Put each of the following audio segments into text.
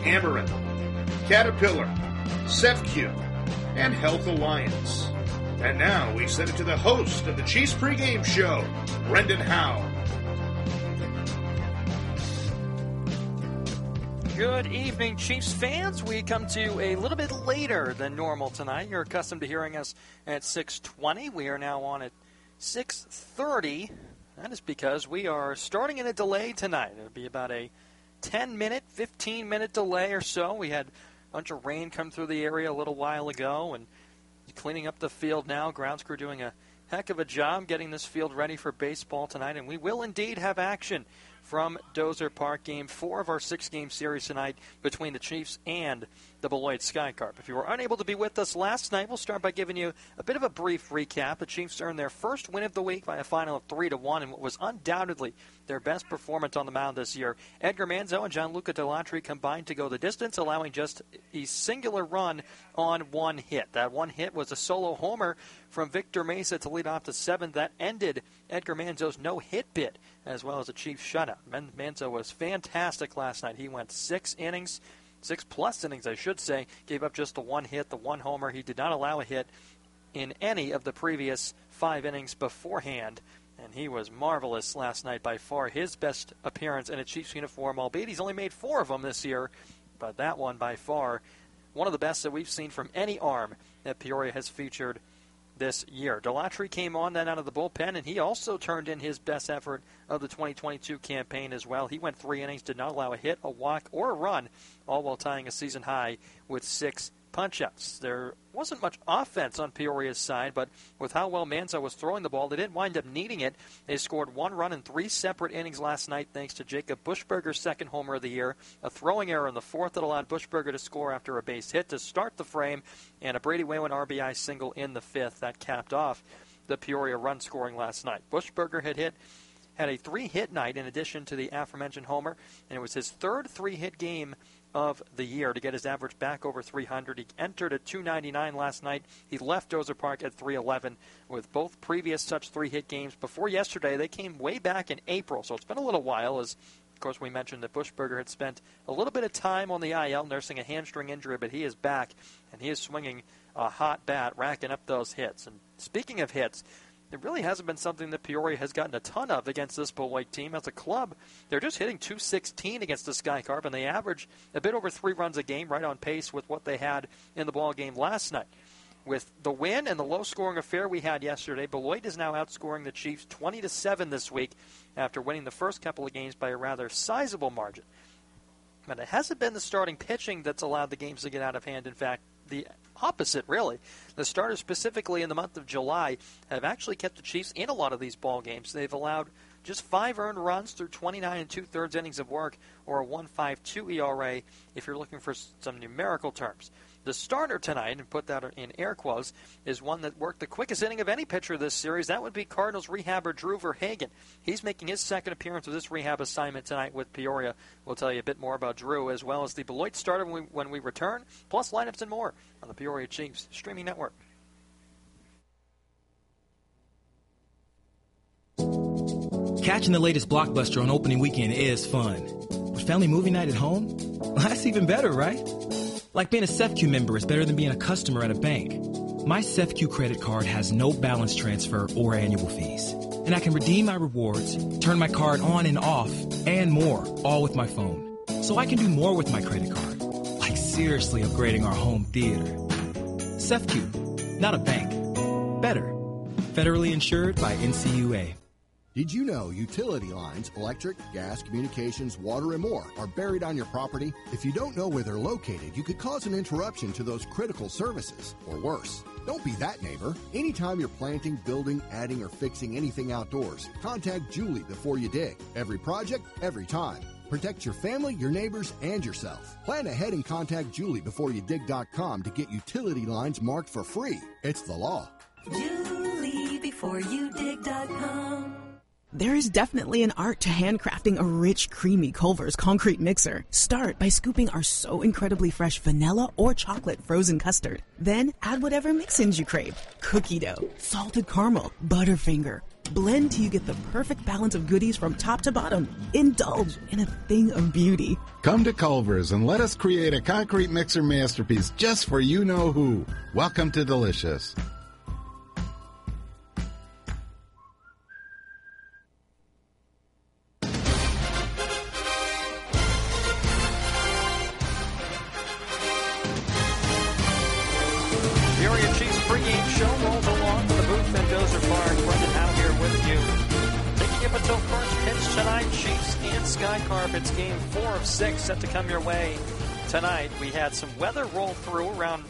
Amaranth, Caterpillar, CEFCU, and Health Alliance. And now we send it to the host of the Chiefs pregame show, Brendan Howe. Good evening, Chiefs fans. We come to you a little bit later than normal tonight. You're accustomed to hearing us at 6:20. We are now on at 6:30. That is because we are starting in a delay tonight. It'll be about a 10-minute, 15-minute delay or so. We had a bunch of rain come through the area a little while ago, and cleaning up the field now. Grounds crew doing a heck of a job getting this field ready for baseball tonight, and we will indeed have action from Dozer Park, Game 4 of our 6-game series tonight between the Chiefs and the Beloit Skycarp. If you were unable to be with us last night, we'll start by giving you a bit of a brief recap. The Chiefs earned their first win of the week by a final of 3-1 in what was undoubtedly their best performance on the mound this year. Edgar Manzo and Gianluca Delatri combined to go the distance, allowing just a singular run on one hit. That one hit was a solo homer from Victor Mesa to lead off the 7th. That ended Edgar Manzo's no-hit bid, as well as a Chiefs shutout. Manzo was fantastic last night. He went 6 innings, 6+ innings, I should say. Gave up just the one hit, the one homer. He did not allow a hit in any of the previous 5 innings beforehand. And he was marvelous last night, by far his best appearance in a Chiefs uniform, albeit he's only made 4 of them this year. But that one, by far, one of the best that we've seen from any arm that Peoria has featured this year. Delatri came on then out of the bullpen, and he also turned in his best effort of the 2022 campaign as well. He went 3 innings, did not allow a hit, a walk, or a run, all while tying a season high with 6 punch-outs. There wasn't much offense on Peoria's side, but with how well Manzo was throwing the ball, they didn't wind up needing it. They scored 1 run in 3 separate innings last night thanks to Jacob Buschberger's second homer of the year, a throwing error in the 4th that allowed Buschberger to score after a base hit to start the frame, and a Brady Wayman RBI single in the 5th that capped off the Peoria run scoring last night. Buschberger had a 3-hit night in addition to the aforementioned homer, and it was his 3rd 3-hit game of the year to get his average back over 300. He entered at 299 last night. He left Dozer Park at 311 with both previous such 3-hit games. Before yesterday, they came way back in April, so it's been a little while, as of course we mentioned that Buschberger had spent a little bit of time on the IL nursing a hamstring injury, but he is back, and he is swinging a hot bat, racking up those hits. And speaking of hits, it really hasn't been something that Peoria has gotten a ton of against this Beloit team. As a club, they're just hitting .216 against the Skycarp, and they average a bit over 3 runs a game, right on pace with what they had in the ball game last night. With the win and the low-scoring affair we had yesterday, Beloit is now outscoring the Chiefs 20-7 this week after winning the first couple of games by a rather sizable margin. But it hasn't been the starting pitching that's allowed the games to get out of hand. In fact, the opposite, really. The starters, specifically in the month of July, have actually kept the Chiefs in a lot of these ball games. They've allowed just 5 earned runs through 29 2/3 innings of work, or a 1.52 ERA if you're looking for some numerical terms. The starter tonight, and put that in air quotes, is one that worked the quickest inning of any pitcher this series. That would be Cardinals rehabber Drew Verhagen. He's making his second appearance of this rehab assignment tonight with Peoria. We'll tell you a bit more about Drew, as well as the Beloit starter when we return, plus lineups and more on the Peoria Chiefs streaming network. Catching the latest blockbuster on opening weekend is fun. But family movie night at home? Well, that's even better, right? Like being a CEFCU member is better than being a customer at a bank. My CEFCU credit card has no balance transfer or annual fees. And I can redeem my rewards, turn my card on and off, and more, all with my phone. So I can do more with my credit card. Like seriously upgrading our home theater. CEFCU, not a bank. Better. Federally insured by NCUA. Did you know utility lines, electric, gas, communications, water, and more are buried on your property? If you don't know where they're located, you could cause an interruption to those critical services, or worse. Don't be that neighbor. Anytime you're planting, building, adding, or fixing anything outdoors, contact Julie before you dig. Every project, every time. Protect your family, your neighbors, and yourself. Plan ahead and contact JulieBeforeYouDig.com to get utility lines marked for free. It's the law. JulieBeforeYouDig.com. There is definitely an art to handcrafting a rich, creamy Culver's concrete mixer. Start by scooping our so incredibly fresh vanilla or chocolate frozen custard. Then add whatever mix-ins you crave. Cookie dough, salted caramel, Butterfinger, Blend till you get the perfect balance of goodies from top to bottom. Indulge in a thing of beauty. Come to Culver's and let us create a concrete mixer masterpiece just for you-know-who. Welcome to Delicious. Peoria Chiefs pregame show rolls along to the booth at Dozer Park. Brendan Howe here with you. Taking up until first pitch tonight, Chiefs and Sky Carpets. Game 4 of 6 set to come your way tonight. We had some weather roll through around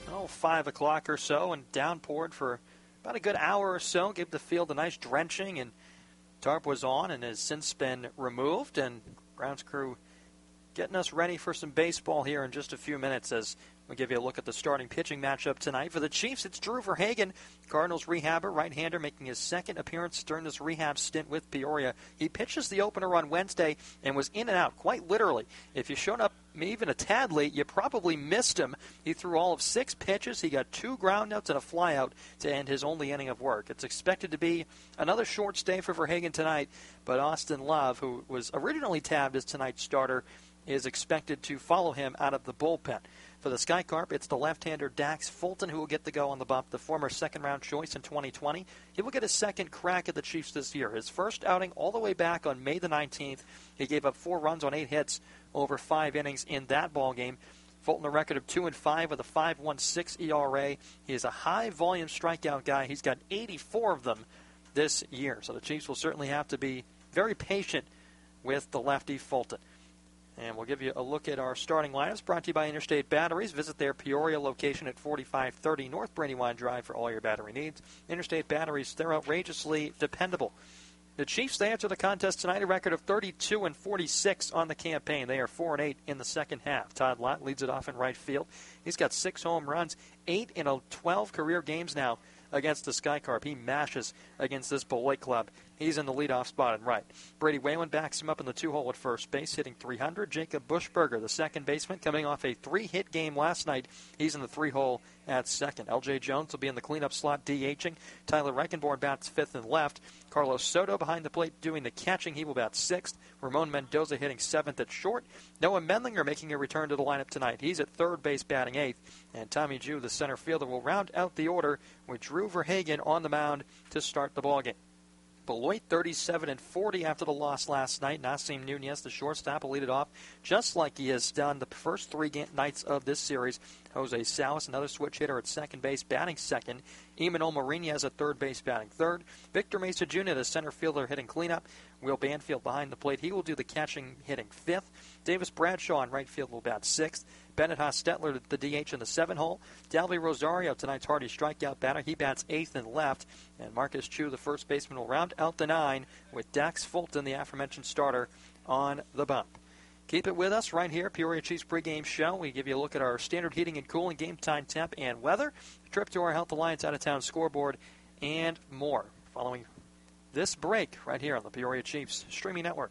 5 o'clock or so and downpoured for about a good hour or so. Gave the field a nice drenching, and tarp was on and has since been removed. And grounds crew getting us ready for some baseball here in just a few minutes as we give you a look at the starting pitching matchup tonight. For the Chiefs, it's Drew Verhagen, Cardinals rehabber, right-hander, making his second appearance during this rehab stint with Peoria. He pitches the opener on Wednesday and was in and out, quite literally. If you showed up even a tad late, you probably missed him. He threw all of 6 pitches. He got 2 groundouts and a flyout to end his only inning of work. It's expected to be another short stay for Verhagen tonight, but Austin Love, who was originally tabbed as tonight's starter, is expected to follow him out of the bullpen. For the Sky Carp, it's the left-hander Dax Fulton who will get the go on the bump, the former second-round choice in 2020. He will get his second crack at the Chiefs this year. His first outing all the way back on May the 19th. He gave up 4 runs on 8 hits over 5 innings in that ball game. Fulton a record of 2-5 with a 5.16 ERA. He is a high-volume strikeout guy. He's got 84 of them this year. So the Chiefs will certainly have to be very patient with the lefty Fulton. And we'll give you a look at our starting lineups brought to you by Interstate Batteries. Visit their Peoria location at 4530 North Brandywine Drive for all your battery needs. Interstate Batteries, they're outrageously dependable. The Chiefs, they enter the contest tonight a record of 32-46 on the campaign. They are 4-8 in the second half. Todd Lott leads it off in right field. He's got 6 home runs, 8 in 12 career games now against the Sky Carp. He mashes against this Beloit club. He's in the leadoff spot in right. Brady Whalen backs him up in the 2-hole at first base, hitting .300. Jacob Buschberger, the second baseman, coming off a 3-hit game last night. He's in the 3-hole at second. L.J. Jones will be in the cleanup slot DHing. Tyler Reichenborn bats 5th and left. Carlos Soto behind the plate doing the catching. He will bat 6th. Ramon Mendoza hitting 7th at short. Noah Mendlinger making a return to the lineup tonight. He's at third base batting 8th. And Tommy Jew, the center fielder, will round out the order with Drew Verhagen on the mound to start the ballgame. Beloit 37-40 after the loss last night. Nasim Nunez, the shortstop, will lead it off just like he has done the first 3 nights of this series. Jose Salas, another switch hitter at second base, batting second. Imanol Marinez at third base, batting third. Victor Mesa Jr., the center fielder, hitting cleanup. Will Banfield behind the plate. He will do the catching, hitting 5th. Davis Bradshaw in right field will bat 6th. Bennett Hostetler, the DH in the 7-hole. Dalby Rosario, tonight's hardy strikeout batter. He bats 8th and left. And Marcus Chu, the first baseman, will round out the 9 with Dax Fulton, the aforementioned starter, on the bump. Keep it with us right here, Peoria Chiefs pregame show. We give you a look at our standard heating and cooling, game time temp, and weather, a trip to our Health Alliance out-of-town scoreboard, and more. Following this break right here on the Peoria Chiefs streaming network.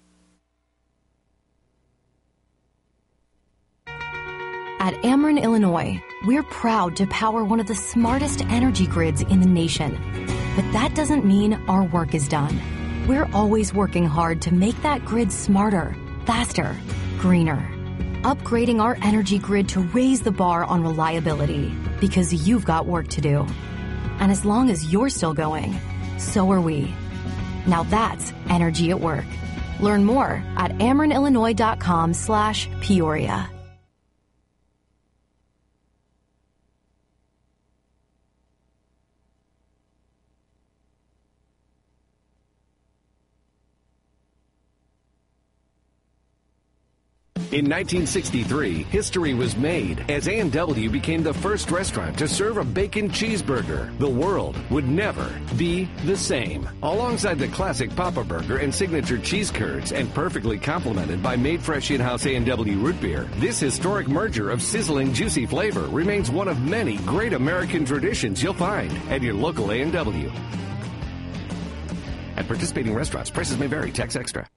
At Ameren, Illinois, we're proud to power one of the smartest energy grids in the nation. But that doesn't mean our work is done. We're always working hard to make that grid smarter, faster, greener. Upgrading our energy grid to raise the bar on reliability, because you've got work to do. And as long as you're still going, so are we. Now that's energy at work. Learn more at amerenillinois.com/Peoria. In 1963, history was made as A&W became the first restaurant to serve a bacon cheeseburger. The world would never be the same. Alongside the classic Papa Burger and signature cheese curds, and perfectly complemented by made fresh in-house A&W root beer, this historic merger of sizzling, juicy flavor remains one of many great American traditions you'll find at your local A&W. At participating restaurants, prices may vary. Tax extra.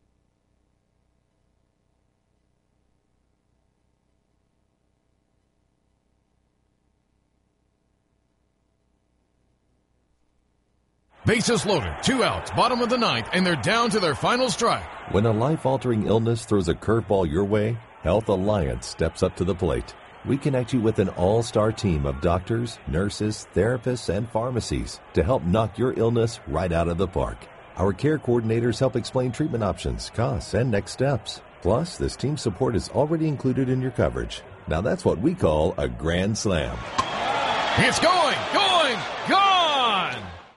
Bases loaded, 2 outs, bottom of the ninth, and they're down to their final strike. When a life-altering illness throws a curveball your way, Health Alliance steps up to the plate. We connect you with an all-star team of doctors, nurses, therapists, and pharmacies to help knock your illness right out of the park. Our care coordinators help explain treatment options, costs, and next steps. Plus, this team support is already included in your coverage. Now that's what we call a grand slam. It's going, gone!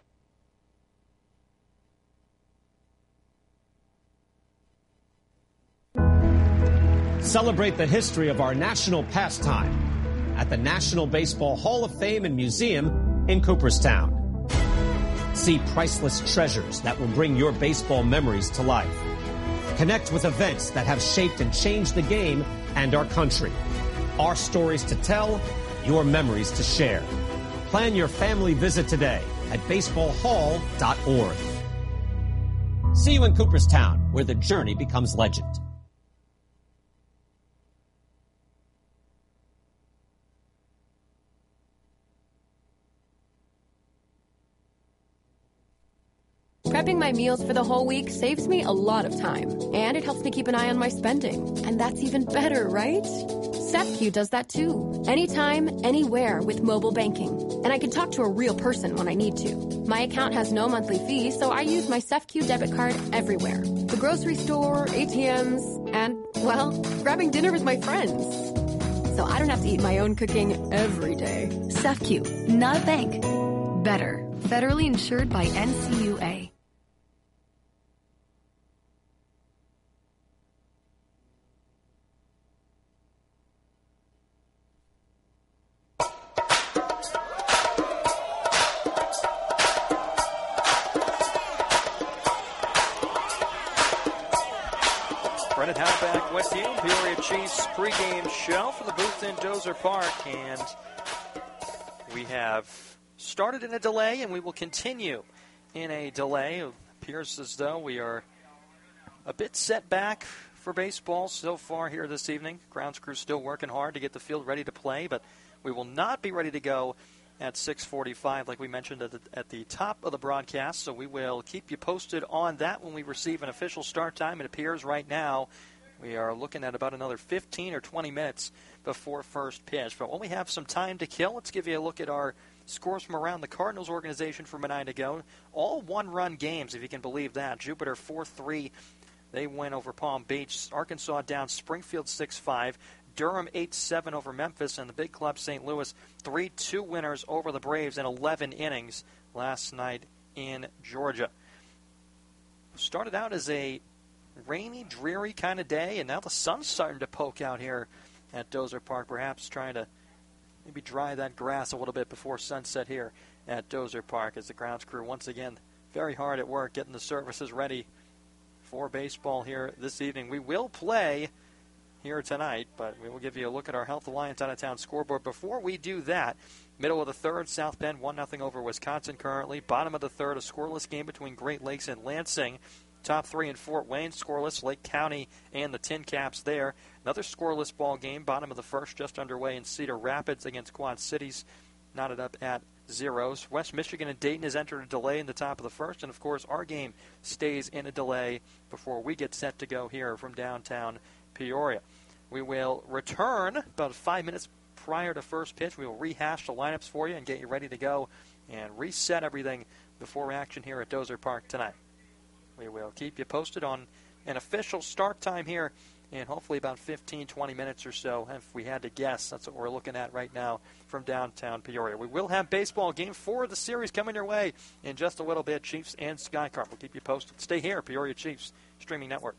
Celebrate the history of our national pastime at the National Baseball Hall of Fame and Museum in Cooperstown. See priceless treasures that will bring your baseball memories to life. Connect with events that have shaped and changed the game and our country. Our stories to tell, your memories to share. Plan your family visit today at baseballhall.org. See you in Cooperstown, where the journey becomes legend. Prepping my meals for the whole week saves me a lot of time, and it helps me keep an eye on my spending. And that's even better, right? SEFCU does that too. Anytime, anywhere with mobile banking. And I can talk to a real person when I need to. My account has no monthly fee, so I use my SEFCU debit card everywhere. The grocery store, ATMs, and, well, grabbing dinner with my friends. So I don't have to eat my own cooking every day. SEFCU, not a bank. Better. Federally insured by NCUA. Brennan Howe back with you. Peoria Chiefs pregame show for the booth in Dozer Park. And we have started in a delay, and we will continue in a delay. It appears as though we are a bit set back for baseball so far here this evening. Grounds crew still working hard to get the field ready to play, but we will not be ready to go at 6:45 like we mentioned at the top of the broadcast, so we will keep you posted on that when we receive an official start time. It appears right now we are looking at about another 15 or 20 minutes before first pitch. But when we have some time to kill, let's give you a look at our scores from around the Cardinals organization from a night ago. All one-run games, if you can believe that. Jupiter 4-3. They win over Palm Beach. Arkansas down Springfield 6-5. Durham 8-7 over Memphis. And the big club St. Louis 3-2 winners over the Braves in 11 innings last night in Georgia. Started out as a rainy, dreary kind of day, and now the sun's starting to poke out here at Dozer Park, perhaps trying to maybe dry that grass a little bit before sunset here at Dozer Park as the grounds crew once again very hard at work getting the services ready for baseball here this evening. We will play here tonight, but we will give you a look at our Health Alliance out-of-town scoreboard. Before we do that, middle of the third, South Bend 1-0 over Wisconsin currently. Bottom of the third, a scoreless game between Great Lakes and Lansing. Top three in Fort Wayne, scoreless. Lake County and the Tin Caps there. Another scoreless ball game. Bottom of the first, just underway in Cedar Rapids against Quad Cities. Knotted up at zeros. West Michigan and Dayton has entered a delay in the top of the first. And, of course, our game stays in a delay before we get set to go here from downtown Peoria. We will return about 5 minutes prior to first pitch. We will rehash the lineups for you and get you ready to go and reset everything before action here at Dozer Park tonight. We will keep you posted on an official start time here in hopefully about 15, 20 minutes or so. If we had to guess, that's what we're looking at right now from downtown Peoria. We will have baseball game 4 of the series coming your way in just a little bit. Chiefs and SkyCarp. We'll keep you posted. Stay here, Peoria Chiefs Streaming Network.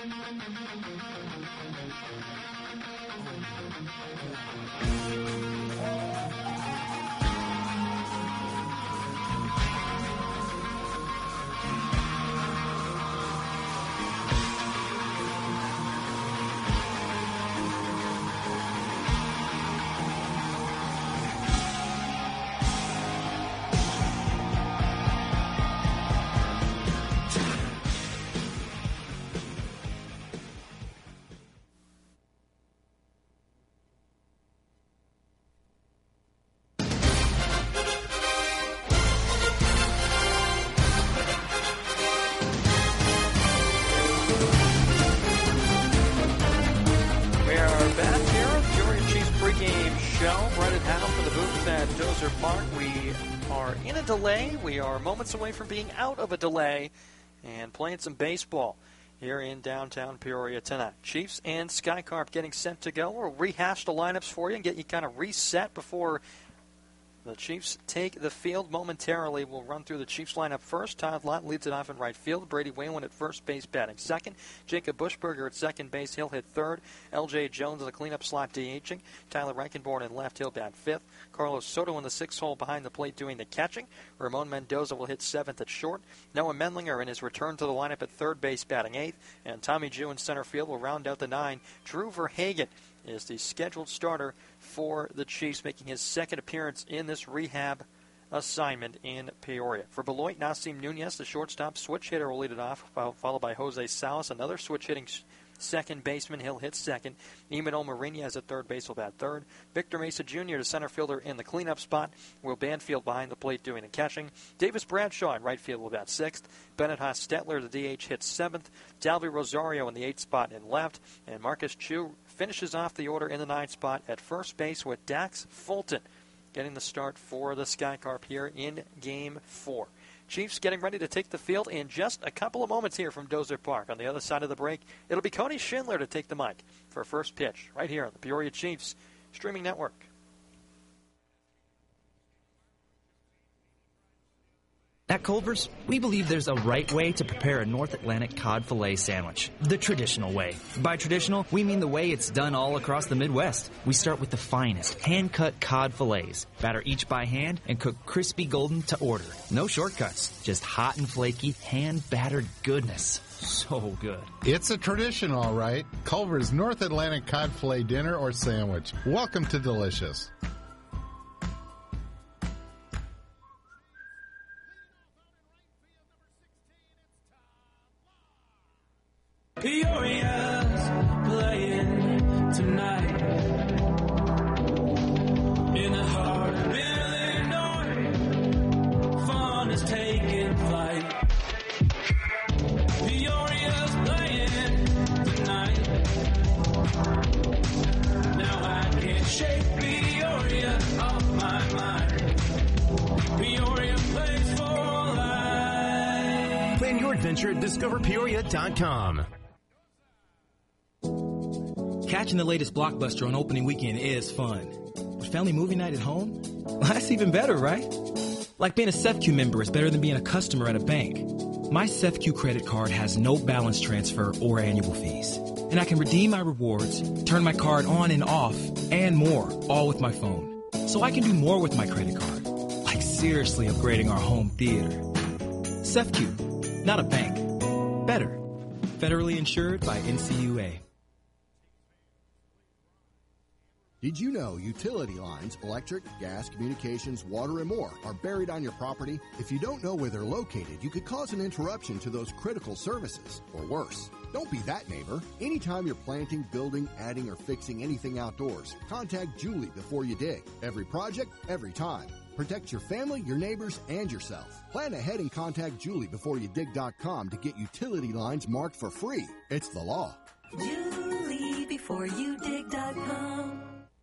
Delay. We are moments away from being out of a delay and playing some baseball here in downtown Peoria tonight. Chiefs and Sky Carp getting set to go. We'll rehash the lineups for you and get you kind of reset before the Chiefs take the field momentarily. We'll run through the Chiefs lineup first. Todd Lott leads it off in right field. Brady Whalen at first base batting second. Jacob Buschberger at second base. He'll hit third. L.J. Jones in the cleanup slot DHing. Tyler Reichenborn in left. He'll bat fifth. Carlos Soto in the sixth hole behind the plate doing the catching. Ramon Mendoza will hit seventh at short. Noah Mendlinger in his return to the lineup at third base batting eighth. And Tommy Jew in center field will round out the nine. Drew Verhagen is the scheduled starter for the Chiefs, making his second appearance in this rehab assignment in Peoria. For Beloit, Nasim Nunez, the shortstop switch hitter, will lead it off, followed by Jose Salas, another switch-hitting second baseman. He'll hit second. Imanol Mariñez at third base will bat third. Victor Mesa Jr., the center fielder in the cleanup spot. Will Banfield behind the plate doing the catching. Davis Bradshaw in right field will bat sixth. Bennett Hostetler, the DH, hits seventh. Dalby Rosario in the eighth spot in left. And Marcus Chu finishes off the order in the ninth spot at first base with Dax Fulton getting the start for the Sky Carp here in Game 4. Chiefs getting ready to take the field in just a couple of moments here from Dozer Park. On the other side of the break, it'll be Cody Schindler to take the mic for a first pitch right here on the Peoria Chiefs Streaming Network. At Culver's, we believe there's a right way to prepare a North Atlantic cod fillet sandwich. The traditional way. By traditional, we mean the way it's done all across the Midwest. We start with the finest, hand-cut cod fillets, batter each by hand, and cook crispy golden to order. No shortcuts, just hot and flaky, hand-battered goodness. So good. It's a tradition, all right. Culver's North Atlantic cod fillet dinner or sandwich. Welcome to Delicious. Peoria's playing tonight in the heart of Illinois. Fun is taking flight. Peoria's playing tonight. Now I can't shake Peoria off my mind. Peoria plays for life. Plan your adventure at discoverpeoria.com. Catching the latest blockbuster on opening weekend is fun. But family movie night at home? Well, that's even better, right? Like being a CEFCU member is better than being a customer at a bank. My CEFCU credit card has no balance transfer or annual fees. And I can redeem my rewards, turn my card on and off, and more, all with my phone. So I can do more with my credit card. Like seriously upgrading our home theater. CEFCU, not a bank. Better. Federally insured by NCUA. Did you know utility lines, electric, gas, communications, water, and more are buried on your property? If you don't know where they're located, you could cause an interruption to those critical services, or worse. Don't be that neighbor. Anytime you're planting, building, adding, or fixing anything outdoors, contact Julie before you dig. Every project, every time. Protect your family, your neighbors, and yourself. Plan ahead and contact JulieBeforeYouDig.com to get utility lines marked for free. It's the law. JulieBeforeYouDig.com.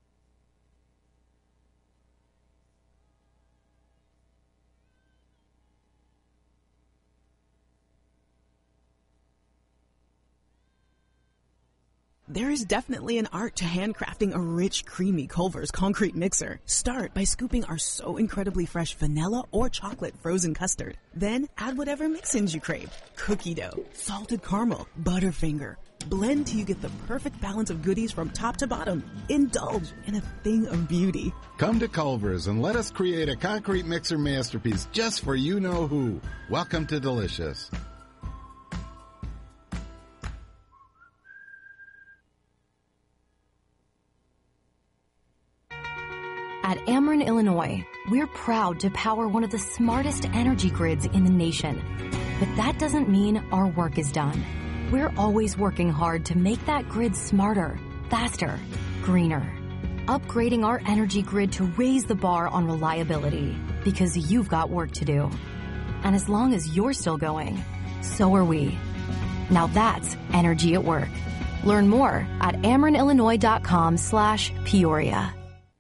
There is definitely an art to handcrafting a rich, creamy Culver's concrete mixer. Start by scooping our so incredibly fresh vanilla or chocolate frozen custard. Then add whatever mix-ins you crave. Cookie dough, salted caramel, Butterfinger, Blend till you get the perfect balance of goodies from top to bottom. Indulge in a thing of beauty. Come to Culver's and let us create a concrete mixer masterpiece just for you-know-who. Welcome to Delicious. At Ameren, Illinois, we're proud to power one of the smartest energy grids in the nation. But that doesn't mean our work is done. We're always working hard to make that grid smarter, faster, greener. Upgrading our energy grid to raise the bar on reliability, because you've got work to do. And as long as you're still going, so are we. Now that's energy at work. Learn more at amerenillinois.com/Peoria.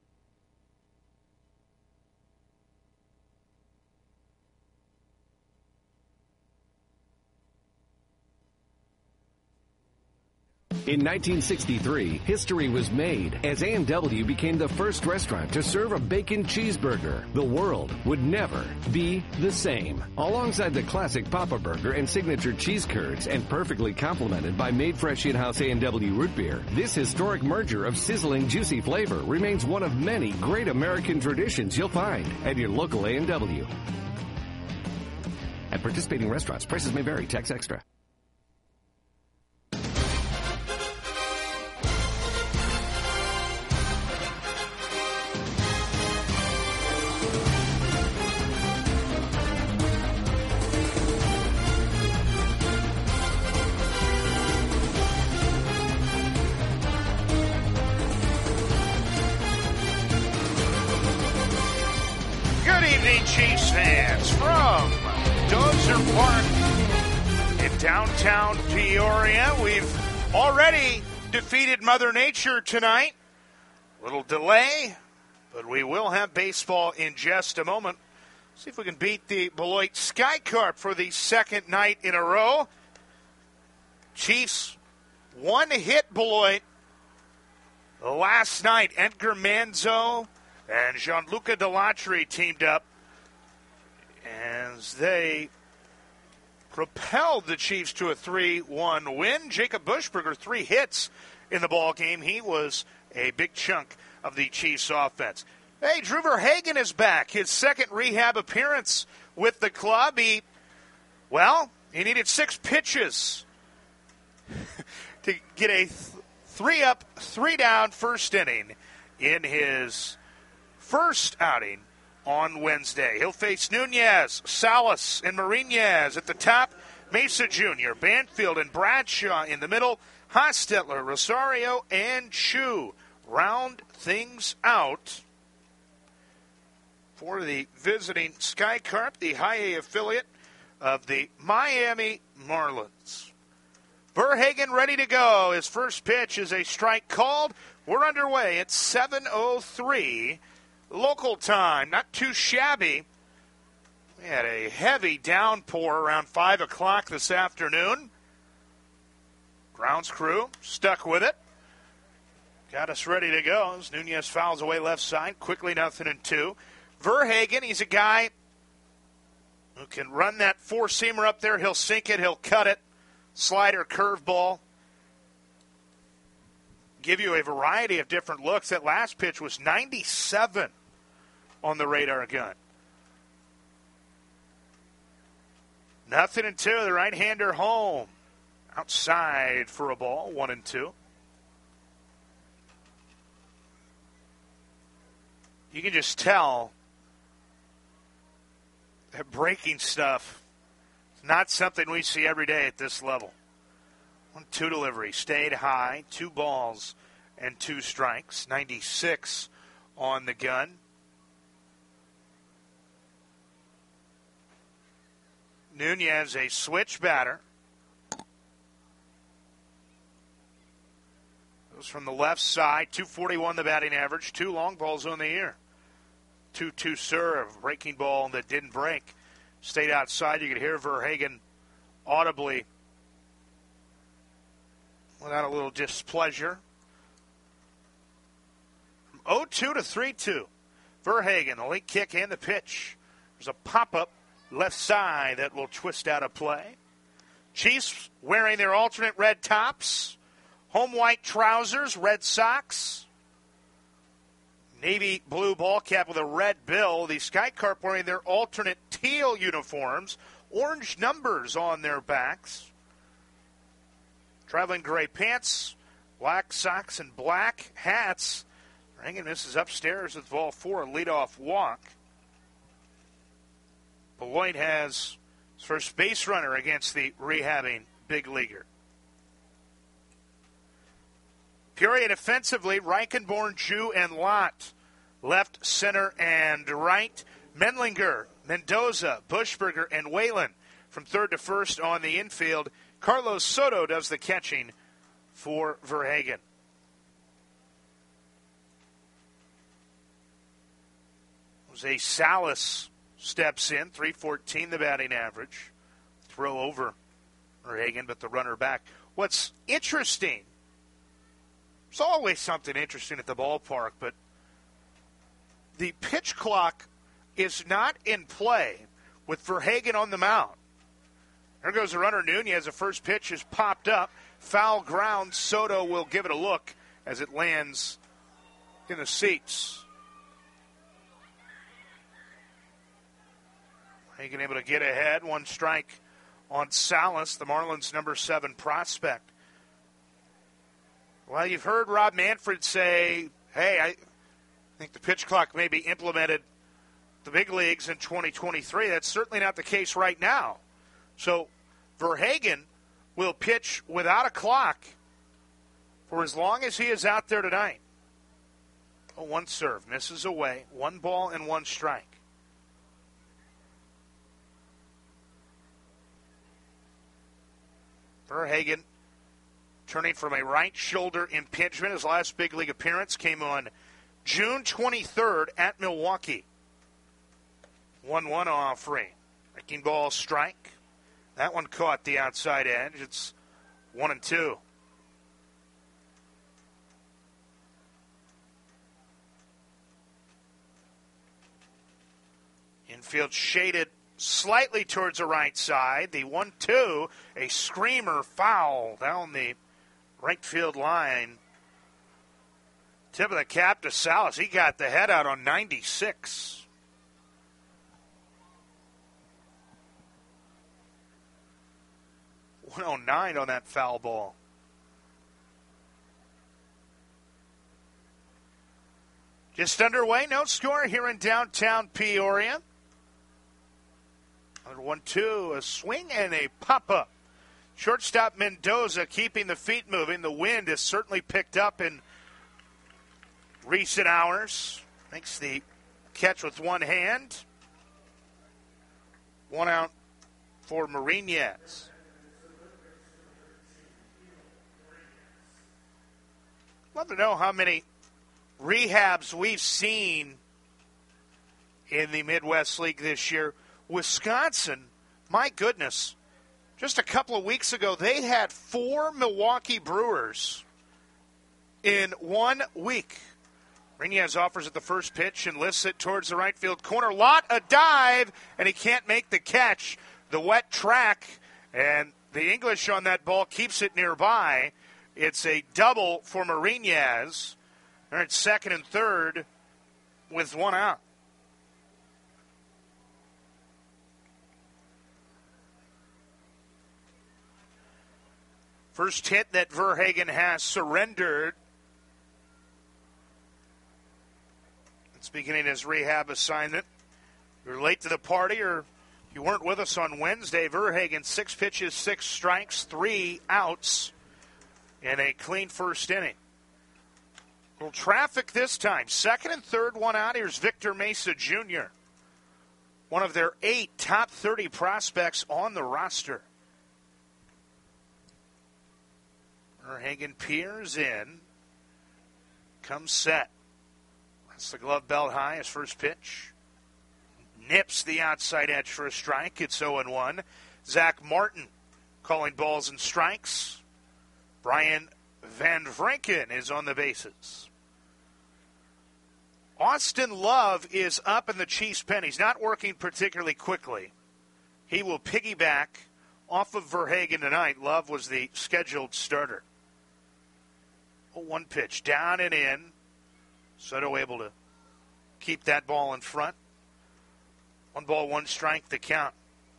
In 1963, history was made as A&W became the first restaurant to serve a bacon cheeseburger. The world would never be the same. Alongside the classic Papa Burger and signature cheese curds, and perfectly complemented by made fresh in-house A&W root beer, this historic merger of sizzling, juicy flavor remains one of many great American traditions you'll find at your local A&W. At participating restaurants, prices may vary. Tax extra. Chiefs fans from Dozer Park in downtown Peoria. We've already defeated Mother Nature tonight. Little delay, but we will have baseball in just a moment. See if we can beat the Beloit Sky Carp for the second night in a row. Chiefs one-hit Beloit last night. Edgar Manzo and Gianluca Delatri teamed up as they propelled the Chiefs to a 3-1 win. Jacob Bushberger, 3 hits in the ball game. He was a big chunk of the Chiefs' offense. Hey, Drew Verhagen is back. His second rehab appearance with the club. He needed 6 pitches to get a 3-up, 3-down first inning in his first outing on Wednesday. He'll face Nunez, Salas, and Marinez at the top. Mesa Jr., Banfield, and Bradshaw in the middle. Hostetler, Rosario, and Chu round things out for the visiting Sky Carp, the high A affiliate of the Miami Marlins. Verhagen ready to go. His first pitch is a strike called. We're underway at 7:03 local time. Not too shabby. We had a heavy downpour around 5 o'clock this afternoon. Grounds crew stuck with it. Got us ready to go as Nunez fouls away left side. Quickly 0-2. Verhagen, he's a guy who can run that four-seamer up there. He'll sink it. He'll cut it. Slider, curveball. Give you a variety of different looks. That last pitch was 97 on the radar gun. 0-2. The right-hander home. Outside for a ball. 1-2. You can just tell that breaking stuff is not something we see every day at this level. 1-2 delivery. Stayed high. 2 balls and 2 strikes. 96 on the gun. Nunez, a switch batter. Goes from the left side. 241 the batting average. 2 long balls on the year. 2-2 serve. Breaking ball that didn't break. Stayed outside. You could hear Verhagen audibly without a little displeasure. From 0-2 to 3-2. Verhagen, the late kick and the pitch. There's a pop-up left side that will twist out a play. Chiefs wearing their alternate red tops, home white trousers, red socks, navy blue ball cap with a red bill. The Sky Carp wearing their alternate teal uniforms, orange numbers on their backs, traveling gray pants, black socks, and black hats. Verhagen misses upstairs with ball 4, a leadoff walk. Beloit has his first base runner against the rehabbing big leaguer. Peoria defensively, Reichenborn, Jew, and Lott. Left, center, and right. Menlinger, Mendoza, Bushberger, and Whalen from third to first on the infield. Carlos Soto does the catching for Verhagen. Jose Salas steps in, .314 the batting average. Throw over Verhagen, but the runner back. What's interesting, there's always something interesting at the ballpark, but the pitch clock is not in play with Verhagen on the mound. There goes the runner, Nunez. The first pitch is popped up. Foul ground. Soto will give it a look as it lands in the seats. Verhagen able to get ahead. One strike on Salas, the Marlins' number 7 prospect. Well, you've heard Rob Manfred say, hey, I think the pitch clock may be implemented the big leagues in 2023. That's certainly not the case right now. So Verhagen will pitch without a clock for as long as he is out there tonight. Oh, one serve, misses away. 1 ball and 1 strike. Verhagen turning from a right shoulder impingement. His last big league appearance came on June 23rd at Milwaukee. 1-1 offering. Breaking ball strike. That one caught the outside edge. It's 1-2. Infield shaded slightly towards the right side. The 1-2, a screamer foul down the right field line. Tip of the cap to Salas. He got the head out on 96. .109 on that foul ball. Just underway, no score here in downtown Peoria. Another 1-2, a swing and a pop-up. Shortstop Mendoza keeping the feet moving. The wind has certainly picked up in recent hours. Makes the catch with one hand. 1 out for Marinez. Love to know how many rehabs we've seen in the Midwest League this year. Wisconsin, my goodness, just a couple of weeks ago, they had 4 Milwaukee Brewers in 1 week. Marinez offers at the first pitch and lifts it towards the right field corner. Lott, a dive, and he can't make the catch. The wet track, and the English on that ball keeps it nearby. It's a double for Marinez. They're at second and third with 1 out. First hit that Verhagen has surrendered. It's beginning his rehab assignment. You're late to the party, or you weren't with us on Wednesday. Verhagen, 6 pitches, 6 strikes, 3 outs, and a clean first inning. A little traffic this time. Second and third, 1 out. Here's Victor Mesa Jr., one of their 8 top 30 prospects on the roster. Verhagen peers in. Comes set. That's the glove belt high, his first pitch. Nips the outside edge for a strike. It's 0-1. Zach Martin calling balls and strikes. Brian Van Vranken is on the bases. Austin Love is up in the Chiefs' pen. He's not working particularly quickly. He will piggyback off of Verhagen tonight. Love was the scheduled starter. 1 pitch, down and in. Soto able to keep that ball in front. 1 ball, 1 strike, the count.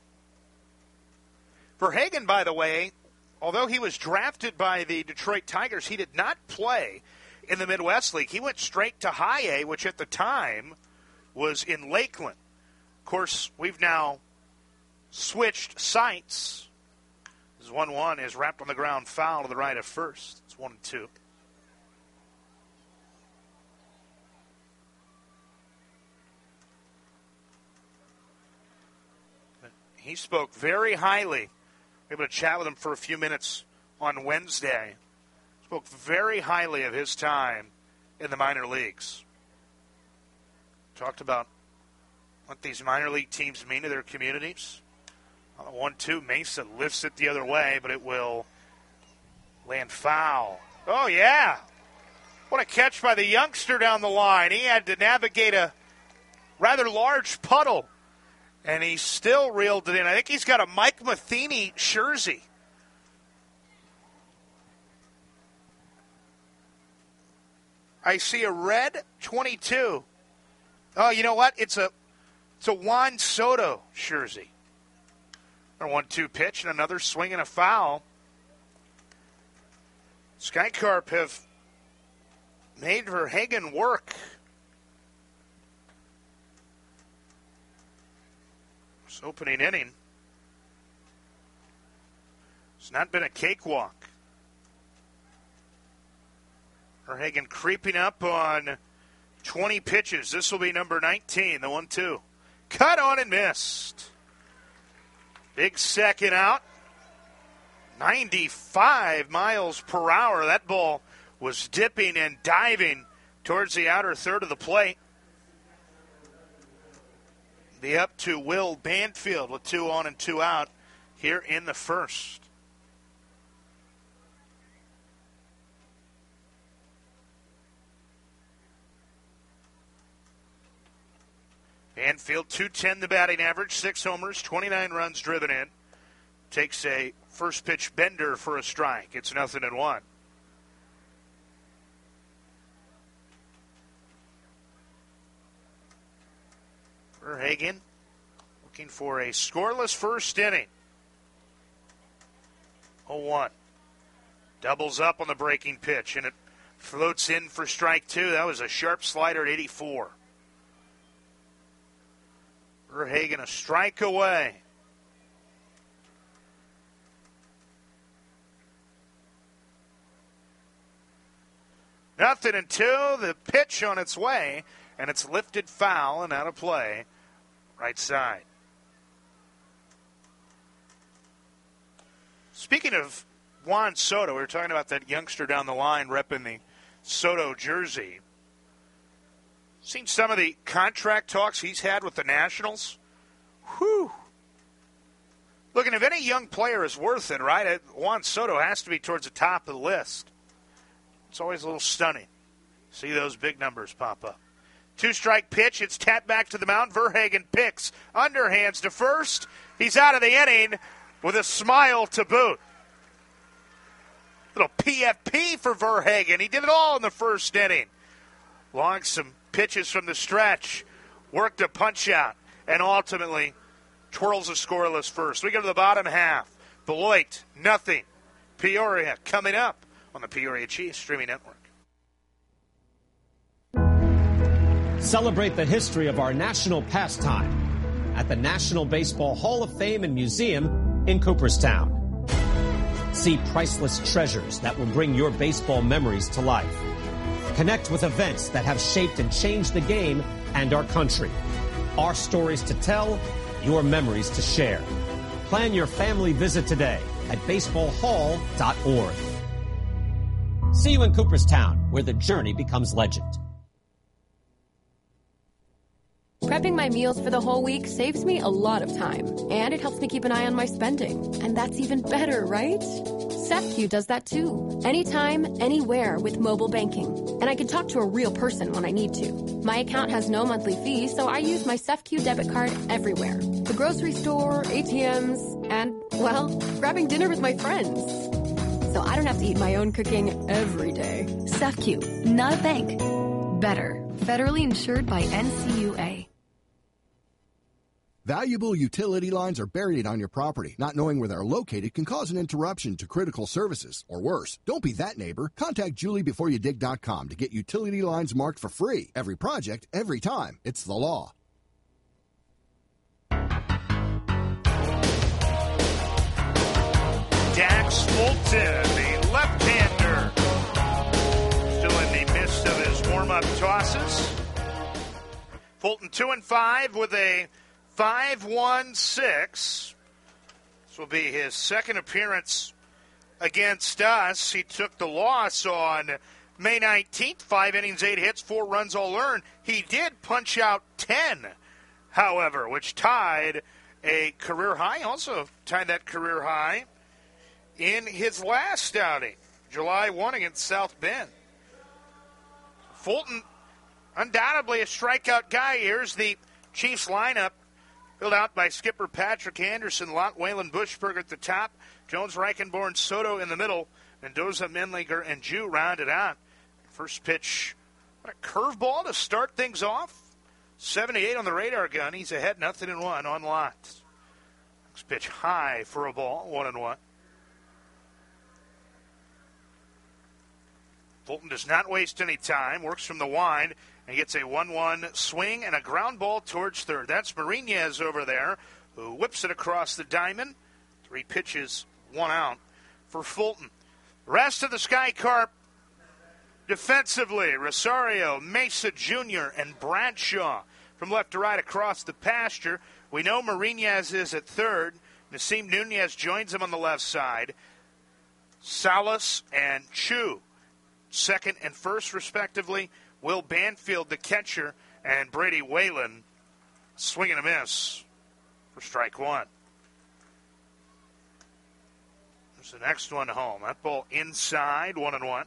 Verhagen, by the way, although he was drafted by the Detroit Tigers, he did not play in the Midwest League. He went straight to High A, which at the time was in Lakeland. Of course, we've now switched sites. This 1-1 is wrapped on the ground, foul to the right of first. It's 1-2. He spoke very highly. We were able to chat with him for a few minutes on Wednesday. Spoke very highly of his time in the minor leagues. Talked about what these minor league teams mean to their communities. On the 1-2, Mesa lifts it the other way, but it will land foul. Oh, yeah. What a catch by the youngster down the line. He had to navigate a rather large puddle, and he still reeled it in. I think he's got a Mike Matheny jersey. I see a red 22. Oh, you know what? It's a Juan Soto jersey. A 1-2 pitch and another swing and a foul. Sky Carp have made Verhagen work. This opening inning, it's not been a cakewalk. Verhagen creeping up on 20 pitches. This will be number 19, the 1-2. Cut on and missed. Big second out. 95 miles per hour. That ball was dipping and diving towards the outer third of the plate. The up to Will Banfield with 2 on and 2 out here in the first. Banfield, .210 the batting average, 6 homers, 29 runs driven in. Takes a first pitch bender for a strike. It's 0-1. Verhagen looking for a scoreless first inning. 0-1. Doubles up on the breaking pitch, and it floats in for strike 2. That was a sharp slider at 84. Verhagen a strike away. Nothing until the pitch on its way, and it's lifted foul and out of play. Right side. Speaking of Juan Soto, we were talking about that youngster down the line repping the Soto jersey. Seen some of the contract talks he's had with the Nationals. Whew. Looking, if any young player is worth it, right, Juan Soto has to be towards the top of the list. It's always a little stunning. See those big numbers pop up. 2-strike pitch. It's tapped back to the mound. Verhagen picks. Underhands to first. He's out of the inning with a smile to boot. Little PFP for Verhagen. He did it all in the first inning. Long some pitches from the stretch. Worked a punch out. And ultimately twirls a scoreless first. We go to the bottom half. Beloit, nothing. Peoria coming up on the Peoria Chiefs Streaming Network. Celebrate the history of our national pastime at the National Baseball Hall of Fame and Museum in Cooperstown. See priceless treasures that will bring your baseball memories to life. Connect with events that have shaped and changed the game and our country. Our stories to tell, your memories to share. Plan your family visit today at baseballhall.org. See you in Cooperstown, where the journey becomes legend. Prepping my meals for the whole week saves me a lot of time, and it helps me keep an eye on my spending. And that's even better, right? SEFCU does that too. Anytime, anywhere with mobile banking. And I can talk to a real person when I need to. My account has no monthly fee, so I use my SEFCU debit card everywhere. The grocery store, ATMs, and, well, grabbing dinner with my friends. So I don't have to eat my own cooking every day. SEFCU, not a bank. Better. Federally insured by NCUA. Valuable utility lines are buried on your property. Not knowing where they're located can cause an interruption to critical services, or worse. Don't be that neighbor. Contact JulieBeforeYouDig.com to get utility lines marked for free. Every project, every time. It's the law. Dax Fulton, the left-hander, still in the midst of his warm-up tosses. Fulton 2-5 with a 5-1-6. This will be his second appearance against us. He took the loss on May 19th. 5 innings, 8 hits, 4 runs all earned. He did punch out 10, however, which tied a career high. Also tied that career high in his last outing, July 1 against South Bend. Fulton, undoubtedly a strikeout guy. Here's the Chiefs lineup, filled out by skipper Patrick Anderson, Lott, Waylon, Bushberger at the top, Jones, Reichenborn, Soto in the middle, Mendoza, Menlinger, and Jew rounded out. First pitch, what a curveball to start things off. 78 on the radar gun. He's ahead 0-1 on Lott. Next pitch high for a ball, 1-1. Fulton does not waste any time, works from the wind, and gets a 1-1 swing and a ground ball towards third. That's Marinez over there, who whips it across the diamond. 3 pitches, 1 out for Fulton. Rest of the Sky Carp defensively, Rosario, Mesa Jr., and Bradshaw from left to right across the pasture. We know Marinez is at third. Nasim Nunez joins him on the left side. Salas and Chu, second and first, respectively. Will Banfield, the catcher, and Brady Whalen swing and a miss for strike one. There's the next one home. That ball inside, 1-1.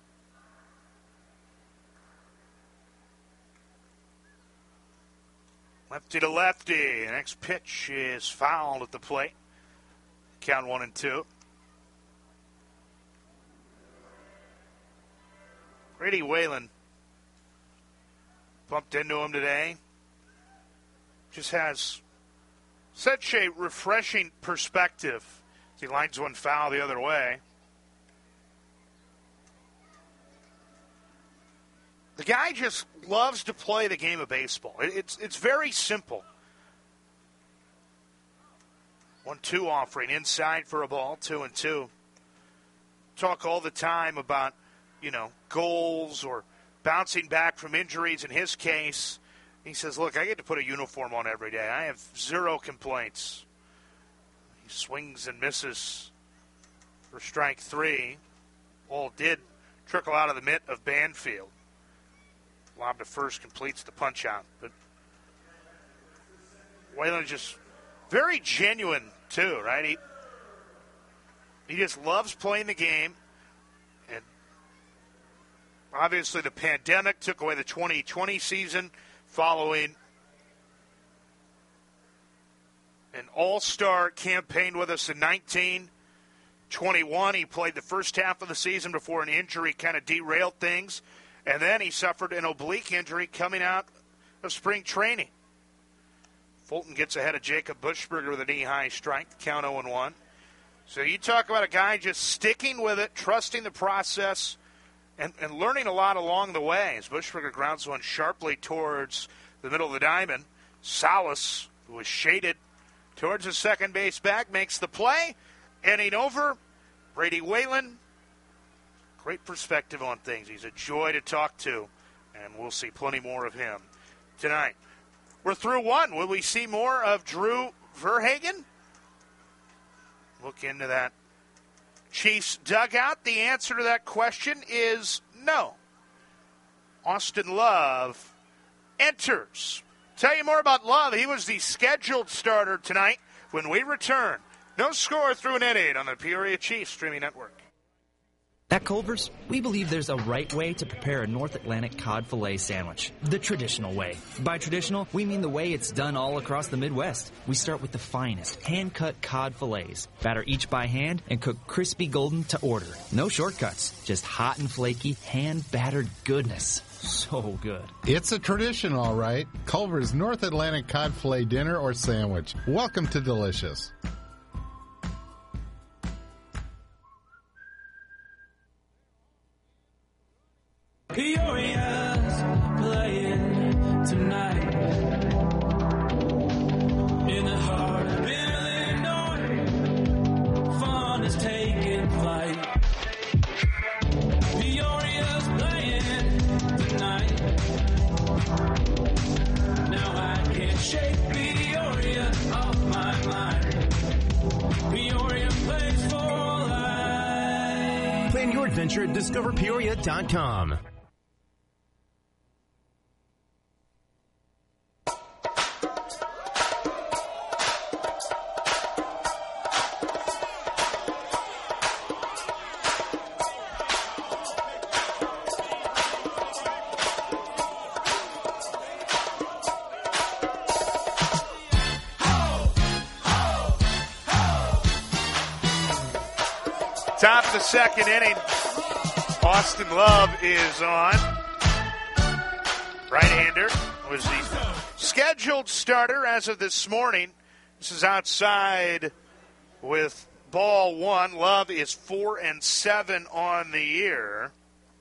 Lefty to lefty. The next pitch is fouled at the plate. Count 1-2. Brady Whalen bumped into him today. Just has such a refreshing perspective. He lines one foul the other way. The guy just loves to play the game of baseball. It's very simple. 1-2 offering inside for a ball, 2-2. Talk all the time about, goals or bouncing back from injuries. In his case, he says, look, I get to put a uniform on every day. I have 0 complaints. He swings and misses for strike 3. Ball did trickle out of the mitt of Banfield. Lob to first completes the punch out. But Whalen just very genuine, too, right? He just loves playing the game. And obviously the pandemic took away the 2020 season following an all-star campaign with us in 1921. He played the first half of the season before an injury kind of derailed things. And then he suffered an oblique injury coming out of spring training. Fulton gets ahead of Jacob Bushberger with a knee-high strike, count 0-1. So you talk about a guy just sticking with it, trusting the process, and learning a lot along the way. As Bushberger grounds one sharply towards the middle of the diamond, Salas, who was shaded towards the second base back, makes the play. Inning over, Brady Whalen. Great perspective on things. He's a joy to talk to, and we'll see plenty more of him tonight. We're through one. Will we see more of Drew Verhagen? Look into that Chiefs dugout. The answer to that question is no. Austin Love enters. Tell you more about Love. He was the scheduled starter tonight when we return No score through an inning on the Peoria Chiefs streaming network. At Culver's, we believe there's a right way to prepare a North Atlantic cod fillet sandwich. The traditional way. By traditional, we mean the way it's done all across the Midwest. We start with the finest, hand-cut cod fillets. Batter each by hand and cook crispy golden to order. No shortcuts, just hot and flaky, hand-battered goodness. So good. It's a tradition, all right. Culver's North Atlantic cod fillet dinner or sandwich. Welcome to Delicious. Peoria's playing tonight in the heart of Illinois. Fun is taking flight. Peoria's playing tonight. Now I can't shake Peoria off my mind. Peoria plays for life. Plan your adventure at discoverpeoria.com. Top of the second inning. Austin Love is on. Right-hander was the scheduled starter as of this morning. This is outside with ball one. Love is 4-7 on the year.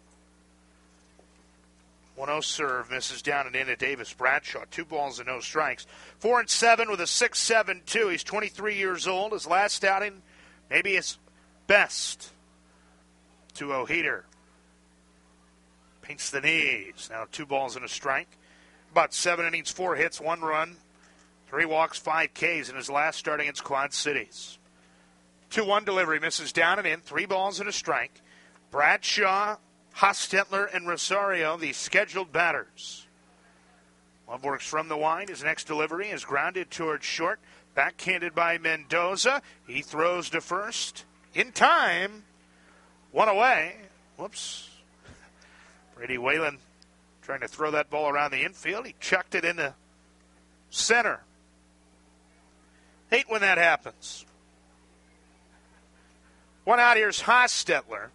1-0 serve, misses down and in to Davis Bradshaw. 2 balls and no strikes. 4-7 with a 6.72. He's 23 years old. His last outing, maybe his best. 2-0 heater. Paints the knees. Now 2 balls and a strike. About 7 innings, 4 hits, 1 run, 3 walks, 5 Ks in his last start against Quad Cities. 2-1 delivery, misses down and in. 3 balls and a strike. Bradshaw, Hostetler, and Rosario, the scheduled batters. Love works from the wide. His next delivery is grounded towards short. Backhanded by Mendoza. He throws to first. In time. 1 away. Whoops. Brady Whalen trying to throw that ball around the infield. He chucked it into center. Hate when that happens. 1 out, here's Hostetler.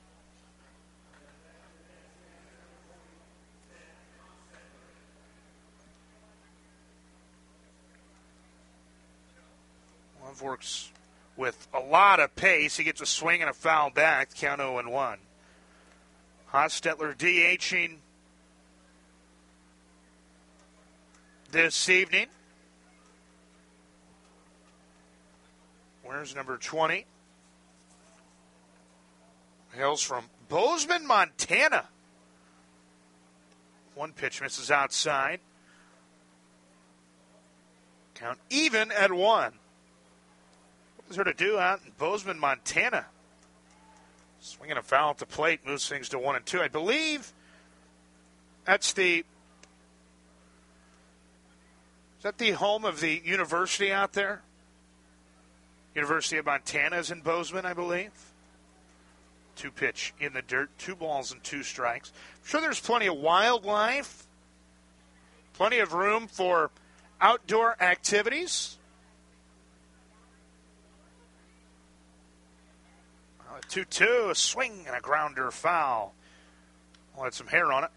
Love works with a lot of pace. He gets a swing and a foul back. Count 0-1. Hostetler DHing this evening. Where's number 20? Hails from Bozeman, Montana. 1 pitch misses outside. Count even at 1. What is there to do out in Bozeman, Montana? Swinging a foul at the plate moves things to 1-2. I believe that's the home of the university out there? University of Montana is in Bozeman, I believe. 2 pitch in the dirt, 2 balls and 2 strikes. I'm sure there's plenty of wildlife, plenty of room for outdoor activities. 2-2, a swing and a grounder foul. I'll add some hair on it.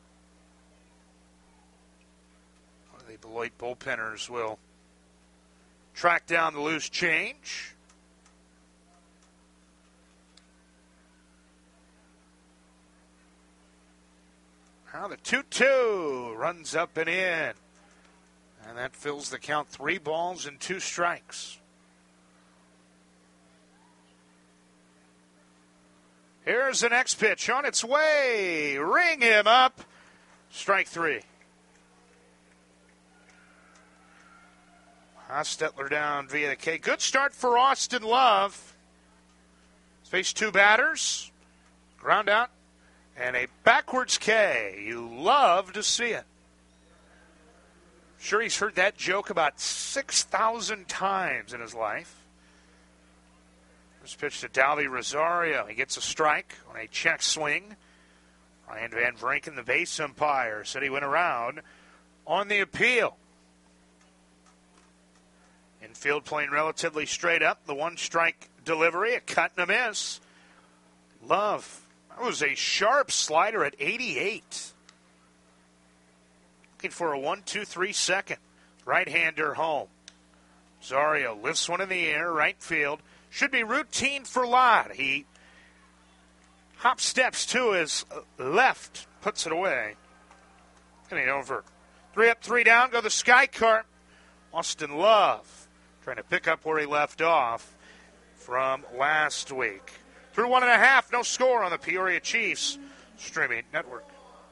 One of the Beloit bullpenners will track down the loose change. Now the 2-2 runs up and in. And that fills the count. 3 balls and 2 strikes. Here's the next pitch on its way. Ring him up. Strike 3. Hostetler down via the K. Good start for Austin Love. He's faced 2 batters. Ground out. And a backwards K. You love to see it. Sure, he's heard that joke about 6,000 times in his life. First pitch to Dalby Rosario. He gets a strike on a check swing. Ryan Van Vranken, the base umpire, said he went around on the appeal. Infield playing relatively straight up. The one-strike delivery, a cut and a miss. Love. That was a sharp slider at 88. Looking for a 1-2-3 second. Right-hander home. Rosario lifts one in the air, right field. Should be routine for Lott. He hop steps to his left, puts it away. Getting over. 3 up, 3 down, go the Sky Cart. Austin Love trying to pick up where he left off from last week. Through 1.5, no score on the Peoria Chiefs streaming network.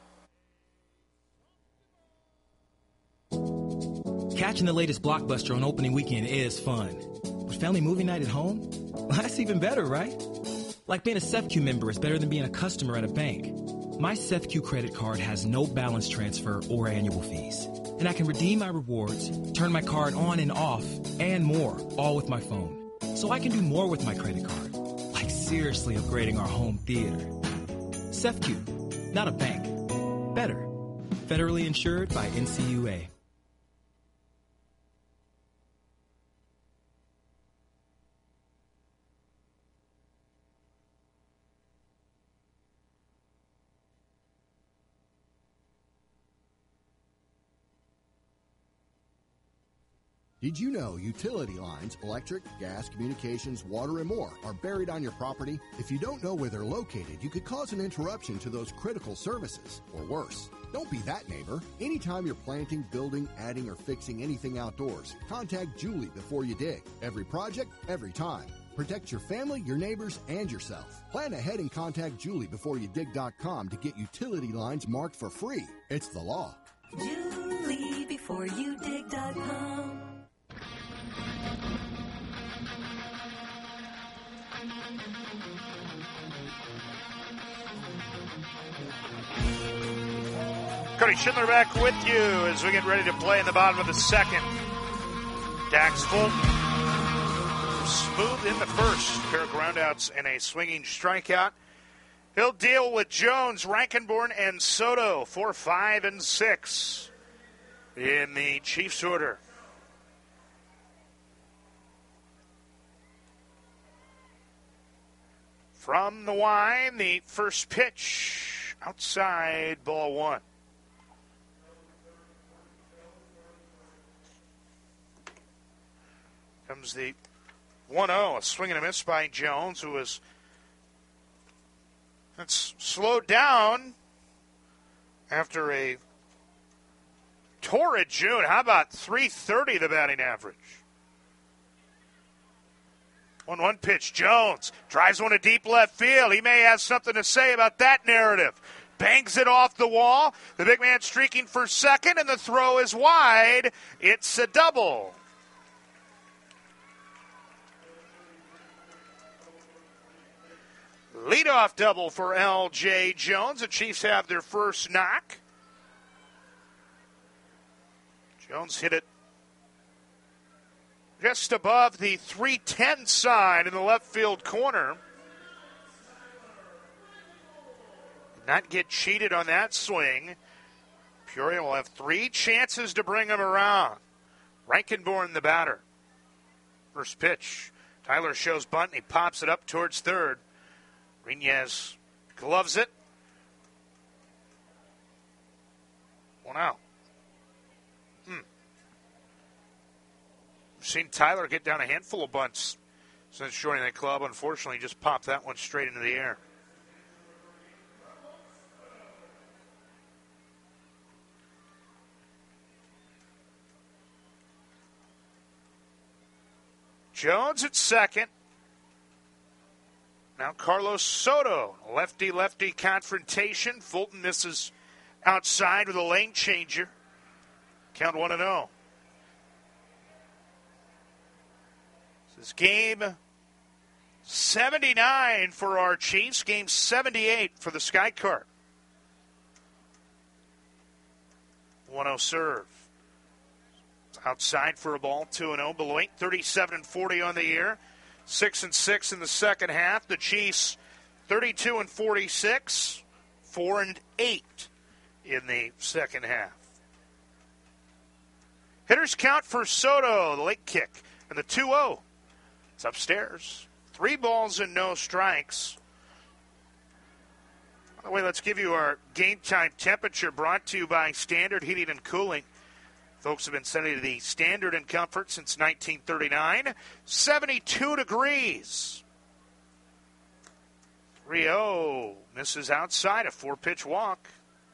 Catching the latest blockbuster on opening weekend is fun. But family movie night at home? Well, that's even better, right? Like being a SEFCU member is better than being a customer at a bank. My SEFCU credit card has no balance transfer or annual fees. And I can redeem my rewards, turn my card on and off, and more, all with my phone. So I can do more with my credit card. Like seriously upgrading our home theater. SEFCU, not a bank. Better. Federally insured by NCUA. Did you know utility lines, electric, gas, communications, water, and more are buried on your property? If you don't know where they're located, you could cause an interruption to those critical services, or worse. Don't be that neighbor. Anytime you're planting, building, adding, or fixing anything outdoors, contact Julie before you dig. Every project, every time. Protect your family, your neighbors, and yourself. Plan ahead and contact JulieBeforeYouDig.com to get utility lines marked for free. It's the law. JulieBeforeYouDig.com. Cody Schindler back with you as we get ready to play in the bottom of the second. Dax Fulton smooth in the first. Pair of groundouts and a swinging strikeout. He'll deal with Jones, Rankenborn, and Soto 4, 5, and 6 in the Chiefs order. From the line, the first pitch outside, ball 1. Comes the 1-0, a swing and a miss by Jones, who was slowed down after a torrid June. How about 330 the batting average? 1-1 pitch. Jones drives one to deep left field. He may have something to say about that narrative. Bangs it off the wall. The big man streaking for second, and the throw is wide. It's a double. Leadoff double for L.J. Jones. The Chiefs have their first knock. Jones hit it just above the 310 sign in the left field corner. Did not get cheated on that swing. Peoria will have 3 chances to bring him around. Rankenborn, the batter. First pitch. Tyler shows bunt, and he pops it up towards third. Rinez gloves it. 1 out. We've seen Tyler get down a handful of bunts since joining the club. Unfortunately, just popped that one straight into the air. Jones at second. Now Carlos Soto, lefty-lefty confrontation. Fulton misses outside with a lane changer. Count 1-0. This is game 79 for our Chiefs. Game 78 for the Sky Cart. 1-0 serve. Outside for a ball, 2-0. Beloit, 37-40 on the year. 6-6 in the second half. The Chiefs 32-46, 4-8 in the second half. Hitters count for Soto, the late kick, and the 2-0. It's upstairs. 3 balls and no strikes. By the way, let's give you our game time temperature brought to you by Standard Heating and Cooling. Folks have been sending to the Standard and Comfort since 1939. 72 degrees. 3-0. Misses outside, a 4-pitch walk.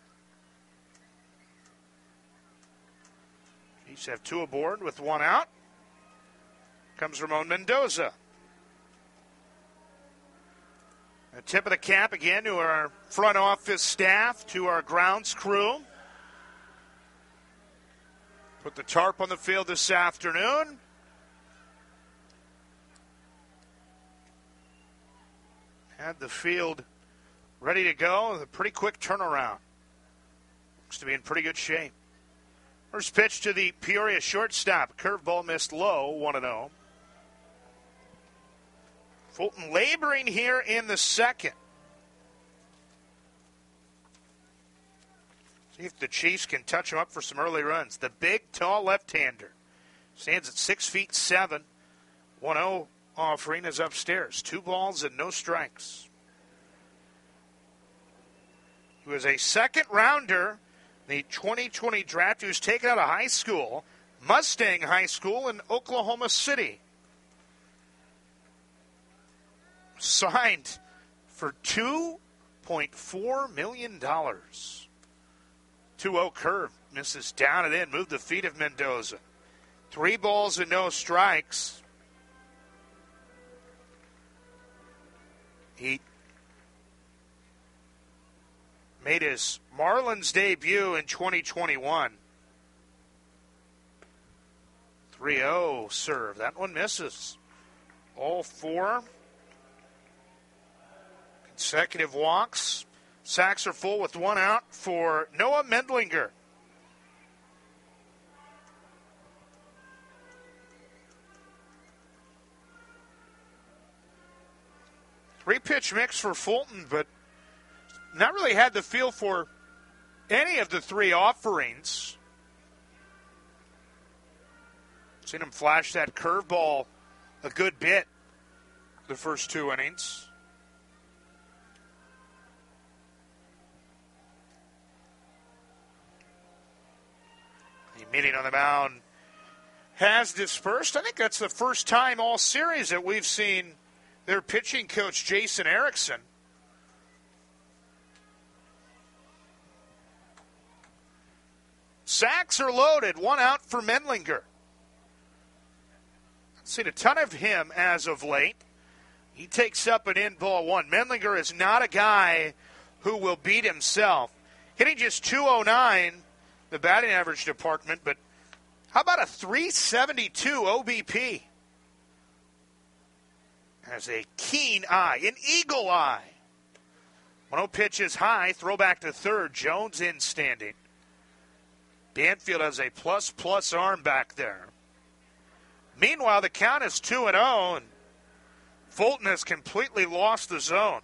Chiefs have 2 aboard with 1 out. Comes Ramon Mendoza. A tip of the cap again to our front office staff, to our grounds crew. Put the tarp on the field this afternoon. Had the field ready to go with a pretty quick turnaround. Looks to be in pretty good shape. First pitch to the Peoria shortstop. Curveball missed low, 1-0. Fulton laboring here in the second. See if the Chiefs can touch him up for some early runs. The big, tall left-hander stands at 6'7". 1-0 offering is upstairs. 2 balls and no strikes. He was a second-rounder in the 2020 draft. He was taken out of high school, Mustang High School in Oklahoma City. Signed for $2.4 million. 2-0 curve. Misses down and in. Moved the feet of Mendoza. 3 balls and no strikes. He made his Marlins debut in 2021. 3-0 serve. That one misses. All 4 consecutive walks. Sacks are full with 1 out for Noah Mendlinger. Three-pitch mix for Fulton, but not really had the feel for any of the 3 offerings. Seen him flash that curveball a good bit the first 2 innings. Meeting on the mound has dispersed. I think that's the first time all series that we've seen their pitching coach, Jason Erickson. Sacks are loaded. 1 out for Mendlinger. I've seen a ton of him as of late. He takes up an in ball 1. Mendlinger is not a guy who will beat himself. Hitting just .209. The batting average department, but how about a 372 OBP? Has a keen eye, an eagle eye. 1-0 pitch is high, throwback to third. Jones in standing. Banfield has a plus arm back there. Meanwhile, the count is 2-0, and Fulton has completely lost the zone.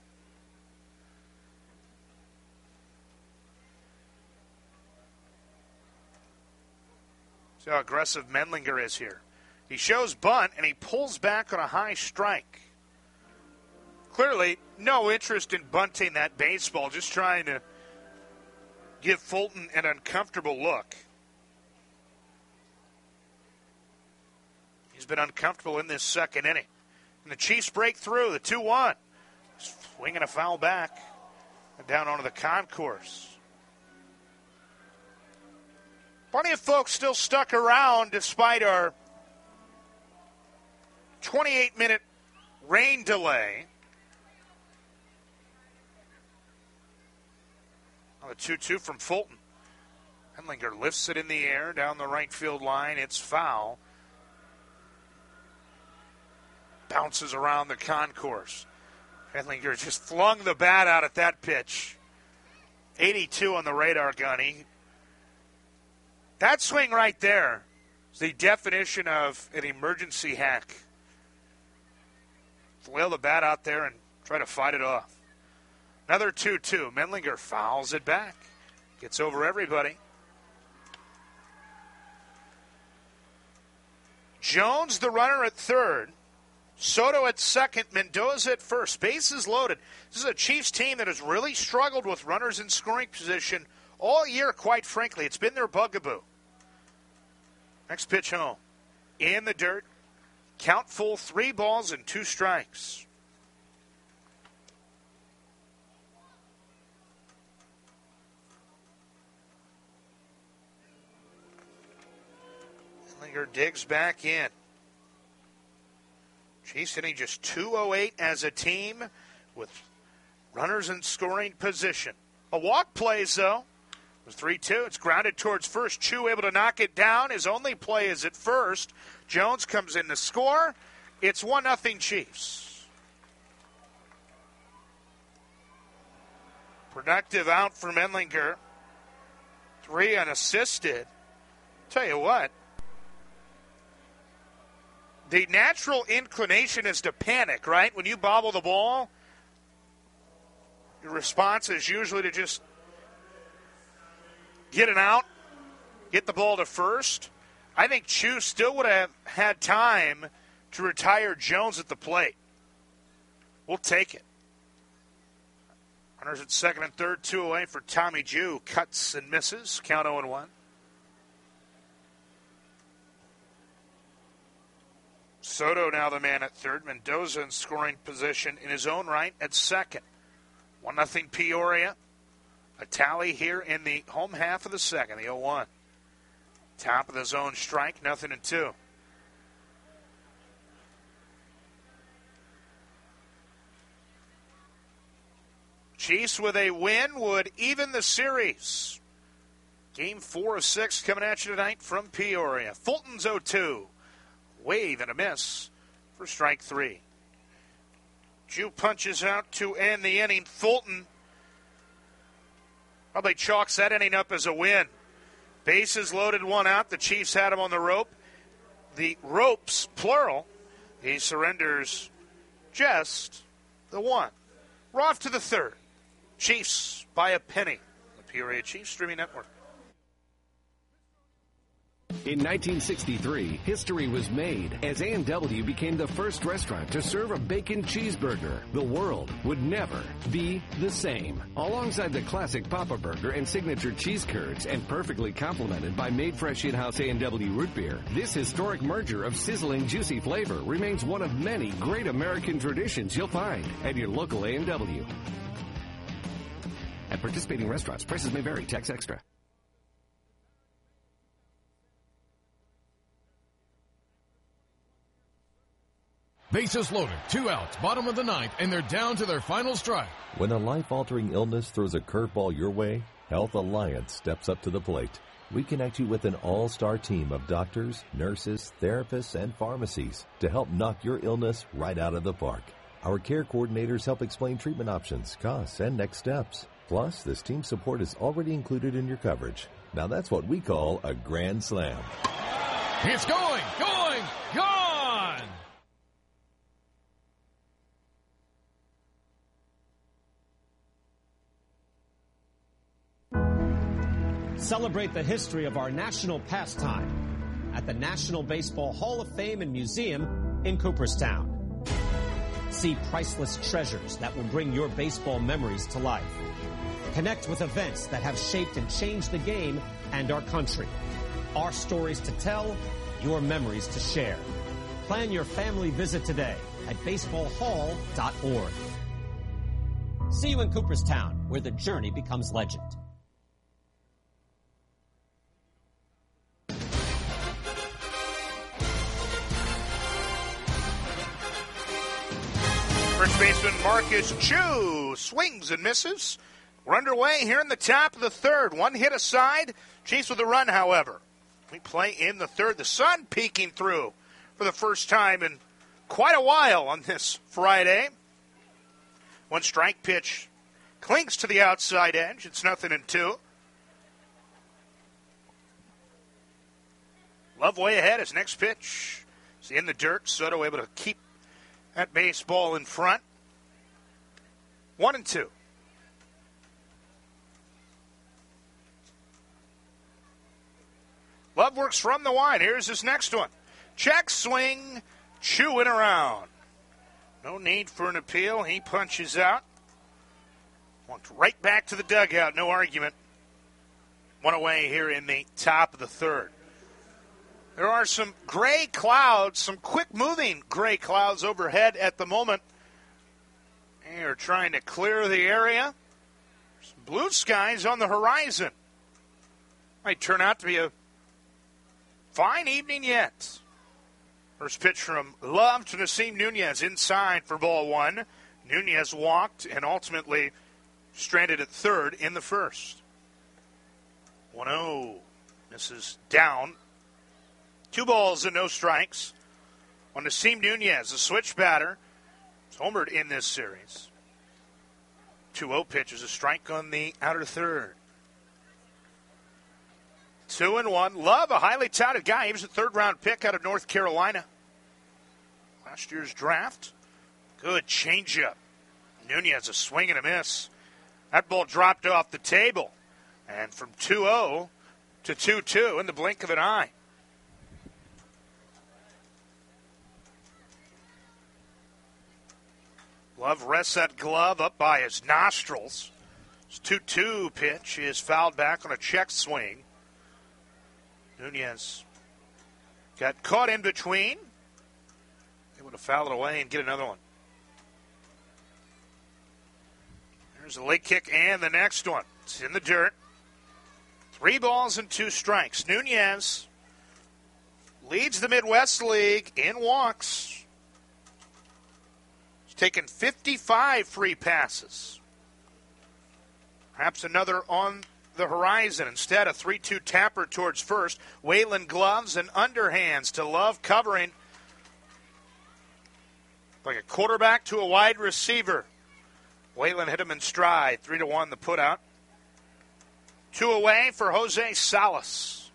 See how aggressive Mendlinger is here. He shows bunt, and he pulls back on a high strike. Clearly, no interest in bunting that baseball, just trying to give Fulton an uncomfortable look. He's been uncomfortable in this second inning. And the Chiefs break through, the 2-1. Swinging a foul back and down onto the concourse. Plenty of folks still stuck around despite our 28-minute rain delay. On the 2-2 from Fulton. Mendlinger lifts it in the air down the right field line. It's foul. Bounces around the concourse. Mendlinger just flung the bat out at that pitch. 82 on the radar gun. That swing right there is the definition of an emergency hack. flail the bat out there and try to fight it off. Another 2-2. Mendlinger fouls it back. Gets over everybody. Jones, the runner, at third. Soto at second. Mendoza at first. Bases loaded. This is a Chiefs team that has really struggled with runners in scoring position all year, quite frankly. It's been their bugaboo. Next pitch home. In the dirt. Count full, 3 balls and 2 strikes. Mendlinger digs back in. Chiefs hitting just .208 as a team with runners in scoring position. A walk plays, though. It was 3-2. It's grounded towards first. Chu able to knock it down. His only play is at first. Jones comes in to score. It's 1-0 Chiefs. Productive out for Mendlinger. 3 unassisted. Tell you what, the natural inclination is to panic, right? When you bobble the ball, your response is usually to just get it out, get the ball to first. I think Chu still would have had time to retire Jones at the plate. We'll take it. Runners at second and third, 2 away for Tommy Jew. Cuts and misses. Count 0-1. Soto now the man at third. Mendoza in scoring position in his own right at second. 1-0 Peoria. A tally here in the home half of the second, the 0-1. Top of the zone strike, 0-2. Chiefs with a win would even the series. Game 4 of 6 coming at you tonight from Peoria. Fulton's 0-2. Wave and a miss for strike 3. Jew punches out to end the inning. Fulton probably chalks that inning up as a win. Bases loaded, 1 out. The Chiefs had him on the rope. The ropes, plural. He surrenders just the 1. We're off to the third. Chiefs by a penny. The Peoria Chiefs Streaming Network. In 1963, history was made as A&W became the first restaurant to serve a bacon cheeseburger. The world would never be the same. Alongside the classic Papa Burger and signature cheese curds, and perfectly complemented by made fresh in-house A&W root beer, this historic merger of sizzling, juicy flavor remains one of many great American traditions you'll find at your local A&W. At participating restaurants, prices may vary. Tax extra. Bases loaded, 2 outs, bottom of the ninth, and they're down to their final strike. When a life-altering illness throws a curveball your way, Health Alliance steps up to the plate. We connect you with an all-star team of doctors, nurses, therapists, and pharmacies to help knock your illness right out of the park. Our care coordinators help explain treatment options, costs, and next steps. Plus, this team support is already included in your coverage. Now that's what we call a grand slam. It's going, gone! Celebrate the history of our national pastime at the National Baseball Hall of Fame and Museum in Cooperstown. See priceless treasures that will bring your baseball memories to life. Connect with events that have shaped and changed the game and our country. Our stories to tell, your memories to share. Plan your family visit today at baseballhall.org. See you in Cooperstown, where the journey becomes legend. First baseman Marcus Chu swings and misses. We're underway here in the top of the third. 1 hit aside. Chiefs with a run, however. We play in the third. The sun peeking through for the first time in quite a while on this Friday. 1 strike pitch clings to the outside edge. It's 0-2. Love way ahead. His next pitch is in the dirt. Soto able to keep That baseball in front. 1-2. Love works from the wide. Here's his next one. Check swing, chewing around. No need for an appeal. He punches out. Walked right back to the dugout. No argument. One away here in the top of the third. There are some gray clouds, some quick-moving gray clouds overhead at the moment. They are trying to clear the area. Some blue skies on the horizon. Might turn out to be a fine evening yet. First pitch from Love to Nasim Nunez inside for ball one. Nunez walked and ultimately stranded at third in the first. 1-0. This is down. 2 balls and no strikes. On Nasim Nunez, a switch batter. He's homered in this series. 2-0 pitch is a strike on the outer third. 2-1. Love, a highly touted guy. He was a third-round pick out of North Carolina. Last year's draft. Good changeup. Nunez, a swing and a miss. That ball dropped off the table. And from 2-0 to 2-2 in the blink of an eye. Love rests that glove up by his nostrils. His 2-2 pitch is fouled back on a check swing. Nunez got caught in between. Able to foul it away and get another one. There's a late kick and the next one. It's in the dirt. 3 balls and 2 strikes. Nunez leads the Midwest League in walks. He's taken 55 free passes. Perhaps another on the horizon. Instead, a 3-2 tapper towards first. Waylon gloves and underhands to Love, covering like a quarterback to a wide receiver. Waylon hit him in stride. 3-1 the putout. 2 away for Jose Salas.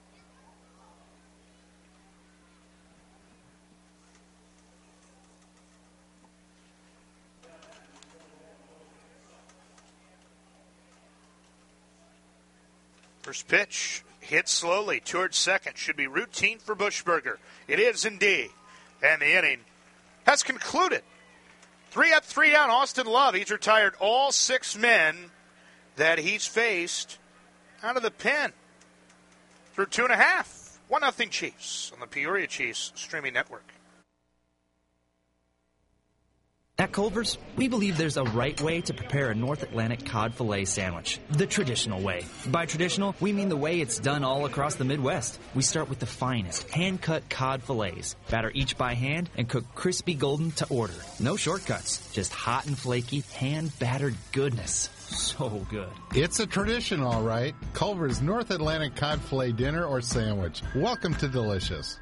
First pitch hit slowly towards second. Should be routine for Buschberger. It is indeed. And the inning has concluded. 3 up, 3 down. Austin Love. He's retired all 6 men that he's faced out of the pen through 2.5. 1-0 Chiefs on the Peoria Chiefs streaming network. At Culver's, we believe there's a right way to prepare a North Atlantic cod fillet sandwich, the traditional way. By traditional, we mean the way it's done all across the Midwest. We start with the finest, hand-cut cod fillets, batter each by hand, and cook crispy golden to order. No shortcuts, just hot and flaky, hand-battered goodness. So good. It's a tradition, all right. Culver's North Atlantic cod fillet dinner or sandwich. Welcome to Delicious.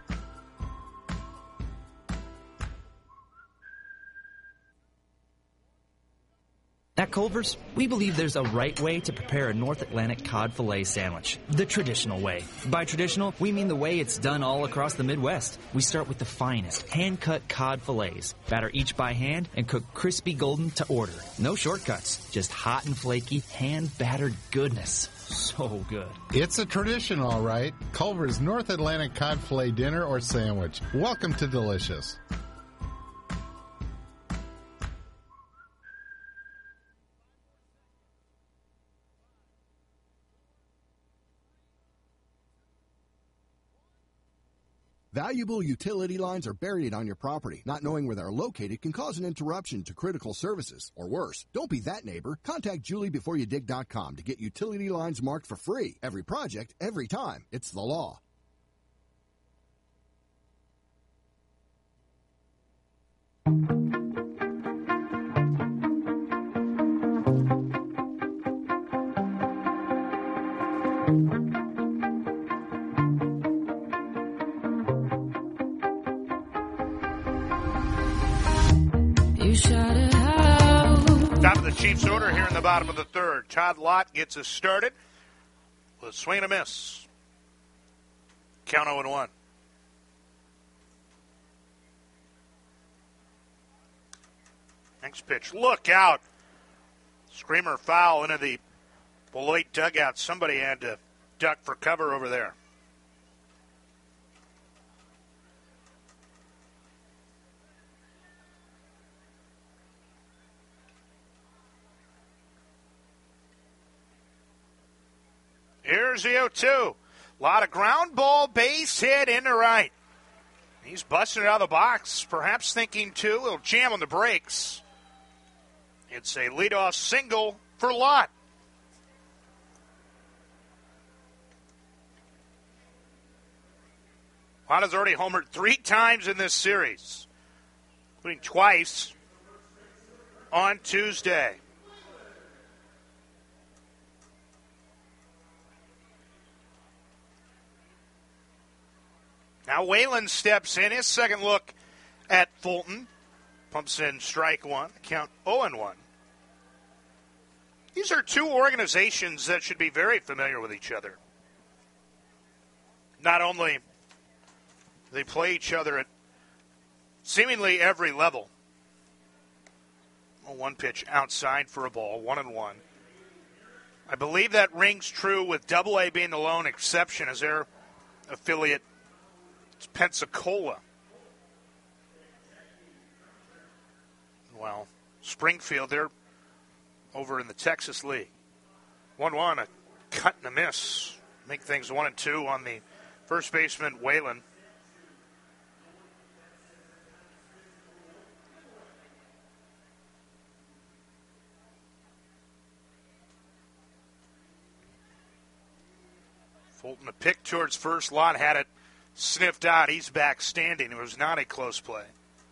At Culver's, we believe there's a right way to prepare a North Atlantic cod fillet sandwich, the traditional way. By traditional, we mean the way it's done all across the Midwest. We start with the finest, hand-cut cod fillets, batter each by hand, and cook crispy golden to order. No shortcuts, just hot and flaky, hand-battered goodness. So good. It's a tradition, all right. Culver's North Atlantic cod fillet dinner or sandwich. Welcome to Delicious. Valuable utility lines are buried on your property. Not knowing where they're located can cause an interruption to critical services. Or worse, don't be that neighbor. Contact JulieBeforeYouDig.com to get utility lines marked for free. Every project, every time. It's the law. Top of the Chiefs order here in the bottom of the third. Todd Lott gets us started with a swing and a miss. Count 0-1. Next pitch. Look out. Screamer foul into the Beloit dugout. Somebody had to duck for cover over there. Here's the 0-2. A lot of ground ball, base hit into right. He's busting it out of the box, perhaps thinking, too, he'll jam on the brakes. It's a leadoff single for Lott. Lott has already homered 3 times in this series, including twice on Tuesday. Now Whalen steps in, his second look at Fulton. Pumps in strike one, count 0-1. These are two organizations that should be very familiar with each other. Not only do they play each other at seemingly every level. One pitch outside for a ball, 1-1. I believe that rings true with Double-A being the lone exception as their affiliate. It's Pensacola. Well, Springfield, they're over in the Texas League. 1-1, a cut and a miss. Make things 1-2 on the first baseman, Whalen. Fulton a pick towards first. Lott had it sniffed out. He's back standing. It was not a close play.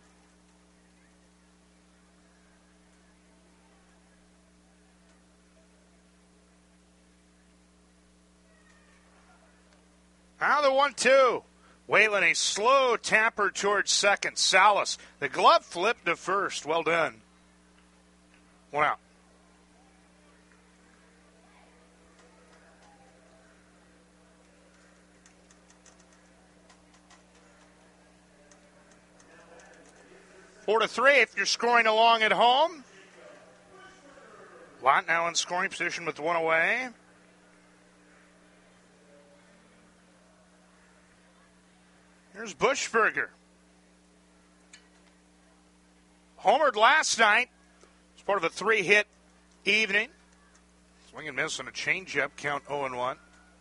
Now the 1-2. Whalen a slow tapper towards second. Salas, the glove flip to first. Well done. 1 out. Four to 3 if you're scoring along at home. Lott now in scoring position with one away. Here's Buschberger. Homered last night. It's part of a 3-hit evening. Swing and miss on a changeup, count 0-1.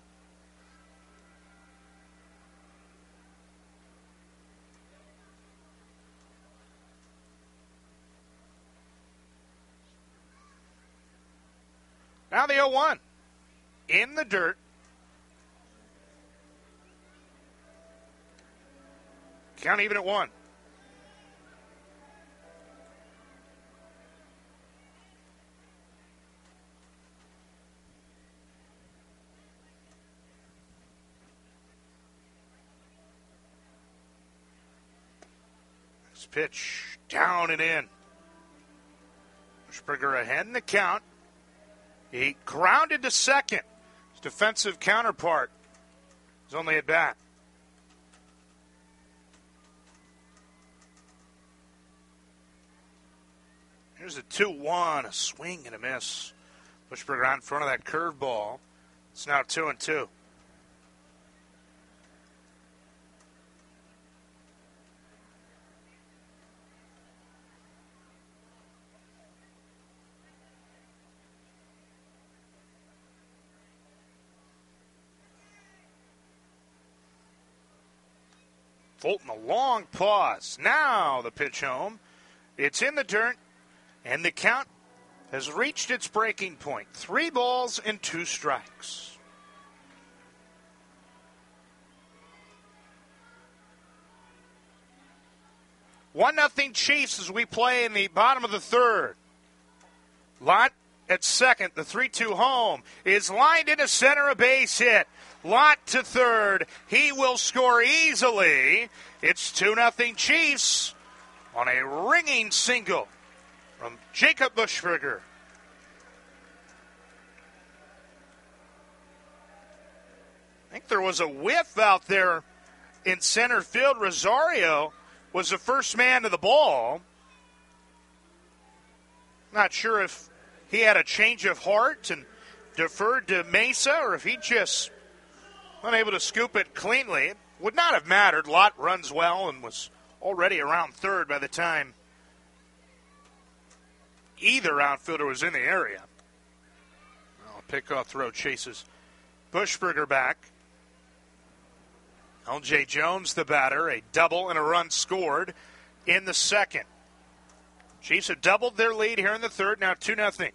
Now the 0-1. In the dirt. Count even at 1. Next pitch, down and in. Buschberger ahead in the count. He grounded to second. His defensive counterpart is only at bat. Here's a 2-1, a swing and a miss. Buschberger out in front of that curveball. It's now 2-2. Fulton, a long pause. Now the pitch home. It's in the dirt, and the count has reached its breaking point. 3 balls and 2 strikes. One nothing Chiefs as we play in the bottom of the third. Lott at second. The 3-2 home is lined into center, a base hit. Lott to third. He will score easily. It's 2-0 Chiefs on a ringing single from Jacob Buschberger. I think there was a whiff out there in center field. Rosario was the first man to the ball. Not sure if he had a change of heart and deferred to Mesa or if he just unable to scoop it cleanly. It would not have mattered. Lott runs well and was already around third by the time either outfielder was in the area. Well, pickoff throw chases Buschberger back. L.J. Jones, the batter, a double and a run scored in the second. Chiefs have doubled their lead here in the third, now 2-0.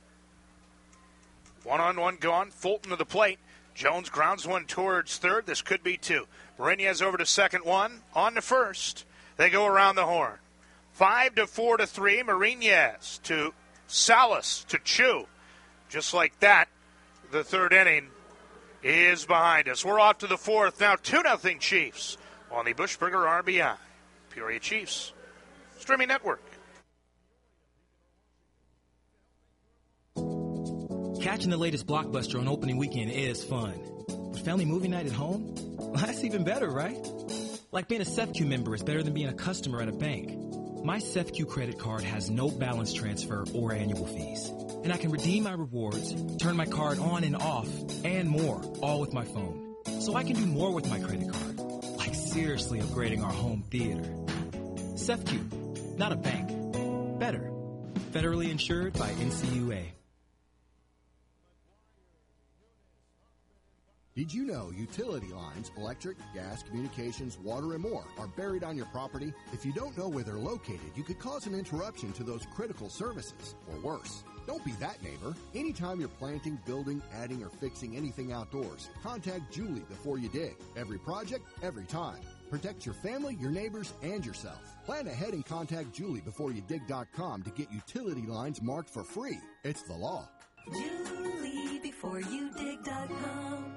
1-on-1 gone, Fulton to the plate. Jones grounds one towards third. This could be two. Mariñez over to second one, on to first. They go around the horn. 5-4 to 3. Mariñez to Salas to Chu. Just like that, the third inning is behind us. We're off to the fourth. Now 2-0 Chiefs on the Buschberger RBI Peoria Chiefs streaming network. Catching the latest blockbuster on opening weekend is fun. But family movie night at home? Well, that's even better, right? Like being a SEFCU member is better than being a customer at a bank. My SEFCU credit card has no balance transfer or annual fees. And I can redeem my rewards, turn my card on and off, and more, all with my phone. So I can do more with my credit card. Like seriously upgrading our home theater. SEFCU, not a bank. Better. Federally insured by NCUA. Did you know utility lines, electric, gas, communications, water, and more are buried on your property? If you don't know where they're located, you could cause an interruption to those critical services, or worse. Don't be that neighbor. Anytime you're planting, building, adding, or fixing anything outdoors, contact Julie before you dig. Every project, every time. Protect your family, your neighbors, and yourself. Plan ahead and contact JulieBeforeYouDig.com to get utility lines marked for free. It's the law. JulieBeforeYouDig.com.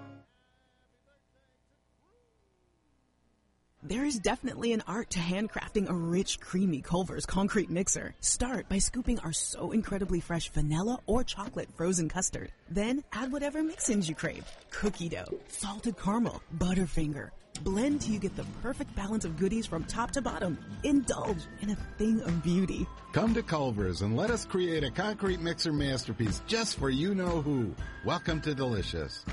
There is definitely an art to handcrafting a rich, creamy Culver's concrete mixer. Start by scooping our so incredibly fresh vanilla or chocolate frozen custard. Then add whatever mix-ins you crave. Cookie dough, salted caramel, Butterfinger. Blend till you get the perfect balance of goodies from top to bottom. Indulge in a thing of beauty. Come to Culver's and let us create a concrete mixer masterpiece just for you-know-who. Welcome to Delicious.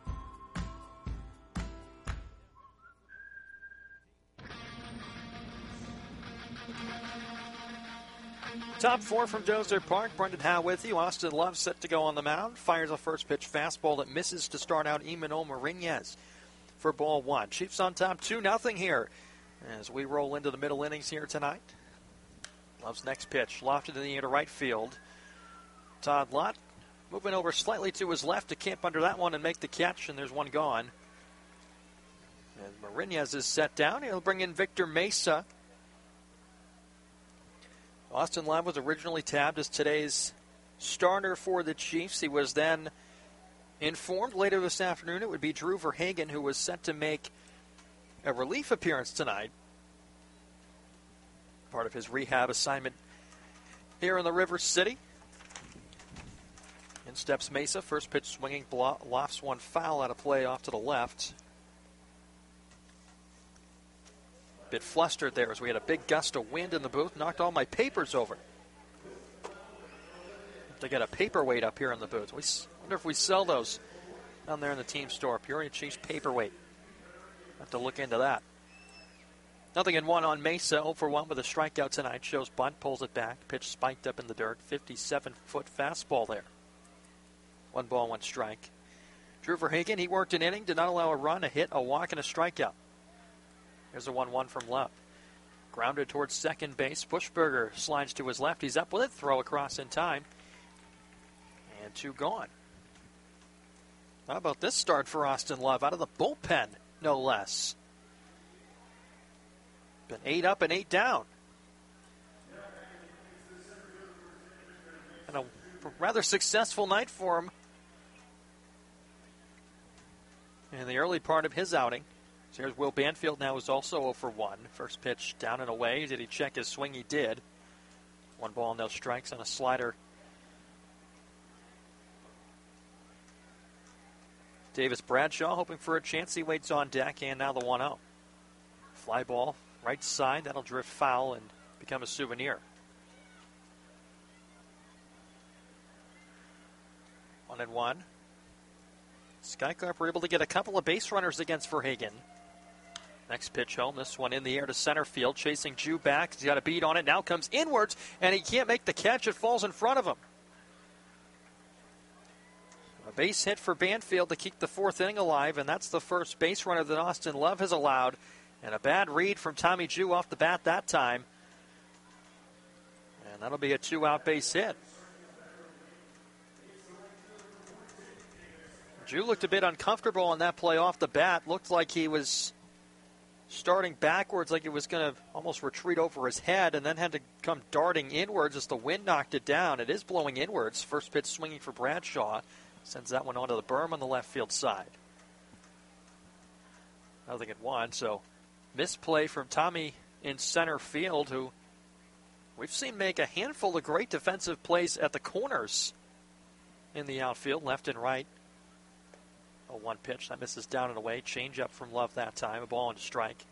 Top four from Dozer Park. Brendan Howe with you. Austin Love set to go on the mound. Fires a first pitch fastball that misses to start out Imanol Mariñez for ball one. Chiefs on top 2-0 here as we roll into the middle innings here tonight. Love's next pitch lofted in the air to right field. Todd Lott moving over slightly to his left to camp under that one and make the catch, and there's one gone. And Mariñez is set down. He'll bring in Victor Mesa. Austin Love was originally tabbed as today's starter for the Chiefs. He was then informed later this afternoon it would be Drew Verhagen who was set to make a relief appearance tonight. Part of his rehab assignment here in the River City. In steps Mesa. First pitch swinging, lofts one foul out of play off to the left. Bit flustered there as we had a big gust of wind in the booth. Knocked all my papers over. They got a paperweight up here in the booth. We wonder if we sell those down there in the team store. Peoria Chiefs paperweight. Have to look into that. 0-1 on Mesa. 0-for-1 with a strikeout tonight. Shows bunt, pulls it back. Pitch spiked up in the dirt. 57-foot fastball there. 1 ball, 1 strike. Drew Verhagen, he worked an inning. Did not allow a run, a hit, a walk, and a strikeout. Here's a 1-1 from Love. Grounded towards second base. Buschberger slides to his left. He's up with it. Throw across in time. And 2 gone. How about this start for Austin Love? Out of the bullpen, no less. Been 8 up and 8 down. And a rather successful night for him in the early part of his outing. So here's Will Banfield now, who's also 0-for-1. First pitch down and away. Did he check his swing? He did. 1 ball, no strikes on a slider. Davis Bradshaw hoping for a chance. He waits on deck, and now the 1-0. Fly ball, right side. That'll drift foul and become a souvenir. 1-1. Skycarp were able to get a couple of base runners against Verhagen. Next pitch home, this one in the air to center field, chasing Jew back. He's got a beat on it, now comes inwards, and he can't make the catch. It falls in front of him. A base hit for Banfield to keep the fourth inning alive, and that's the first base runner that Austin Love has allowed. And a bad read from Tommy Jew off the bat that time. And that'll be a 2-out base hit. Jew looked a bit uncomfortable on that play off the bat. Looked like he was starting backwards, like it was going to almost retreat over his head, and then had to come darting inwards as the wind knocked it down. It is blowing inwards. First pitch swinging for Bradshaw. Sends that one onto the berm on the left field side. Nothing at one, so misplay from Tommy in center field, who we've seen make a handful of great defensive plays at the corners in the outfield, left and right. A one pitch that misses down and away. Change up from Love that time. A ball and a strike.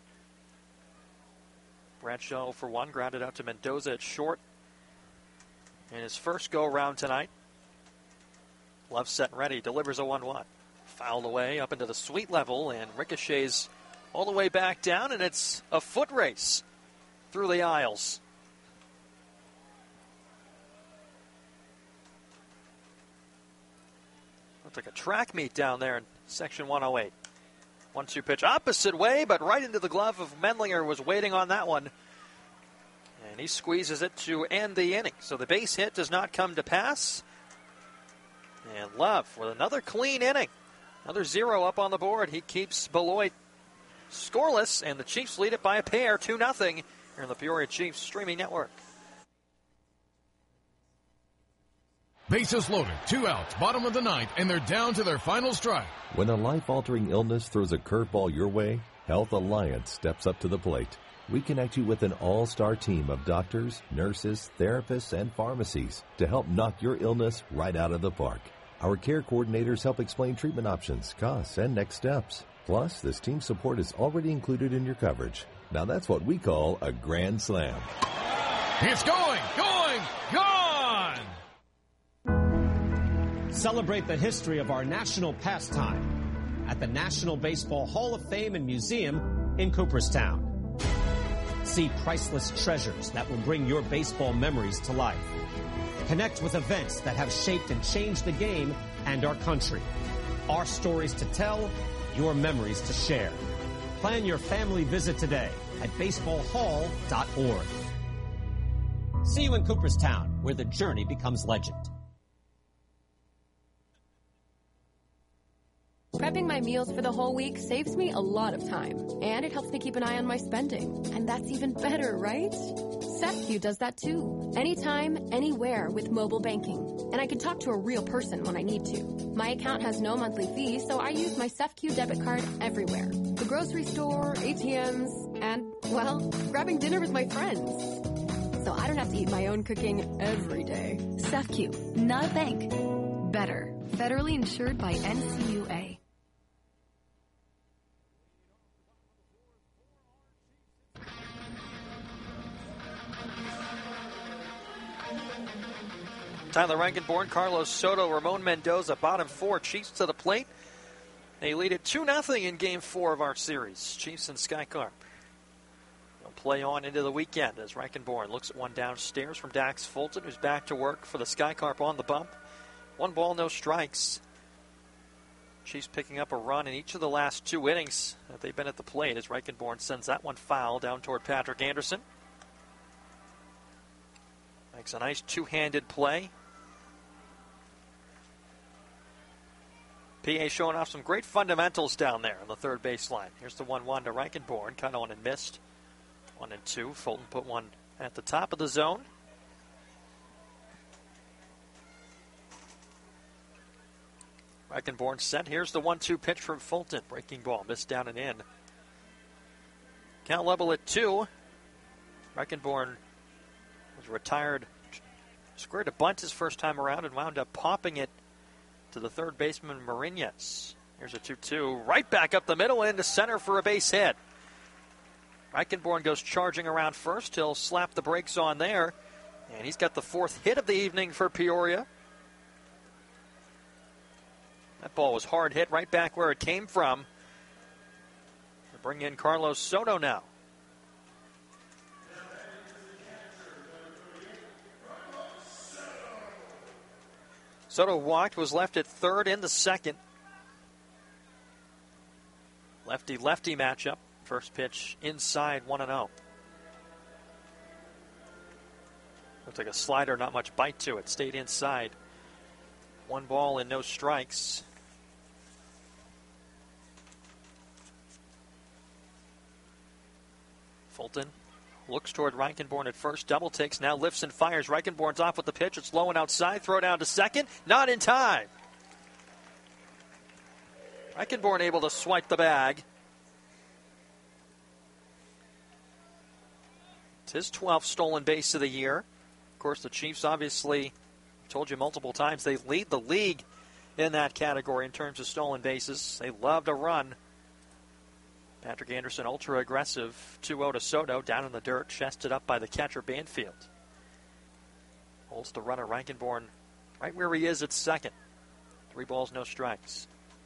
Bradshaw for one, grounded out to Mendoza at short. In his first go around tonight. Love set and ready, delivers a 1-1. Fouled away up into the sweet level, and ricochets all the way back down, and it's a foot race through the aisles. Looks like a track meet down there in section 108. 1-2 pitch opposite way, but right into the glove of Mendlinger, was waiting on that one. And he squeezes it to end the inning. So the base hit does not come to pass. And Love with another clean inning. Another 0 up on the board. He keeps Beloit scoreless, and the Chiefs lead it by a pair, 2-0, here in the Peoria Chiefs streaming network. Bases loaded, 2 outs, bottom of the ninth, and they're down to their final strike. When a life-altering illness throws a curveball your way, Health Alliance steps up to the plate. We connect you with an all-star team of doctors, nurses, therapists, and pharmacies to help knock your illness right out of the park. Our care coordinators help explain treatment options, costs, and next steps. Plus, this team support is already included in your coverage. Now that's what we call a grand slam. It's going, gone! Celebrate the history of our national pastime at the National Baseball Hall of Fame and Museum in Cooperstown. See priceless treasures that will bring your baseball memories to life. Connect with events that have shaped and changed the game and our country. Our stories to tell, your memories to share. Plan your family visit today at baseballhall.org. See you in Cooperstown, where the journey becomes legend. Prepping my meals for the whole week saves me a lot of time, and it helps me keep an eye on my spending. And that's even better, right? SafeQ does that too. Anytime, anywhere with mobile banking. And I can talk to a real person when I need to. My account has no monthly fee, so I use my SafeQ debit card everywhere. The grocery store, ATMs, and, well, grabbing dinner with my friends. So I don't have to eat my own cooking every day. SafeQ, not a bank. Better. Federally insured by NCUA. Tyler Rankenborn, Carlos Soto, Ramon Mendoza, bottom four. Chiefs to the plate. They lead it 2-0 in Game 4 of our series. Chiefs and Skycarp. They'll play on into the weekend as Rankenborn looks at one downstairs from Dax Fulton, who's back to work for the Skycarp on the bump. 1 ball, no strikes. Chiefs picking up a run in each of the last 2 innings that they've been at the plate as Rankenborn sends that one foul down toward Patrick Anderson. Makes a nice two-handed play. PA showing off some great fundamentals down there on the third baseline. Here's the 1-1 to Rankenborn. Cut on and missed. 1-2. Fulton put one at the top of the zone. Rankenborn set. Here's the 1-2 pitch from Fulton. Breaking ball. Missed down and in. Count level at 2. Rankenborn was retired. Squared a bunt his first time around and wound up popping it to the third baseman, Marinas. Here's a 2-2. Right back up the middle into center for a base hit. Rankenborn goes charging around first. He'll slap the brakes on there. And he's got the 4th hit of the evening for Peoria. That ball was hard hit right back where it came from. They bring in Carlos Soto now. Soto walked, was left at third in the second. Lefty-lefty matchup. First pitch inside 1-0. Looked like a slider, not much bite to it. Stayed inside. 1 ball and no strikes. Fulton looks toward Reichenborn at first. Double takes, now lifts and fires. Reichenborn's off with the pitch. It's low and outside. Throw down to second. Not in time. Reichenborn able to swipe the bag. It's his 12th stolen base of the year. Of course, the Chiefs obviously, told you multiple times, they lead the league in that category in terms of stolen bases. They love to run. Patrick Anderson, ultra aggressive. 2-0 to Soto, down in the dirt, chested up by the catcher Banfield. Holds the runner Reichenborn right where he is at second. 3 balls, no strikes.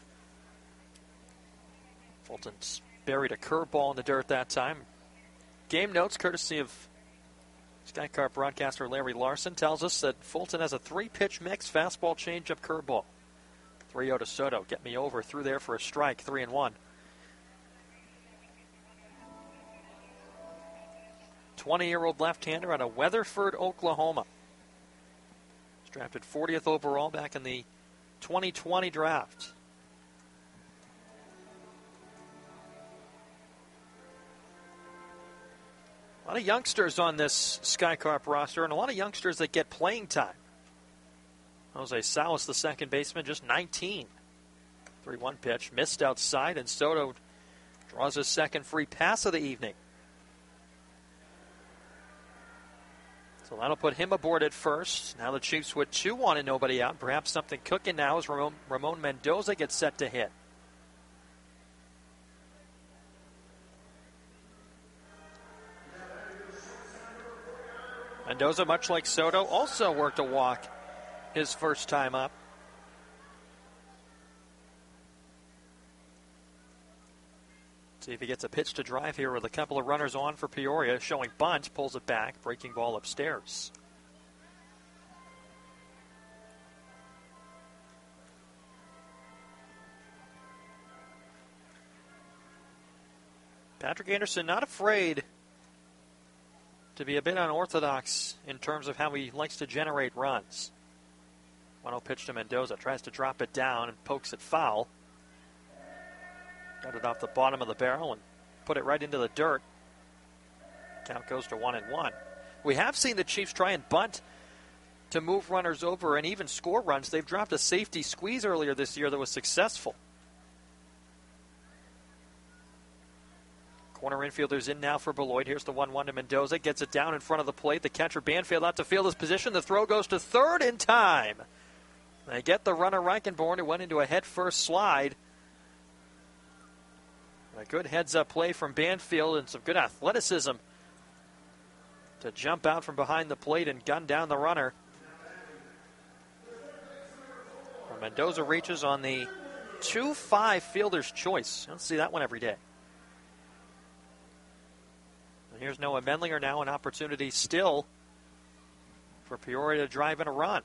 Fulton's buried a curveball in the dirt that time. Game notes, courtesy of SkyCarp broadcaster Larry Larson, tells us that Fulton has a 3-pitch mix, fastball, changeup, curveball. 3-0 to Soto. Get me over. Through there for a strike. 3-1. 20-year-old left-hander out of Weatherford, Oklahoma. He's drafted 40th overall back in the 2020 draft. A lot of youngsters on this SkyCarp roster, and a lot of youngsters that get playing time. Jose Salas, the second baseman, just 19. 3-1 pitch, missed outside, and Soto draws his second free pass of the evening. So that'll put him aboard at first. Now the Chiefs with 2-1 and nobody out. Perhaps something cooking now as Ramon Mendoza gets set to hit. Mendoza, much like Soto, also worked a walk his first time up. See if he gets a pitch to drive here with a couple of runners on for Peoria. Showing bunt, pulls it back, breaking ball upstairs. Patrick Anderson not afraid to be a bit unorthodox in terms of how he likes to generate runs. 1-0 pitch to Mendoza. Tries to drop it down and pokes it foul. Got it off the bottom of the barrel and put it right into the dirt. Count goes to 1-1. We have seen the Chiefs try and bunt to move runners over and even score runs. They've dropped a safety squeeze earlier this year that was successful. Corner infielders in now for Beloit. Here's the 1-1 to Mendoza. Gets it down in front of the plate. The catcher Banfield out to field his position. The throw goes to third in time. They get the runner Reichenborn, who went into a head-first slide. A good heads-up play from Banfield and some good athleticism to jump out from behind the plate and gun down the runner. Well, Mendoza reaches on the 2-5 fielder's choice. You don't see that one every day. Here's Noah Mendlinger now, an opportunity still for Peoria to drive in a run.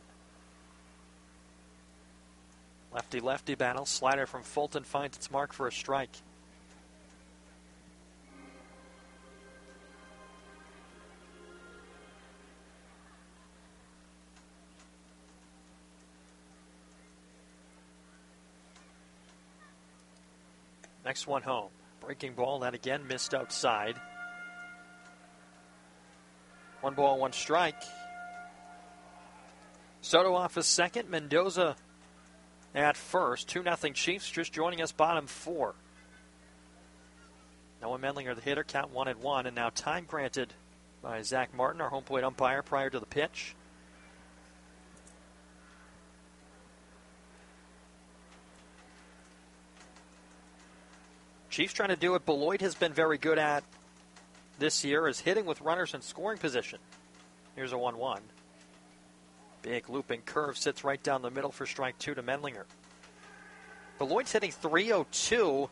Lefty-lefty battle. Slider from Fulton finds its mark for a strike. Next one home. Breaking ball, that again missed outside. 1 ball, 1 strike. Soto off his second. Mendoza at first. 2-0 Chiefs just joining us bottom 4. Noah Mendlinger, the hitter, count 1-1. And now time granted by Zach Martin, our home plate umpire, prior to the pitch. Chiefs trying to do what Beloit has been very good at this year, is hitting with runners in scoring position. Here's a 1-1. Big looping curve sits right down the middle for strike 2 to Mendlinger. Beloit's hitting .302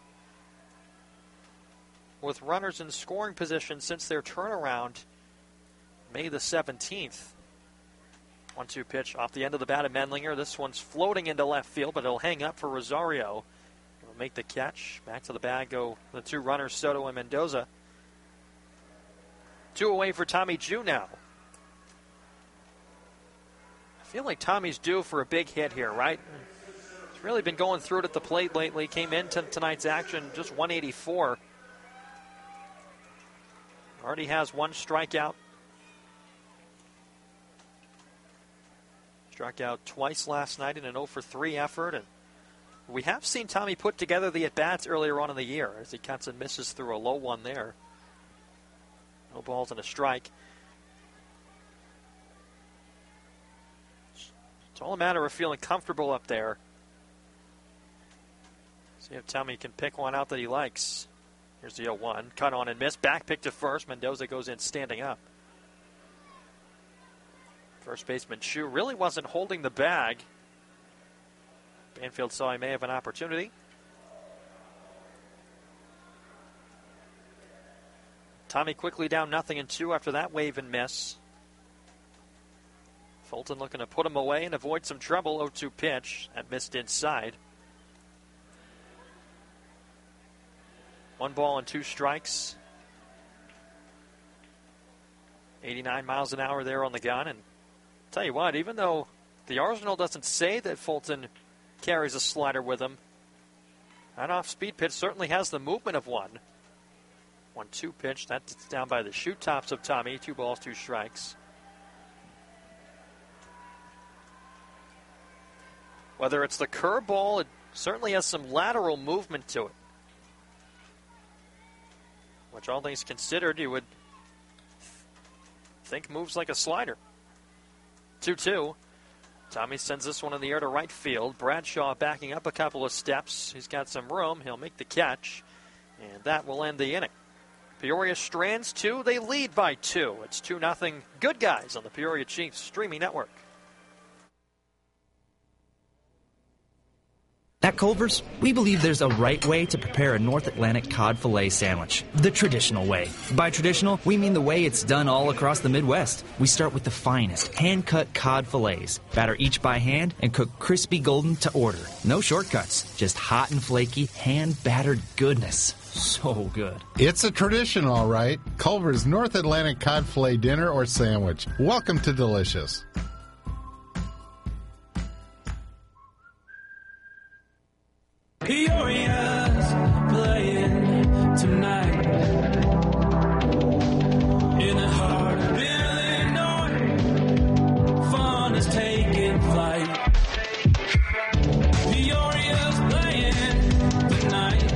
with runners in scoring position since their turnaround May the 17th. 1-2 pitch off the end of the bat of Mendlinger. This one's floating into left field, but it'll hang up for Rosario. He'll make the catch. Back to the bag go the two runners, Soto and Mendoza. 2 away for Tommy Jew now. I feel like Tommy's due for a big hit here, right? He's really been going through it at the plate lately. Came into tonight's action just 184. Already has 1 strikeout. Struck out twice last night in an 0-for-3 effort. And we have seen Tommy put together the at-bats earlier on in the year as he cuts and misses through a low one there. No balls and a strike. It's all a matter of feeling comfortable up there. See if Tommy can pick one out that he likes. Here's the 0-1. Cut on and miss. Back pick to first. Mendoza goes in standing up. First baseman Chu really wasn't holding the bag. Banfield saw he may have an opportunity. Tommy quickly down 0-2 after that wave and miss. Fulton looking to put him away and avoid some trouble. 0-2 pitch. That missed inside. 1 ball and 2 strikes. 89 miles an hour there on the gun. And tell you what, even though the Arsenal doesn't say that Fulton carries a slider with him, that off-speed pitch certainly has the movement of one. 1-2 pitch. That's down by the shoot tops of Tommy. 2 balls, 2 strikes. Whether it's the curveball, it certainly has some lateral movement to it, which all things considered, you would think moves like a slider. 2-2. Tommy sends this one in the air to right field. Bradshaw backing up a couple of steps. He's got some room. He'll make the catch, and that will end the inning. Peoria Strands 2. They lead by 2. It's 2-0 Good Guys on the Peoria Chiefs streaming network. At Culver's, we believe there's a right way to prepare a North Atlantic cod fillet sandwich, the traditional way. By traditional, we mean the way it's done all across the Midwest. We start with the finest, hand-cut cod fillets, batter each by hand, and cook crispy golden to order. No shortcuts, just hot and flaky, hand-battered goodness. So good. It's a tradition, all right. Culver's North Atlantic cod fillet dinner or sandwich. Welcome to Delicious. Peoria's playing tonight in the heart of Illinois. Fun is taking flight. Peoria's playing tonight.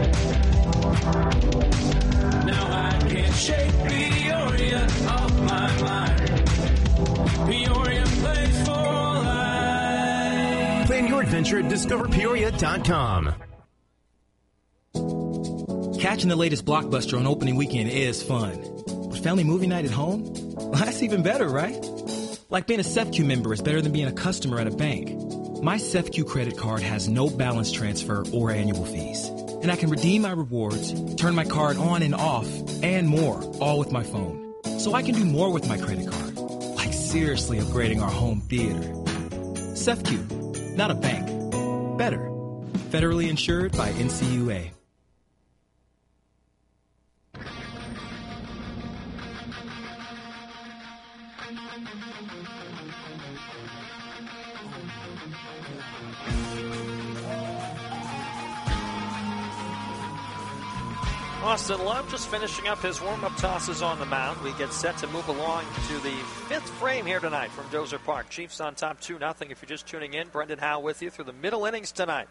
Now I can't shake Peoria off my mind. Peoria plays for life. Plan your adventure at discoverpeoria.com. Catching the latest blockbuster on opening weekend is fun. But family movie night at home? Well, that's even better, right? Like being a SEFCU member is better than being a customer at a bank. My SEFCU credit card has no balance transfer or annual fees. And I can redeem my rewards, turn my card on and off, and more, all with my phone. So I can do more with my credit card. Like seriously upgrading our home theater. SEFCU, not a bank. Better. Federally insured by NCUA. Austin Love just finishing up his warm-up tosses on the mound. We get set to move along to the 5th frame here tonight from Dozer Park. Chiefs on top 2-0. If you're just tuning in, Brendan Howe with you through the middle innings tonight.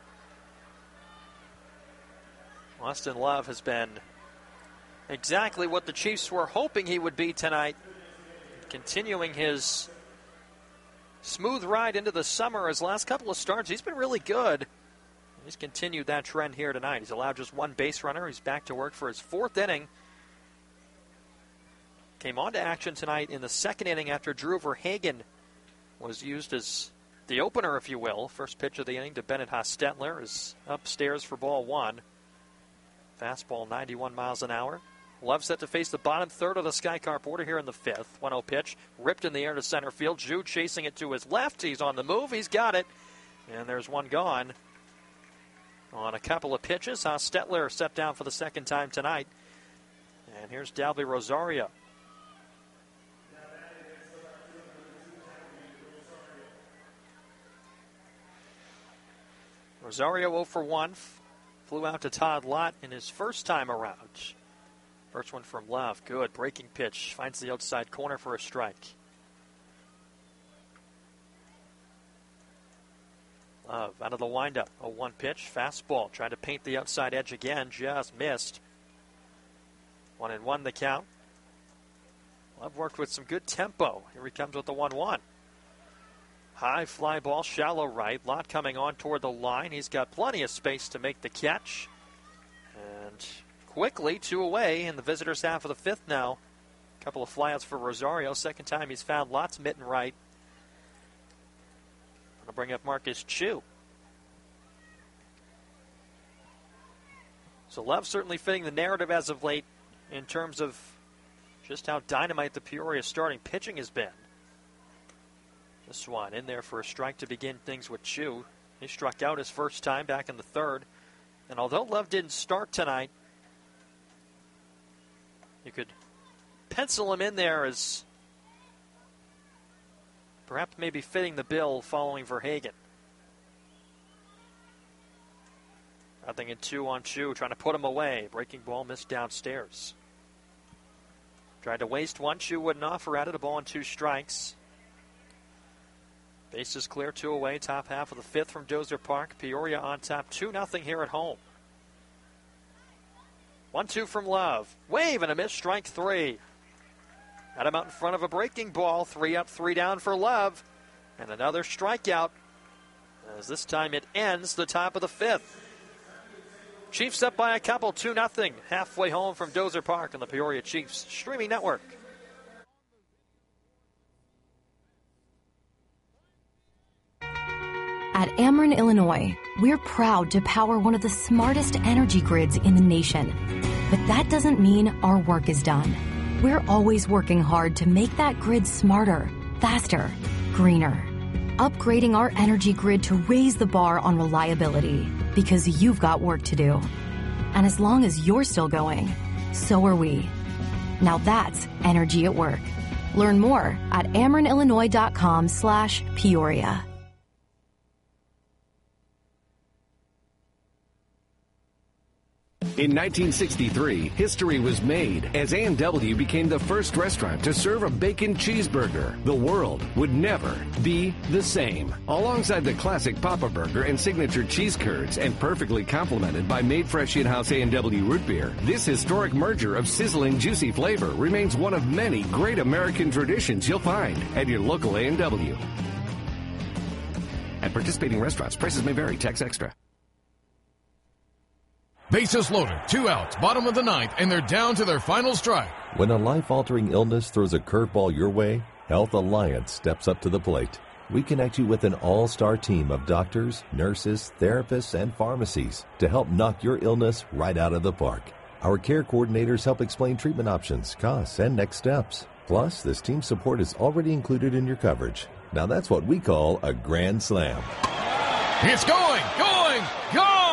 Austin Love has been exactly what the Chiefs were hoping he would be tonight. Continuing his smooth ride into the summer. His last couple of starts, he's been really good. He's continued that trend here tonight. He's allowed just 1 base runner. He's back to work for his 4th inning. Came on to action tonight in the 2nd inning after Drew Verhagen was used as The opener, if you will. First pitch of the inning to Bennett Hostetler is upstairs for ball one. Fastball 91 miles an hour. Love set to face the bottom third of the Sky Carp order here in the fifth. 1-0 pitch. Ripped in the air to center field. Zhu chasing it to his left. He's on the move. He's got it. And there's one gone. On a couple of pitches, Hostetler stepped down for the second time tonight. And here's Dalby Rosario. Rosario 0 for 1. Flew out to Todd Lott in his first time around. First one from Love. Good. Breaking pitch. Finds the outside corner for a strike. Love out of the windup. 0-1 pitch. Fastball. Trying to paint the outside edge again. Just missed. 1-1 the count. Love worked with some good tempo. Here he comes with the 1-1. High fly ball, shallow right. Lott coming on toward the line. He's got plenty of space to make the catch. And quickly, 2 away in the visitors' half of the fifth now. A couple of flyouts for Rosario. Second time he's found Lott's mitten right. Going to bring up Marcus Chu. So Love certainly fitting the narrative as of late in terms of just how dynamite the Peoria starting pitching has been. This one in there for a strike to begin things with Chu. He struck out his first time back in the third. And although Love didn't start tonight, you could pencil him in there as perhaps maybe fitting the bill following Verhagen. 0-2 on Chu, trying to put him away. Breaking ball missed downstairs. Tried to waste one. Chu wouldn't offer at it. A ball and 2 strikes. Bases clear, 2 away. Top half of the fifth from Dozer Park. Peoria on top 2-0 here at home. 1-2 from Love. Wave and a miss, strike 3. Had him out in front of a breaking ball. 3 up, 3 down for Love. And another strikeout, as this time it ends the top of the fifth. Chiefs up by a couple, 2-0. Halfway home from Dozer Park on the Peoria Chiefs streaming network. At Ameren, Illinois, we're proud to power one of the smartest energy grids in the nation. But that doesn't mean our work is done. We're always working hard to make that grid smarter, faster, greener. Upgrading our energy grid to raise the bar on reliability, because you've got work to do. And as long as you're still going, so are we. Now that's energy at work. Learn more at amerenillinois.com/Peoria. In 1963, history was made as A&W became the first restaurant to serve a bacon cheeseburger. The world would never be the same. Alongside the classic Papa Burger and signature cheese curds, and perfectly complemented by made fresh in-house A&W root beer, this historic merger of sizzling, juicy flavor remains one of many great American traditions you'll find at your local A&W. At participating restaurants, prices may vary. Tax extra. Bases loaded, 2 outs, bottom of the ninth, and they're down to their final strike. When a life-altering illness throws a curveball your way, Health Alliance steps up to the plate. We connect you with an all-star team of doctors, nurses, therapists, and pharmacies to help knock your illness right out of the park. Our care coordinators help explain treatment options, costs, and next steps. Plus, this team support is already included in your coverage. Now that's what we call a grand slam. It's going! Gone!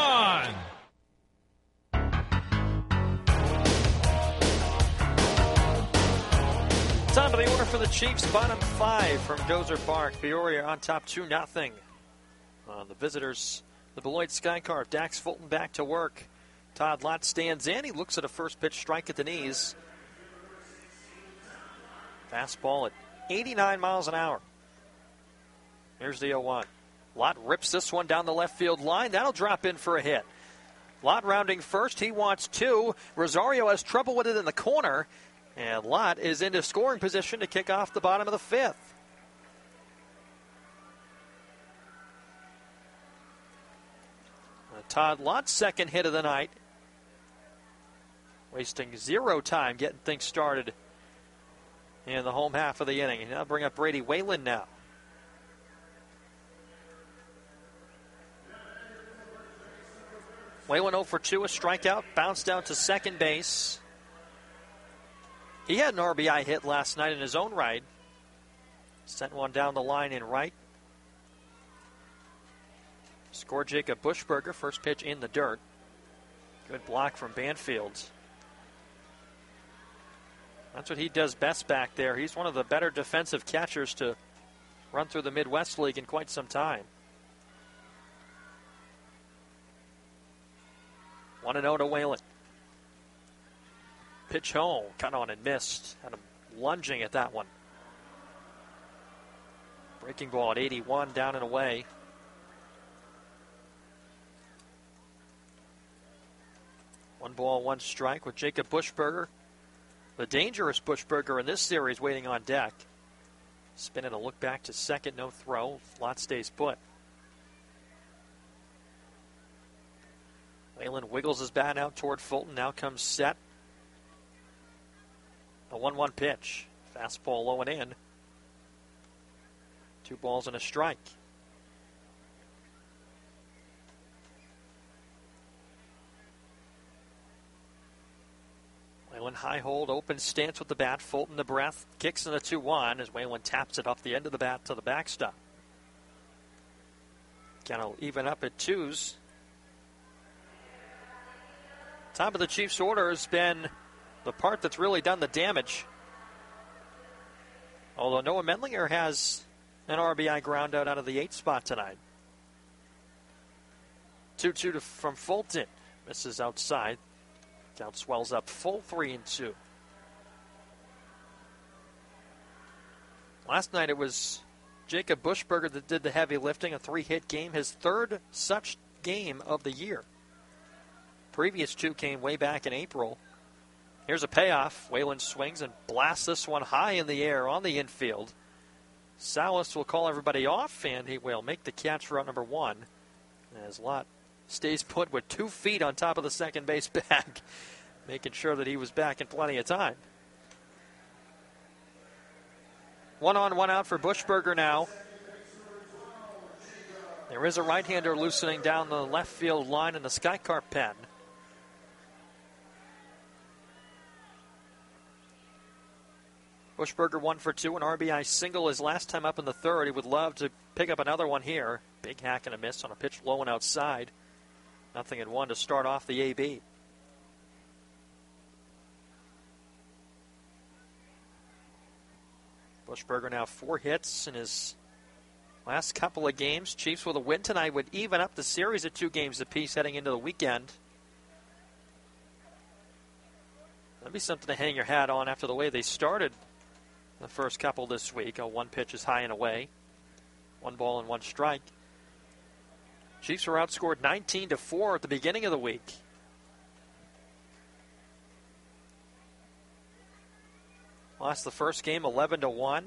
Top of the order for the Chiefs, bottom 5 from Dozer Park. Peoria on top 2-0. The visitors, the Beloit Sky Carp. Dax Fulton back to work. Todd Lott stands in. He looks at a first pitch strike at the knees. Fastball at 89 miles an hour. Here's the 0-1. Lott rips this one down the left field line. That'll drop in for a hit. Lott rounding first. He wants 2. Rosario has trouble with it in the corner. And Lott is into scoring position to kick off the bottom of the fifth. Todd Lott's second hit of the night. Wasting 0 time getting things started in the home half of the inning. Now bring up Brady Whalen now. Whalen 0 for 2, a strikeout, bounced out to second base. He had an RBI hit last night in his own right. Sent one down the line in right. Scored Jacob Buschberger, first pitch in the dirt. Good block from Banfield. That's what he does best back there. He's one of the better defensive catchers to run through the Midwest League in quite some time. 1-0 to Whalen. Pitch home, cut on and missed. Had him lunging at that one. Breaking ball at 81, down and away. One ball, one strike with Jacob Buschberger. The dangerous Buschberger in this series waiting on deck. Spinning a look back to second, no throw. Lot stays put. Whalen wiggles his bat out toward Fulton. Now comes set. A 1-1 pitch. Fastball low and in. 2 balls and a strike. Whalen high hold, open stance with the bat. Fulton the breath, kicks in the 2-1 as Whalen taps it off the end of the bat to the backstop. Count will even up at 2s. Top of the Chiefs' order has been the part that's really done the damage. Although Noah Mendlinger has an RBI ground out of the 8th spot tonight. 2-2 from Fulton. Misses outside. Count swells up full 3-2. Last night it was Jacob Buschberger that did the heavy lifting, a 3-hit game, his 3rd such game of the year. Previous 2 came way back in April. Here's a payoff. Whalen swings and blasts this one high in the air on the infield. Salas will call everybody off, and he will make the catch for out number 1. As Lott stays put with 2 feet on top of the second base bag, making sure that he was back in plenty of time. 1 on, 1 out for Buschberger now. There is a right-hander loosening down the left field line in the Skycarp pen. Buschberger 1 for 2, an RBI single his last time up in the 3rd. He would love to pick up another one here. Big hack and a miss on a pitch low and outside. Nothing in 1 to start off the AB. Buschberger now 4 hits in his last couple of games. Chiefs with a win tonight would even up the series at 2 games apiece heading into the weekend. That'd be something to hang your hat on after the way they started the first couple this week. 1 pitch is high and away. 1 ball and 1 strike. Chiefs were outscored 19-4 at the beginning of the week. Lost the first game 11-1.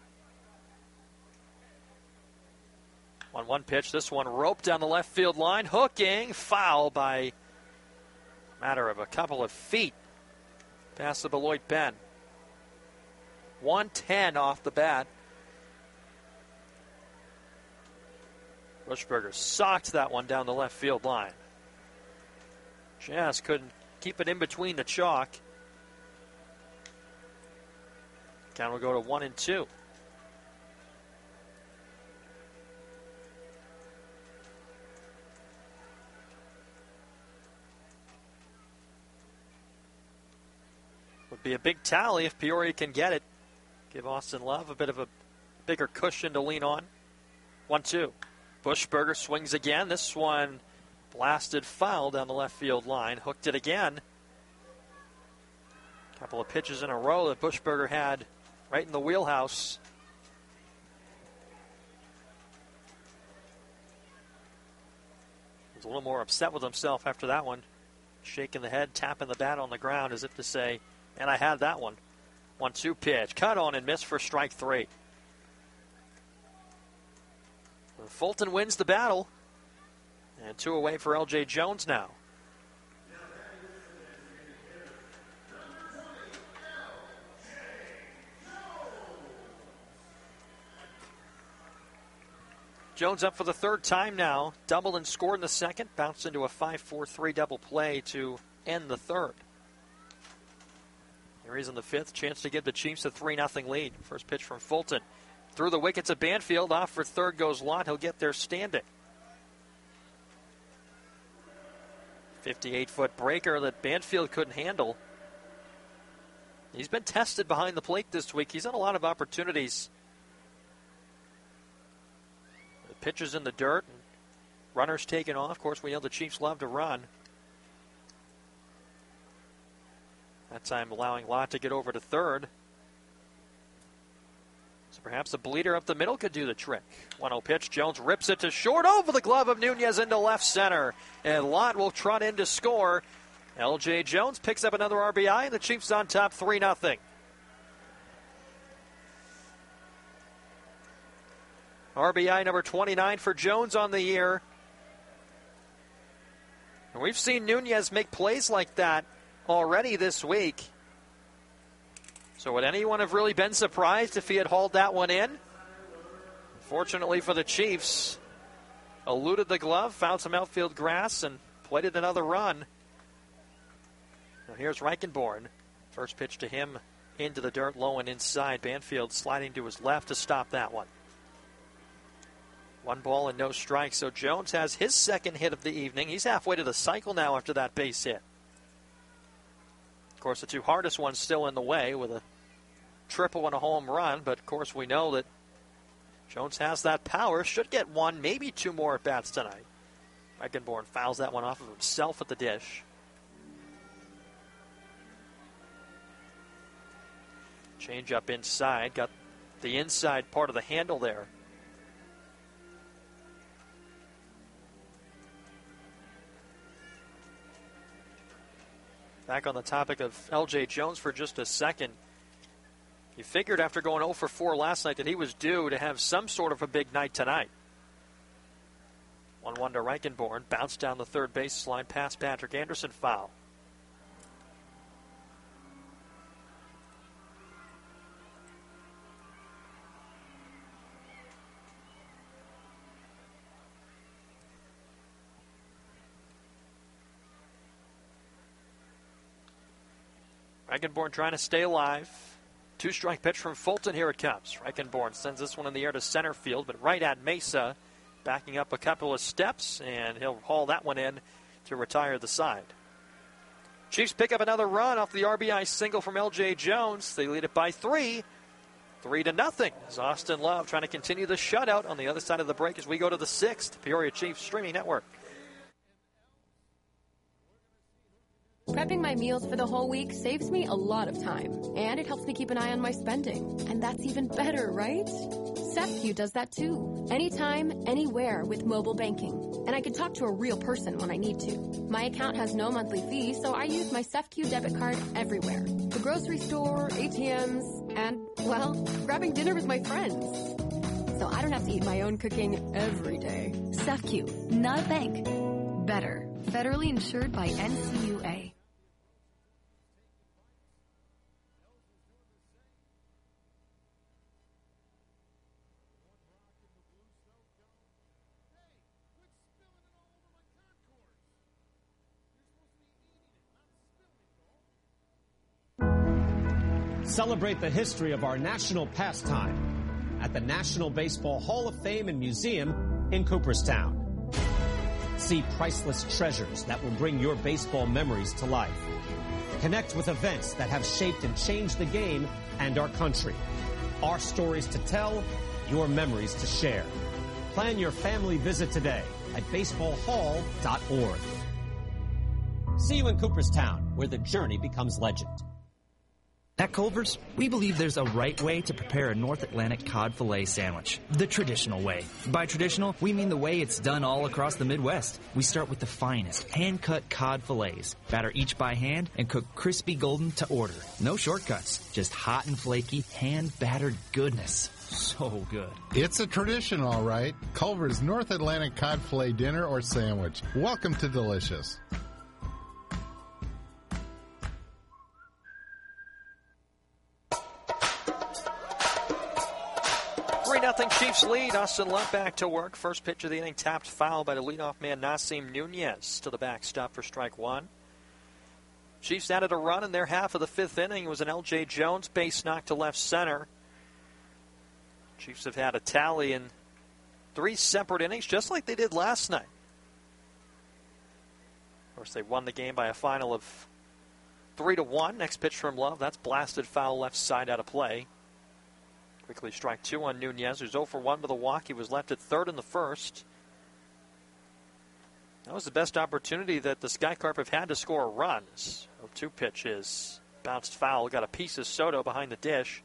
1-1 pitch. This one roped down the left field line. Hooking. Foul by a matter of a couple of feet past the Beloit pen. 110 off the bat. Buschberger socked that one down the left field line. Just couldn't keep it in between the chalk. Count will go to 1-2. Would be a big tally if Peoria can get it. Give Austin Love a bit of a bigger cushion to lean on. 1-2. Buschberger swings again. This one blasted foul down the left field line. Hooked it again. Couple of pitches in a row that Buschberger had right in the wheelhouse. He was a little more upset with himself after that one. Shaking the head, tapping the bat on the ground as if to say, and I had that one. 1-2 pitch. Cut on and miss for strike 3. Fulton wins the battle. And 2 away for L.J. Jones now. Jones up for the third time now. Doubled and scored in the second. Bounced into a 5-4-3 double play to end the third. Here he's in the fifth. Chance to give the Chiefs a 3-0 lead. First pitch from Fulton. Through the wickets of Banfield. Off for third goes Lott. He'll get there standing. 58-foot breaker that Banfield couldn't handle. He's been tested behind the plate this week. He's had a lot of opportunities. The pitcher's in the dirt. And runners taken off. Of course, we know the Chiefs love to run. That time allowing Lott to get over to third. So perhaps a bleeder up the middle could do the trick. 1-0 pitch. Jones rips it to short over the glove of Nunez into left center. And Lott will trot in to score. L.J. Jones picks up another RBI, and the Chiefs on top 3-0. RBI number 29 for Jones on the year. And we've seen Nunez make plays like that already this week. So would anyone have really been surprised if he had hauled that one in? Fortunately for the Chiefs, eluded the glove, found some outfield grass, and plated another run. Now here's Reichenborn. First pitch to him into the dirt, low and inside. Banfield sliding to his left to stop that one. 1 ball and no strikes. So Jones has his second hit of the evening. He's halfway to the cycle now after that base hit. Of course, the two hardest ones still in the way with a triple and a home run. But, of course, we know that Jones has that power. Should get one, maybe two more at-bats tonight. Reichenborn fouls that one off of himself at the dish. Change up inside. Got the inside part of the handle there. Back on the topic of L.J. Jones for just a second. You figured after going 0 for 4 last night that he was due to have some sort of a big night tonight. 1-1 to Reichenborn. Bounced down the third base line past Patrick Anderson. Foul. Reichenborn trying to stay alive. 2-strike pitch from Fulton. Here it comes. Reichenborn sends this one in the air to center field, but right at Mesa, backing up a couple of steps, and he'll haul that one in to retire the side. Chiefs pick up another run off the RBI single from L.J. Jones. They lead it by 3. 3-0. As Austin Love trying to continue the shutout on the other side of the break as we go to the 6th. Peoria Chiefs Streaming Network. Prepping my meals for the whole week saves me a lot of time, and it helps me keep an eye on my spending. And that's even better, right? SafeQ does that too. Anytime, anywhere with mobile banking. And I can talk to a real person when I need to. My account has no monthly fee, so I use my SafeQ debit card everywhere. The grocery store, ATMs, and, well, grabbing dinner with my friends. So I don't have to eat my own cooking every day. SafeQ, not a bank. Better. Federally insured by NCUA. Celebrate the history of our national pastime at the National Baseball Hall of Fame and Museum in Cooperstown. See priceless treasures that will bring your baseball memories to life. Connect with events that have shaped and changed the game and our country. Our stories to tell, your memories to share. Plan your family visit today at baseballhall.org. See you in Cooperstown, where the journey becomes legend. At Culver's, we believe there's a right way to prepare a North Atlantic cod fillet sandwich. The traditional way. By traditional, we mean the way it's done all across the Midwest. We start with the finest, hand-cut cod fillets, batter each by hand, and cook crispy golden to order. No shortcuts, just hot and flaky, hand-battered goodness. So good. It's a tradition, all right. Culver's North Atlantic cod fillet dinner or sandwich. Welcome to Delicious. 3-0 Chiefs lead. Austin Love back to work. First pitch of the inning tapped foul by the leadoff man Nasim Nunez to the backstop for strike one. Chiefs added a run in their half of the fifth inning. It was an L.J. Jones base knock to left center. Chiefs have had a tally in 3 separate innings, just like they did last night. Of course, they won the game by a final of 3-1. Next pitch from Love. That's blasted foul left side out of play. Quickly strike two on Nunez, who's 0 for 1 with a walk. He was left at third in the first. That was the best opportunity that the Sky Carp have had to score runs. 0-2 pitch is bounced foul. Got a piece of Soto behind the dish.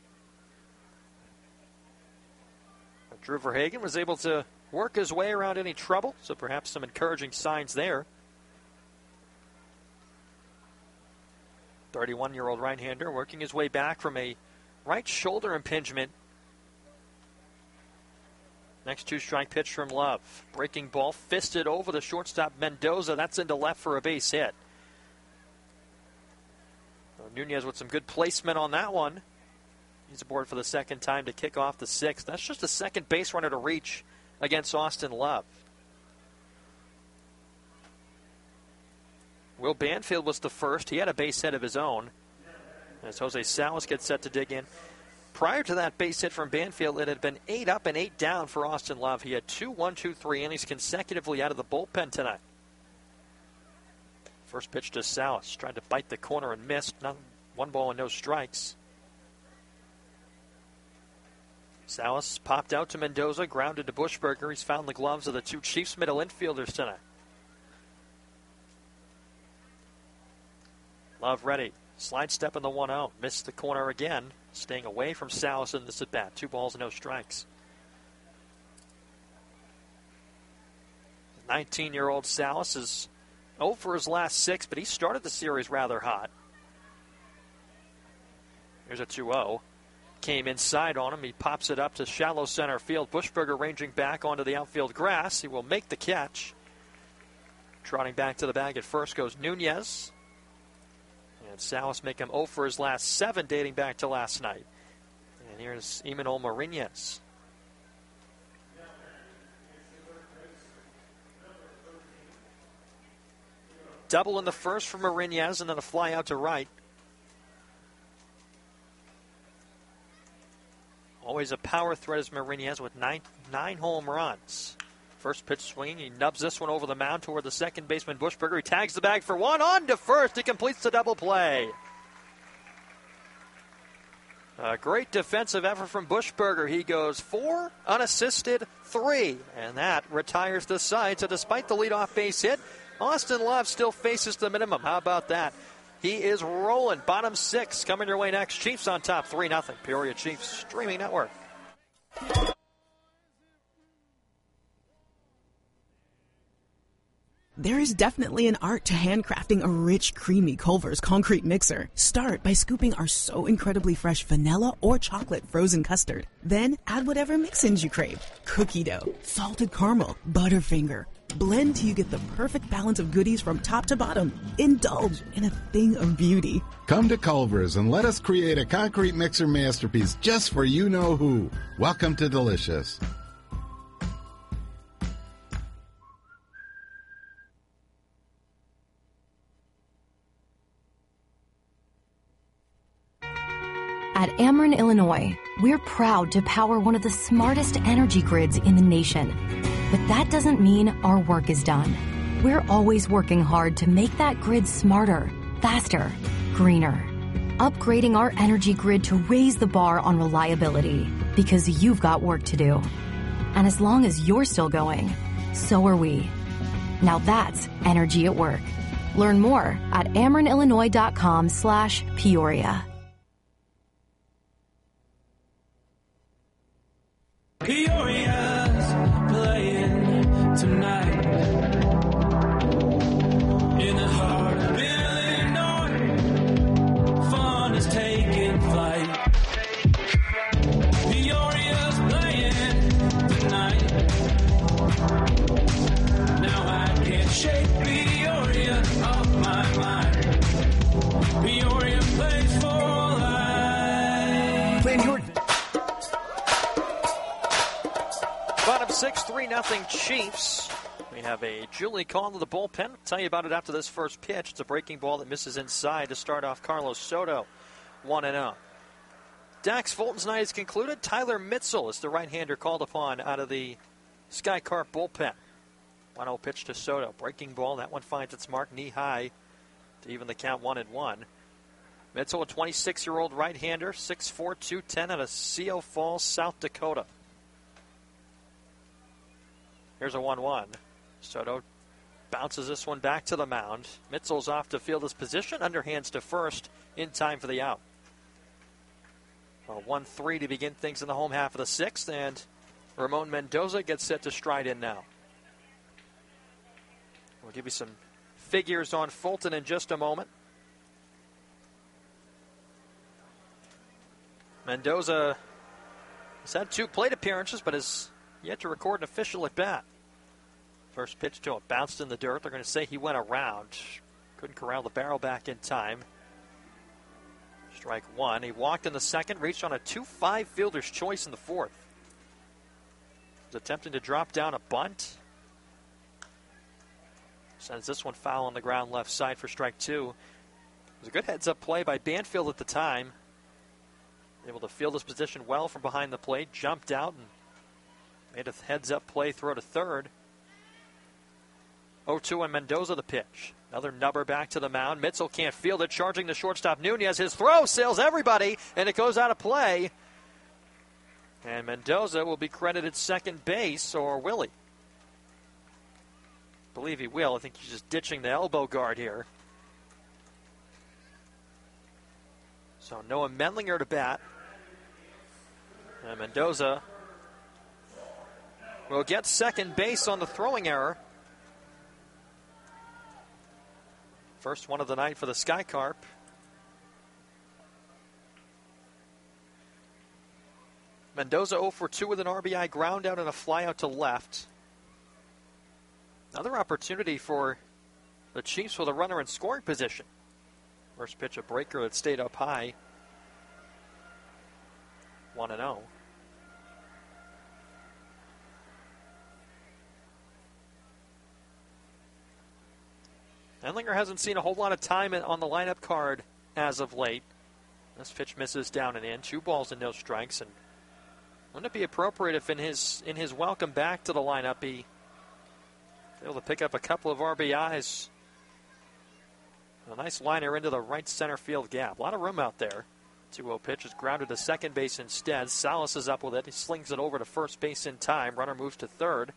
But Drew Verhagen was able to work his way around any trouble, so perhaps some encouraging signs there. 31-year-old right-hander working his way back from a right shoulder impingement. Next 2-strike pitch from Love. Breaking ball, fisted over the shortstop Mendoza. That's into left for a base hit. Nunez with some good placement on that one. He's aboard for the second time to kick off the sixth. That's just a second base runner to reach against Austin Love. Will Banfield was the first. He had a base hit of his own as Jose Salas gets set to dig in. Prior to that base hit from Banfield, it had been 8 up and 8 down for Austin Love. He had 2 1-2-3 innings consecutively out of the bullpen tonight. First pitch to Salas. Tried to bite the corner and missed. 1 ball and no strikes. Salas popped out to Mendoza, grounded to Buschberger. He's found the gloves of the 2 Chiefs middle infielders tonight. Love ready. Slide step in the 1-0. Missed the corner again. Staying away from Salas in this at-bat. 2 balls and no strikes. 19-year-old Salas is 0 for his last 6, but he started the series rather hot. Here's a 2-0. Came inside on him. He pops it up to shallow center field. Buschberger ranging back onto the outfield grass. He will make the catch. Trotting back to the bag at first goes Nunez. And Salas make him 0 for his last 7 dating back to last night. And here's Imanol Marinez. Double in the first for Marinez and then a fly out to right. Always a power threat as Marinez with 9 home runs. First pitch swinging. He nubs this one over the mound toward the second baseman Buschberger. He tags the bag for 1 on to first. He completes the double play. A great defensive effort from Buschberger. He goes 4, unassisted, 3. And that retires the side. So despite the leadoff base hit, Austin Love still faces the minimum. How about that? He is rolling. Bottom 6 coming your way next. Chiefs on top 3-0. Peoria Chiefs streaming network. There is definitely an art to handcrafting a rich, creamy Culver's concrete mixer. Start by scooping our so incredibly fresh vanilla or chocolate frozen custard. Then add whatever mix-ins you crave. Cookie dough, salted caramel, Butterfinger. Blend till you get the perfect balance of goodies from top to bottom. Indulge in a thing of beauty. Come to Culver's and let us create a concrete mixer masterpiece just for you-know-who. Welcome to Delicious. At Ameren, Illinois, we're proud to power one of the smartest energy grids in the nation. But that doesn't mean our work is done. We're always working hard to make that grid smarter, faster, greener. Upgrading our energy grid to raise the bar on reliability, because you've got work to do. And as long as you're still going, so are we. Now that's energy at work. Learn more at amerenillinois.com/Peoria. Peoria's playing tonight in the heart of Illinois. Fun is taking flight. Peoria's playing tonight. Now I can't shake Peoria off my mind. Peoria plays for life. Plan your 6, 3-0 Chiefs. We have a Julie call to the bullpen. I'll tell you about it after this first pitch. It's a breaking ball that misses inside to start off Carlos Soto, 1-0. Dax Fulton's night is concluded. Tyler Mitzel is the right-hander called upon out of the Sky Carp bullpen. 1-0 pitch to Soto. Breaking ball. That one finds its mark knee high to even the count 1-1. Mitzel, a 26-year-old right-hander, 6'4", 210 out of CO Falls, South Dakota. Here's a 1-1. Soto bounces this one back to the mound. Mitzel's off to field his position. Underhands to first in time for the out. 1-3 to begin things in the home half of the sixth, and Ramon Mendoza gets set to stride in now. We'll give you some figures on Fulton in just a moment. Mendoza has had 2 plate appearances, but has yet to record an official at bat. First pitch to him, bounced in the dirt. They're going to say he went around. Couldn't corral the barrel back in time. Strike 1. He walked in the second, reached on a 2-5 fielder's choice in the fourth. Was attempting to drop down a bunt. Sends this one foul on the ground left side for strike 2. It was a good heads-up play by Banfield at the time. Able to field his position well from behind the plate. Jumped out and made a heads-up play throw to third. 0-2 and Mendoza the pitch. Another nubber back to the mound. Mitzel can't field it. Charging the shortstop Nunez. His throw sails everybody, and it goes out of play. And Mendoza will be credited second base, or will he? I believe he will. I think he's just ditching the elbow guard here. So Noah Mendlinger to bat. And Mendoza will get second base on the throwing error. First one of the night for the Sky Carp. Mendoza 0 for 2 with an RBI ground out and a fly out to left. Another opportunity for the Chiefs with a runner in scoring position. First pitch, a breaker that stayed up high. 1-0. Mendlinger hasn't seen a whole lot of time on the lineup card as of late. This pitch misses down and in. 2 balls and no strikes. And wouldn't it be appropriate if in his welcome back to the lineup he was able to pick up a couple of RBIs? A nice liner into the right center field gap. A lot of room out there. 2-0 pitch is grounded to second base instead. Salas is up with it. He slings it over to first base in time. Runner moves to third.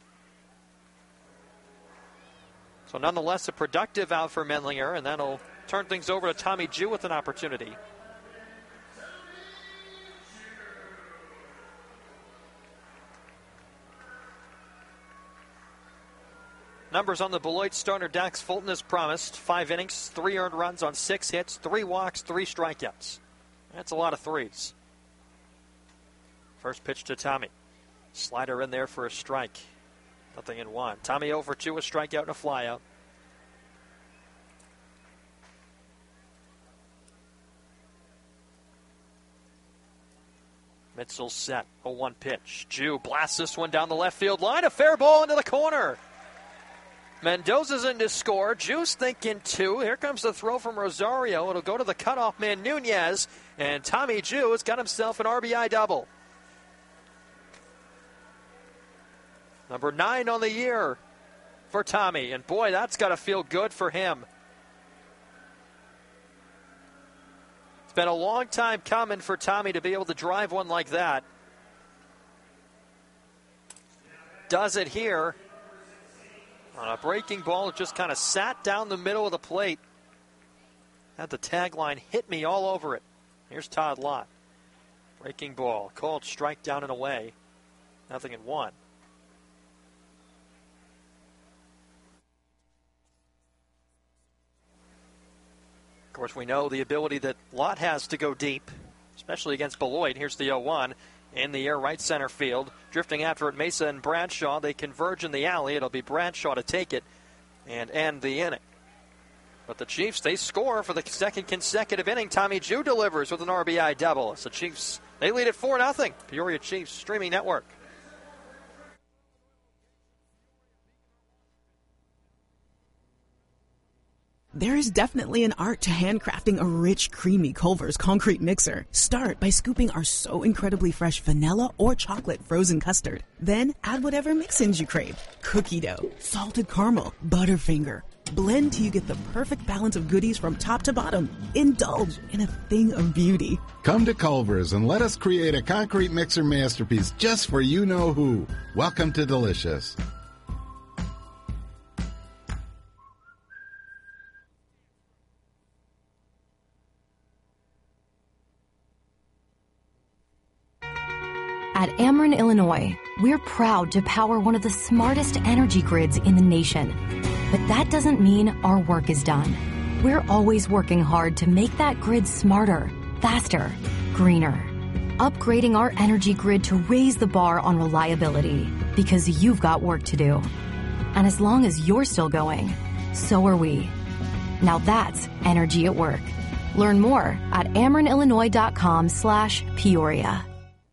So nonetheless, a productive out for Mendlinger, and that'll turn things over to Tommy Jew with an opportunity. Numbers on the Beloit starter Dax Fulton as promised. 5 innings, 3 earned runs on 6 hits, 3 walks, 3 strikeouts. That's a lot of threes. First pitch to Tommy. Slider in there for a strike. 0-1. Tommy 0 for 2, a strikeout and a flyout. Mitzel's set. 0-1 pitch. Jew blasts this one down the left field line. A fair ball into the corner. Mendoza's in to score. Jew's thinking 2. Here comes the throw from Rosario. It'll go to the cutoff man Nunez. And Tommy Jew has got himself an RBI double. Number 9 on the year for Tommy. And boy, that's got to feel good for him. It's been a long time coming for Tommy to be able to drive one like that. Does it here. On a breaking ball, it just kind of sat down the middle of the plate. Had the tagline hit me all over it. Here's Todd Lott. Breaking ball. Called strike down and away. 0-1. Of course, we know the ability that Lott has to go deep, especially against Beloit. Here's the 0-1 in the air right center field. Drifting after it, Mesa and Bradshaw. They converge in the alley. It'll be Bradshaw to take it and end the inning. But the Chiefs, they score for the second consecutive inning. Tommy Jew delivers with an RBI double. So Chiefs, they lead at 4-0. Peoria Chiefs Streaming Network. There is definitely an art to handcrafting a rich, creamy Culver's concrete mixer. Start by scooping our so incredibly fresh vanilla or chocolate frozen custard. Then add whatever mix-ins you crave. Cookie dough, salted caramel, Butterfinger. Blend till you get the perfect balance of goodies from top to bottom. Indulge in a thing of beauty. Come to Culver's and let us create a concrete mixer masterpiece just for you-know-who. Welcome to Delicious. At Ameren, Illinois, we're proud to power one of the smartest energy grids in the nation. But that doesn't mean our work is done. We're always working hard to make that grid smarter, faster, greener. Upgrading our energy grid to raise the bar on reliability, because you've got work to do. And as long as you're still going, so are we. Now that's energy at work. Learn more at amerenillinois.com/Peoria.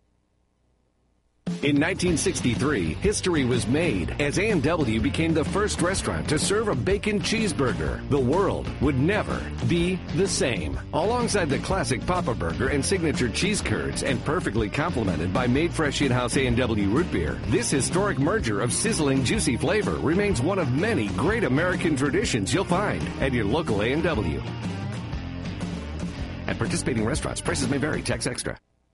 In 1963, history was made as A&W became the first restaurant to serve a bacon cheeseburger. The world would never be the same. Alongside the classic Papa Burger and signature cheese curds, and perfectly complemented by made fresh in-house A&W root beer, this historic merger of sizzling, juicy flavor remains one of many great American traditions you'll find at your local A&W. At participating restaurants, prices may vary. Tax extra.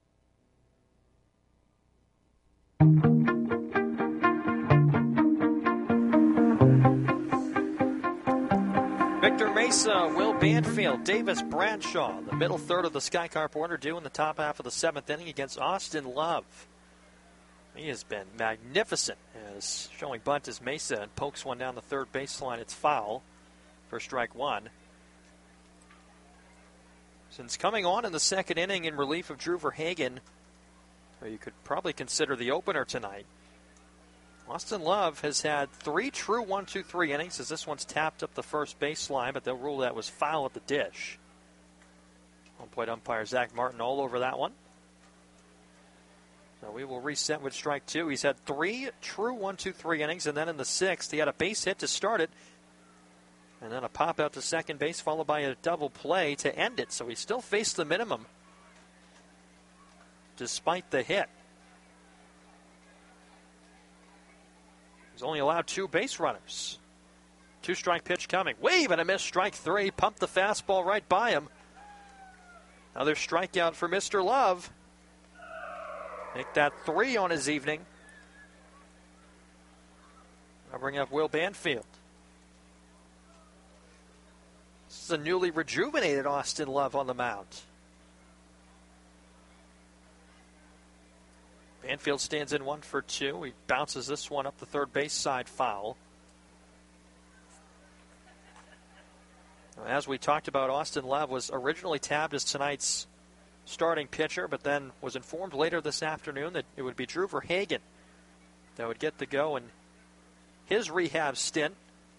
Victor Mesa, Will Banfield, Davis Bradshaw, the middle third of the Sky Carp order due in the top half of the seventh inning against Austin Love. He has been magnificent as showing bunt as Mesa and pokes one down the third baseline. It's foul for strike one. Since coming on in the second inning in relief of Drew Verhagen, you could probably consider the opener tonight, Austin Love has had 3 true 1-2-3 innings as this one's tapped up the first baseline, but they'll rule that was foul at the dish. Home plate umpire Zach Martin all over that one. So we will reset with strike two. He's had 3 true 1-2-3 innings, and then in the sixth, he had a base hit to start it, and then a pop out to second base, followed by a double play to end it. So he still faced the minimum despite the hit. He's only allowed 2 base runners. 2-strike pitch coming. Wave and a miss, strike 3. Pumped the fastball right by him. Another strikeout for Mr. Love. Make that 3 on his evening. I'll bring up Will Banfield. This is a newly rejuvenated Austin Love on the mound. Banfield stands in 1 for 2. He bounces this one up the third base side, foul. As we talked about, Austin Love was originally tabbed as tonight's starting pitcher, but then was informed later this afternoon that it would be Drew Verhagen that would get the go in his rehab stint.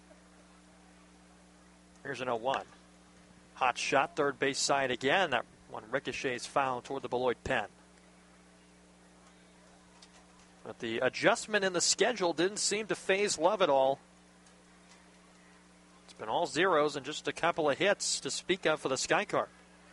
Here's an 0-1. Hot shot, third base side again. That one ricochets foul toward the Beloit pen. But the adjustment in the schedule didn't seem to faze Love at all. It's been all zeros and just a couple of hits to speak of for the Sky Carp.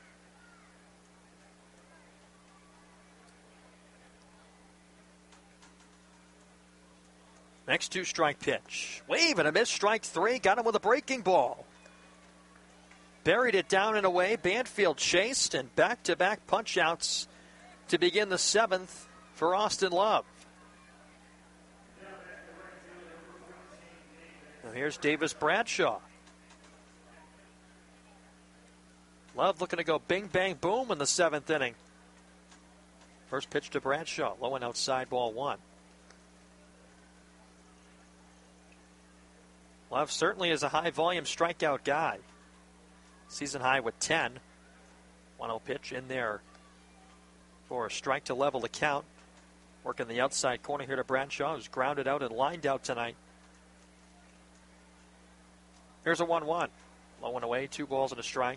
Next 2-strike pitch. Wave and a miss, strike 3. Got him with a breaking ball. Buried it down and away. Banfield chased, and back-to-back punch-outs to begin the seventh for Austin Love. Now here's Davis Bradshaw. Love looking to go bing, bang, boom in the seventh inning. First pitch to Bradshaw. Low and outside, ball 1. Love certainly is a high-volume strikeout guy. Season high with 10. 1-0 pitch in there for a strike to level the count. Working the outside corner here to Bradshaw, who's grounded out and lined out tonight. Here's a 1-1. Low and away, 2 balls and a strike.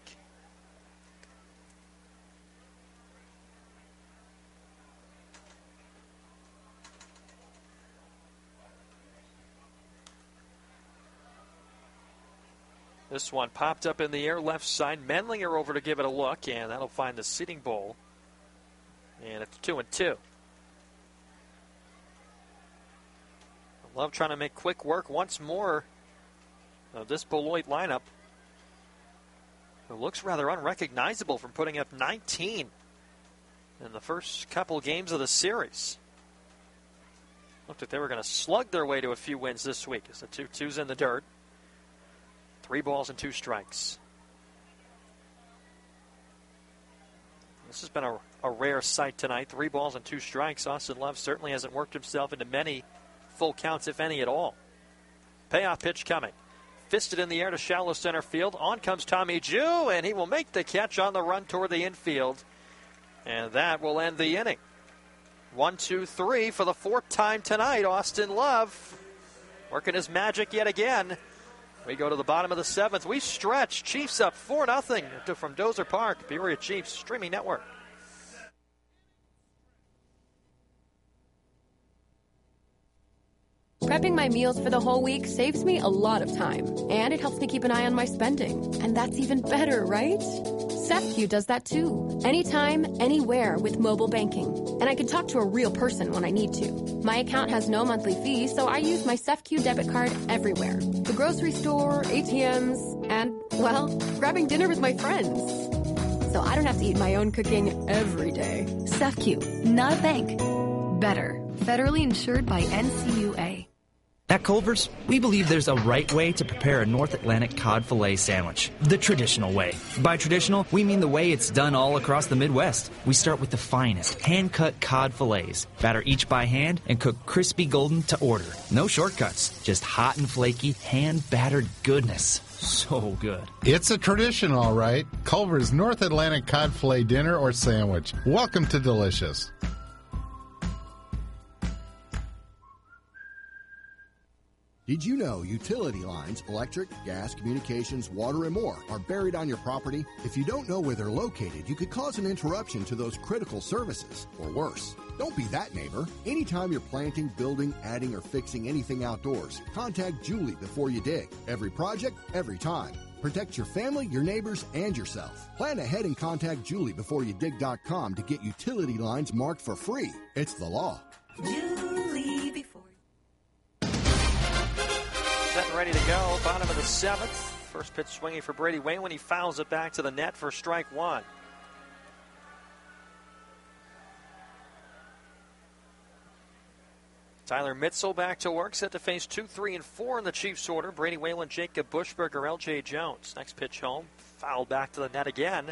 This one popped up in the air left side. Mendlinger over to give it a look, and that'll find the sitting bull. And it's 2-2. Love trying to make quick work once more of this Beloit lineup. It looks rather unrecognizable from putting up 19 in the first couple games of the series. Looked like they were going to slug their way to a few wins this week. It's the 2-2's in the dirt. 3 balls and 2 strikes. This has been a rare sight tonight. 3 balls and 2 strikes. Austin Love certainly hasn't worked himself into many full counts, if any at all. Payoff pitch coming. Fisted in the air to shallow center field. On comes Tommy Jew, and he will make the catch on the run toward the infield. And that will end the inning. 1-2-3 for the 4th time tonight. Austin Love working his magic yet again. We go to the bottom of the 7th. We stretch. Chiefs up 4-0 from Dozer Park. Peoria Chiefs streaming network. Prepping my meals for the whole week saves me a lot of time, and it helps me keep an eye on my spending. And that's even better, right? SafeQ does that too. Anytime, anywhere with mobile banking. And I can talk to a real person when I need to. My account has no monthly fee, so I use my SafeQ debit card everywhere. The grocery store, ATMs, and, well, grabbing dinner with my friends. So I don't have to eat my own cooking every day. SafeQ, not a bank. Better. Federally insured by NCUA. At Culver's, we believe there's a right way to prepare a North Atlantic cod fillet sandwich. The traditional way. By traditional, we mean the way it's done all across the Midwest. We start with the finest, hand-cut cod fillets. Batter each by hand and cook crispy golden to order. No shortcuts, just hot and flaky, hand-battered goodness. So good. It's a tradition, all right. Culver's North Atlantic cod fillet dinner or sandwich. Welcome to Delicious. Did you know utility lines, electric, gas, communications, water, and more are buried on your property? If you don't know where they're located, you could cause an interruption to those critical services, or worse. Don't be that neighbor. Anytime you're planting, building, adding, or fixing anything outdoors, contact Julie before you dig. Every project, every time. Protect your family, your neighbors, and yourself. Plan ahead and contact JulieBeforeYouDig.com to get utility lines marked for free. It's the law. Julie before. Set and ready to go. Bottom of the 7th. First pitch swinging for Brady Wayne when he fouls it back to the net for strike 1. Tyler Mitzel back to work, set to face 2, 3, and 4 in the Chiefs order. Brady Whalen, Jacob Bushberger, L.J. Jones. Next pitch home, fouled back to the net again.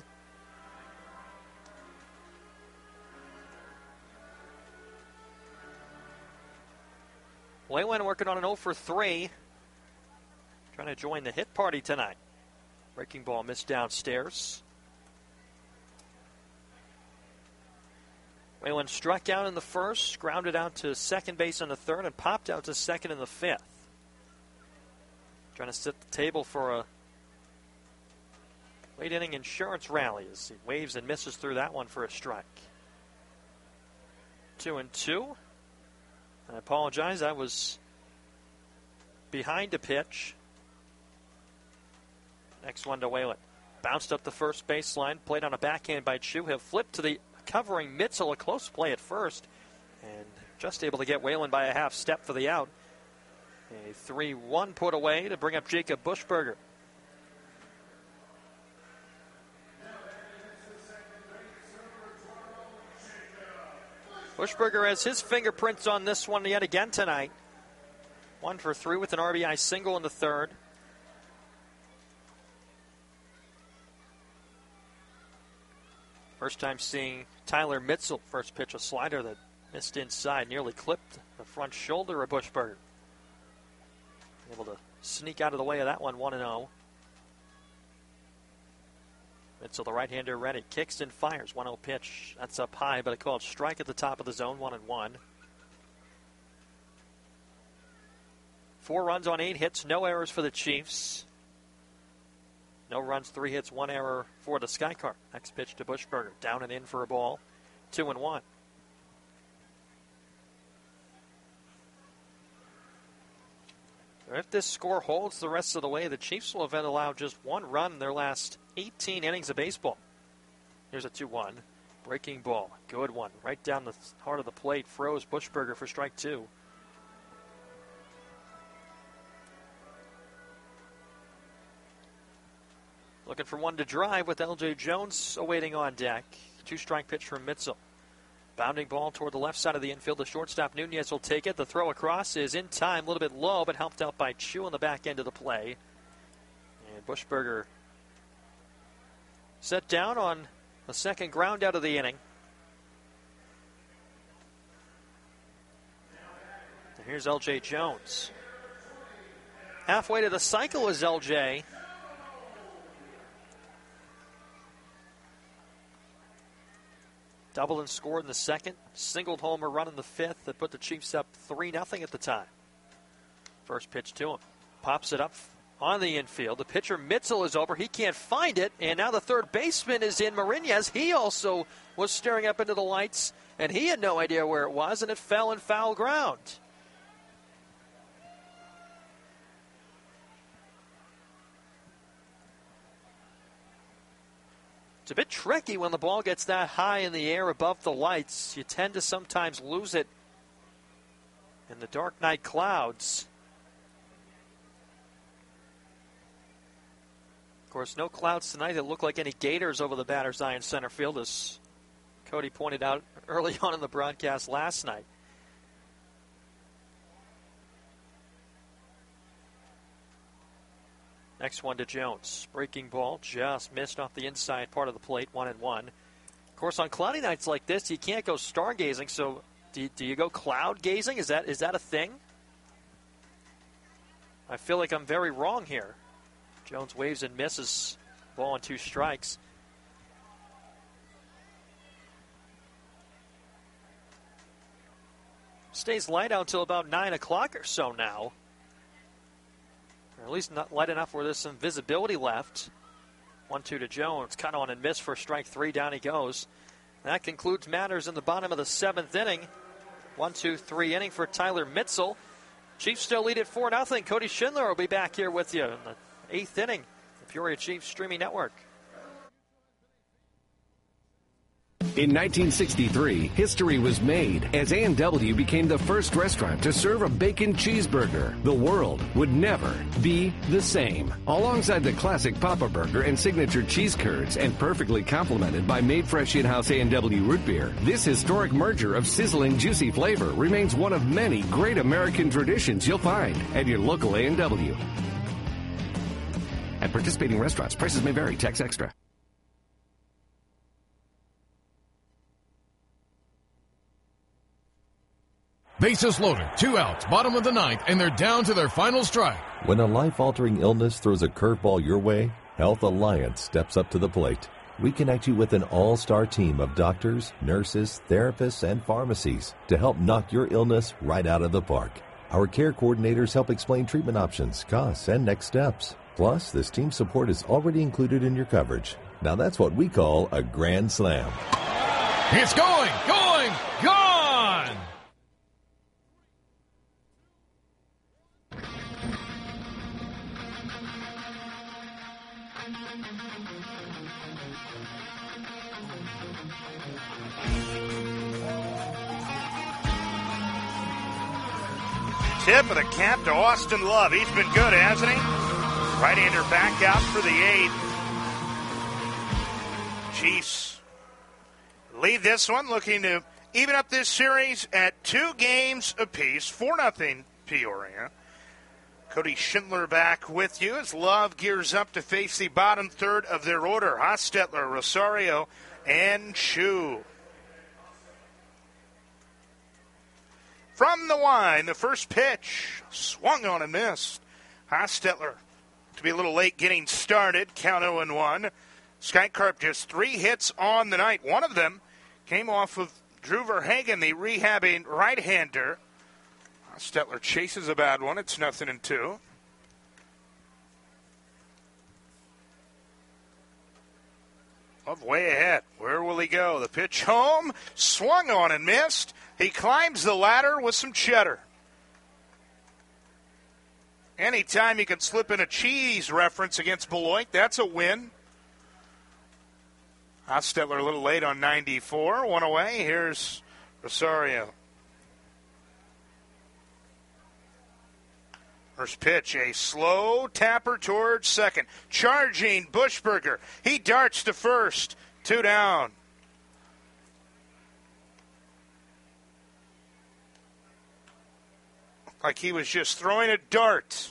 Whalen working on an 0 for 3. Trying to join the hit party tonight. Breaking ball missed downstairs. Whalen struck out in the first, grounded out to second base in the third, and popped out to second in the 5th. Trying to set the table for a late inning insurance rally as he waves and misses through that one for a strike. 2-2. I apologize, I was behind a pitch. Next one to Whalen. Bounced up the first baseline, played on a backhand by Chu. He'll flip to the covering Mitzel, a close play at first, and just able to get Whalen by a half step for the out. A 3-1 put away to bring up Jacob Bushberger. Bushberger has his fingerprints on this one yet again tonight. 1 for 3 with an RBI single in the third. First time seeing Tyler Mitzel. First pitch, a slider that missed inside, nearly clipped the front shoulder of Bushberger. Able to sneak out of the way of that one, 1-0. Mitzel, the right-hander, ready. Kicks and fires. 1-0 pitch. That's up high, but a called strike at the top of the zone, 1-1. 4 runs on 8 hits, no errors for the Chiefs. No runs, 3 hits, 1 error for the Sky Car. Next pitch to Bushberger. Down and in for a ball. 2-1. If this score holds the rest of the way, the Chiefs will have allowed just one run in their last 18 innings of baseball. Here's a 2-1. Breaking ball. Good one. Right down the heart of the plate. Froze Buschberger for strike 2. Looking for one to drive with L.J. Jones awaiting on deck. 2-strike pitch from Mitzel. Bounding ball toward the left side of the infield. The shortstop Nunez will take it. The throw across is in time, a little bit low, but helped out by Chu on the back end of the play. And Buschberger set down on the second ground out of the inning. And here's L.J. Jones. Halfway to the cycle is L.J. Doubled and scored in the second. Singled homer run in the fifth that put the Chiefs up 3-0 at the time. First pitch to him. Pops it up on the infield. The pitcher Mitzel is over. He can't find it. And now the third baseman is in Marinez. He also was staring up into the lights. And he had no idea where it was. And it fell in foul ground. It's a bit tricky when the ball gets that high in the air above the lights. You tend to sometimes lose it in the dark night clouds. Of course, no clouds tonight that look like any gators over the batter's eye in center field, as Cody pointed out early on in the broadcast last night. Next one to Jones. Breaking ball just missed off the inside part of the plate, 1-1. Of course, on cloudy nights like this, you can't go stargazing, so do you go cloud gazing? Is that a thing? I feel like I'm very wrong here. Jones waves and misses. Ball on 2 strikes. Stays light out until about 9 o'clock or so now. Or at least not light enough where there's some visibility left. 1-2 to Jones. Cut on and miss for strike 3. Down he goes. That concludes matters in the bottom of the 7th inning. 1-2-3 inning for Tyler Mitzel. Chiefs still lead at 4-0. Cody Schindler will be back here with you in the 8th inning. The Peoria Chiefs Streaming Network. In 1963, history was made as A&W became the first restaurant to serve a bacon cheeseburger. The world would never be the same. Alongside the classic Papa Burger and signature cheese curds, and perfectly complemented by made fresh in-house A&W root beer, this historic merger of sizzling, juicy flavor remains one of many great American traditions you'll find at your local A&W. At participating restaurants, prices may vary. Tax extra. Bases loaded, 2 outs, bottom of the 9th, and they're down to their final strike. When a life-altering illness throws a curveball your way, Health Alliance steps up to the plate. We connect you with an all-star team of doctors, nurses, therapists, and pharmacies to help knock your illness right out of the park. Our care coordinators help explain treatment options, costs, and next steps. Plus, this team support is already included in your coverage. Now that's what we call a grand slam. It's going, gone! Tip of the cap to Austin Love. He's been good, hasn't he? Right-hander back out for the 8th. Chiefs lead this one, looking to even up this series at 2 games apiece. 4-0 Peoria. Cody Schindler back with you as Love gears up to face the bottom third of their order. Hostetler, Rosario, and Chu. From the line, the first pitch, swung on and missed. Hostetler to be a little late getting started, count 0-1. Skycarp just 3 hits on the night. One of them came off of Drew Verhagen, the rehabbing right-hander. Hostetler chases a bad one. It's 0-2. Love way ahead. Where will he go? The pitch home, swung on and missed. He climbs the ladder with some cheddar. Anytime you can slip in a cheese reference against Beloit, that's a win. Hostetler a little late on 94. One away. Here's Rosario. First pitch, a slow tapper towards second. Charging Bushberger. He darts to first. 2 down. Like he was just throwing a dart.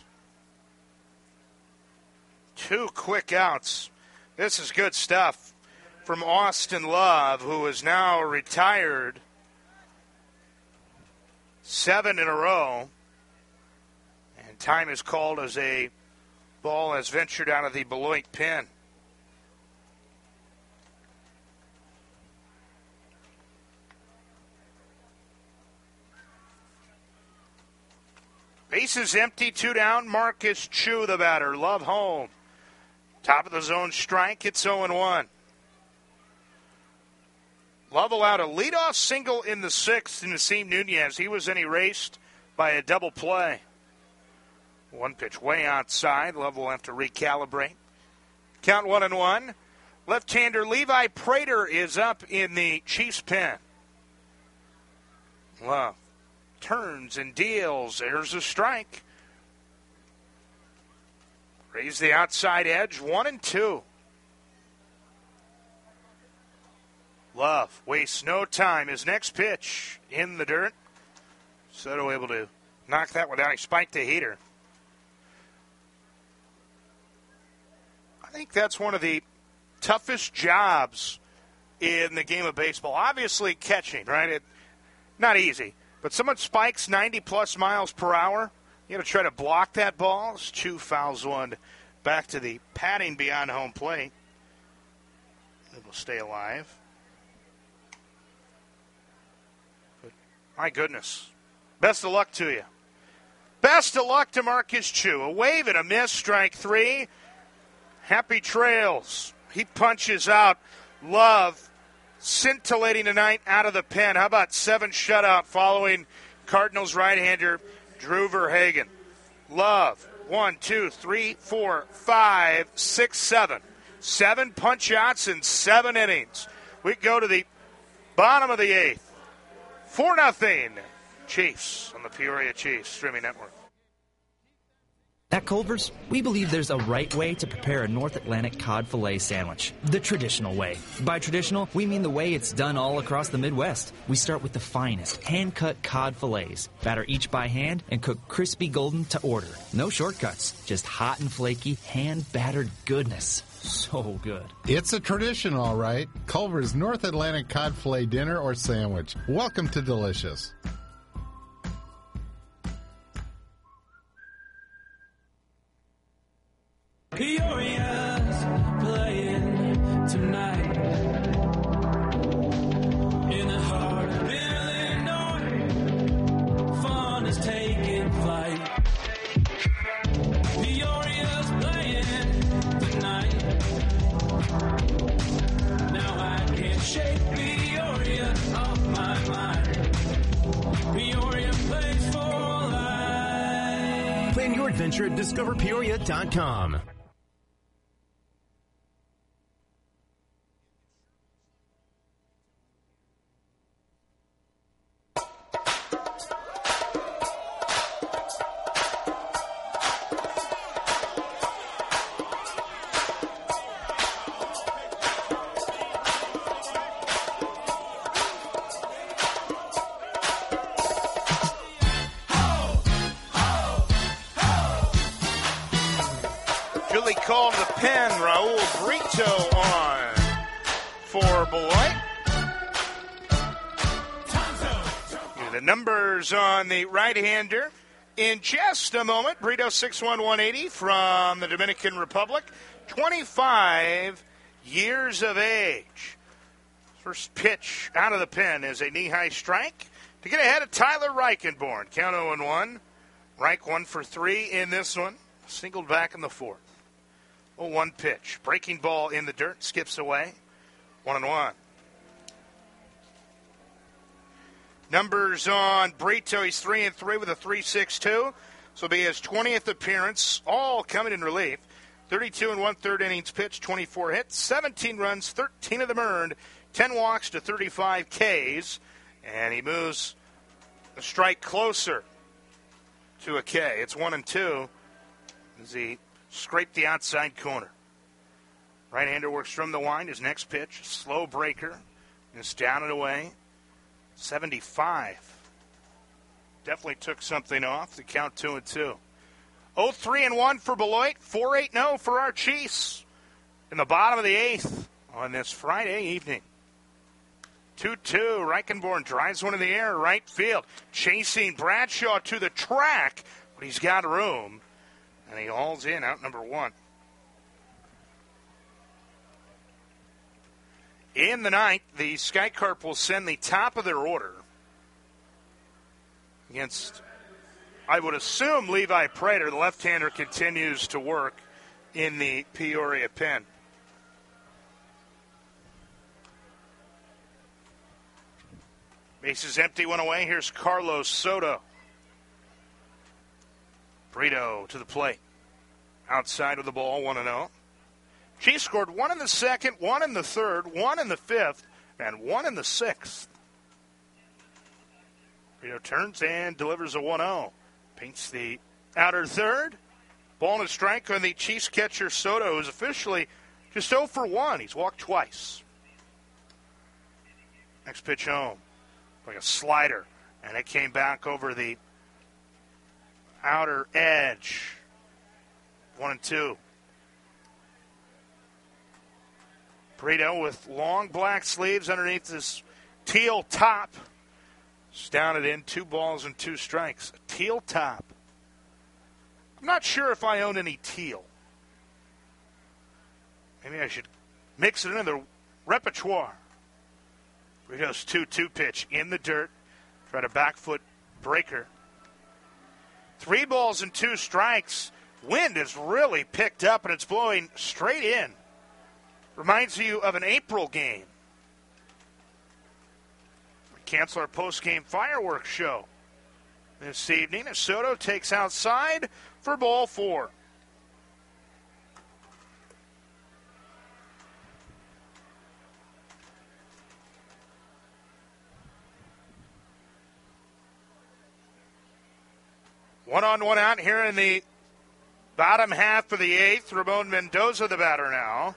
2 quick outs. This is good stuff from Austin Love, who is now retired 7 in a row. And time is called as a ball has ventured out of the Beloit pen. Bases empty, 2 down. Marcus Chu, the batter. Love home. Top of the zone strike. It's 0-1. Love allowed a leadoff single in the 6th to Nasim Nunez. He was then erased by a double play. 1 pitch way outside. Love will have to recalibrate. Count 1-1. Left-hander Levi Prater is up in the Chiefs pen. Love turns and deals. There's a strike. Raise the outside edge. 1-2. Love wastes no time. His next pitch in the dirt. Soto able to knock that one down. He spiked the heater. I think that's one of the toughest jobs in the game of baseball. Obviously catching, right? Not easy. But someone spikes 90-plus miles per hour. You got to try to block that ball. It's 2 fouls, 1 back to the padding beyond home plate. It will stay alive. But my goodness. Best of luck to you. Best of luck to Marcus Chu. A wave and a miss, strike 3. Happy trails. He punches out. Love scintillating tonight out of the pen. How about 7 shutout following Cardinals right-hander Drew Verhagen? Love, 1, 2, 3, 4, 5, 6, 7. 7 punch-outs in 7 innings. We go to the bottom of the 8th. 4-0 Chiefs on the Peoria Chiefs streaming network. At Culver's, we believe there's a right way to prepare a North Atlantic cod fillet sandwich, the traditional way. By traditional, we mean the way it's done all across the Midwest. We start with the finest, hand-cut cod fillets, batter each by hand, and cook crispy golden to order. No shortcuts, just hot and flaky, hand-battered goodness. So good. It's a tradition, all right. Culver's North Atlantic cod fillet dinner or sandwich. Welcome to Delicious. Peoria's playing tonight in the heart of Illinois. Fun is taking flight. Peoria's playing tonight. Now I can't shake Peoria off my mind. Peoria plays for life. Plan your adventure at discoverpeoria.com. Called the pen. Raul Brito on for Beloit. The numbers on the right-hander in just a moment. Brito 6'1", 180 from the Dominican Republic. 25 years of age. First pitch out of the pen is a knee-high strike to get ahead of Tyler Reichenborn. Count 0-1. Reich 1 for 3 in this one. Singled back in the 4th. 0-1 pitch. Breaking ball in the dirt. Skips away. 1-1. Numbers on Brito. He's 3-3 with a 3.62. This will be his 20th appearance, all coming in relief. 32 and 1/3 innings pitched, 24 hits, 17 runs, 13 of them earned, 10 walks to 35 Ks, and he moves a strike closer to a K. It's 1-2 as he scraped the outside corner. Right-hander works from the wind. His next pitch, slow breaker, is down and away. 75. Definitely took something off. The count 2-2. 0-3-1 for Beloit. 4-8-0 for our Chiefs in the bottom of the 8th on this Friday evening. 2-2. Reichenborn drives one in the air, right field. Chasing Bradshaw to the track, but he's got room. And he hauls in out number 1. In the ninth, the Sky Carp will send the top of their order against, I would assume, Levi Prater. The left-hander continues to work in the Peoria pen. Bases empty, one away. Here's Carlos Soto. Brito to the plate. Outside of the ball, 1-0. Chiefs scored 1 in the second, 1 in the third, 1 in the fifth, and 1 in the sixth. Brito turns and delivers a 1-0. Paints the outer third. Ball and a strike on the Chiefs catcher Soto, who's officially just 0 for 1. He's walked twice. Next pitch home. Like a slider. And it came back over the outer edge. 1-2. Brito with long black sleeves underneath this teal top. It's down it in. 2 balls and 2 strikes. A teal top. I'm not sure if I own any teal. Maybe I should mix it into the repertoire. Brito's 2-2 pitch in the dirt. Tried a back foot breaker. 3 balls and 2 strikes. Wind has really picked up, and it's blowing straight in. Reminds you of an April game. We cancel our post-game fireworks show this evening as Soto takes outside for ball 4. One on, one out here in the bottom half of the 8th. Ramon Mendoza, the batter now.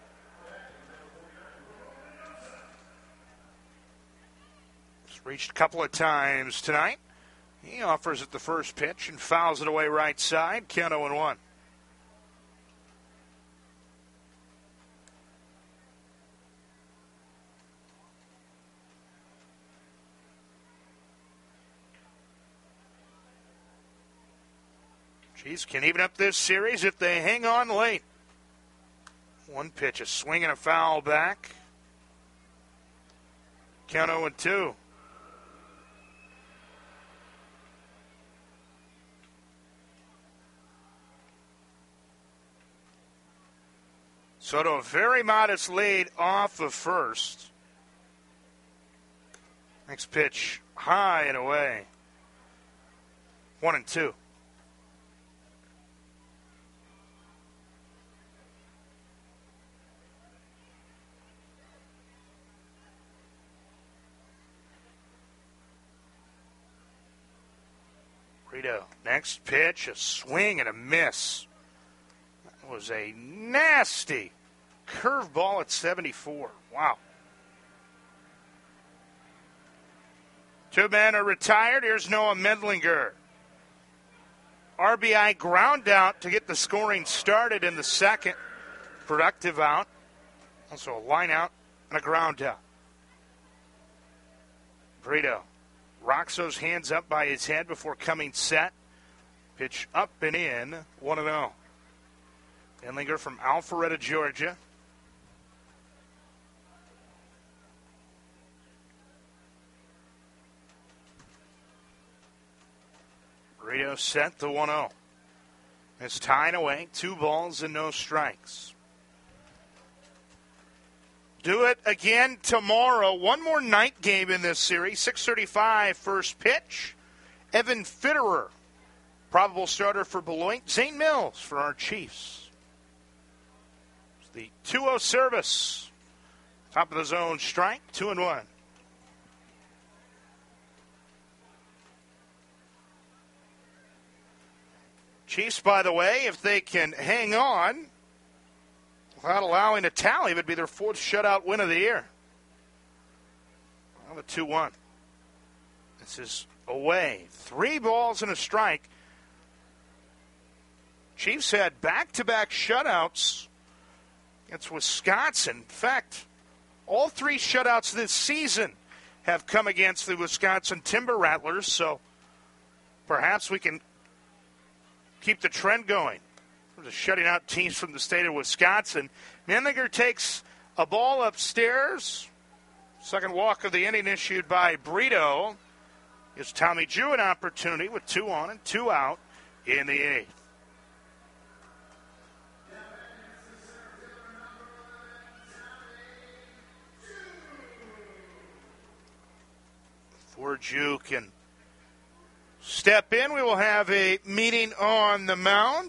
He's reached a couple of times tonight. He offers it the first pitch and fouls it away right side. Count 0-1. Chiefs can even up this series if they hang on late. One pitch, a swing and a foul back. Count 0-2. Soto, a very modest lead off of first. Next pitch, high and away. 1-2. Brito, next pitch, a swing and a miss. That was a nasty curveball at 74. Wow. 2 men are retired. Here's Noah Medlinger. RBI ground out to get the scoring started in the second. Productive out. Also a line out and a ground out. Brito rocks those hands up by his head before coming set. Pitch up and in, 1-0. Medlinger from Alpharetta, Georgia. Brito set the 1-0. It's tying away, 2 balls and no strikes. Do it again tomorrow. One more night game in this series. 6:35 first pitch. Evan Fitterer Probable starter for Beloit, Zane Mills for our Chiefs. It's the 2-0 service. Top of the zone strike, 2-1. Chiefs, by the way, if they can hang on without allowing a tally, it would be their 4th shutout win of the year. Well, the 2-1. This is away. 3 balls and a strike. Chiefs had back-to-back shutouts against Wisconsin. In fact, all 3 shutouts this season have come against the Wisconsin Timber Rattlers, so perhaps we can keep the trend going. We're just shutting out teams from the state of Wisconsin. Menlinger takes a ball upstairs. Second walk of the inning issued by Brito. Gives Tommy Jew an opportunity with 2 on and 2 out in the 8th. Before Jew can step in, we will have a meeting on the mound.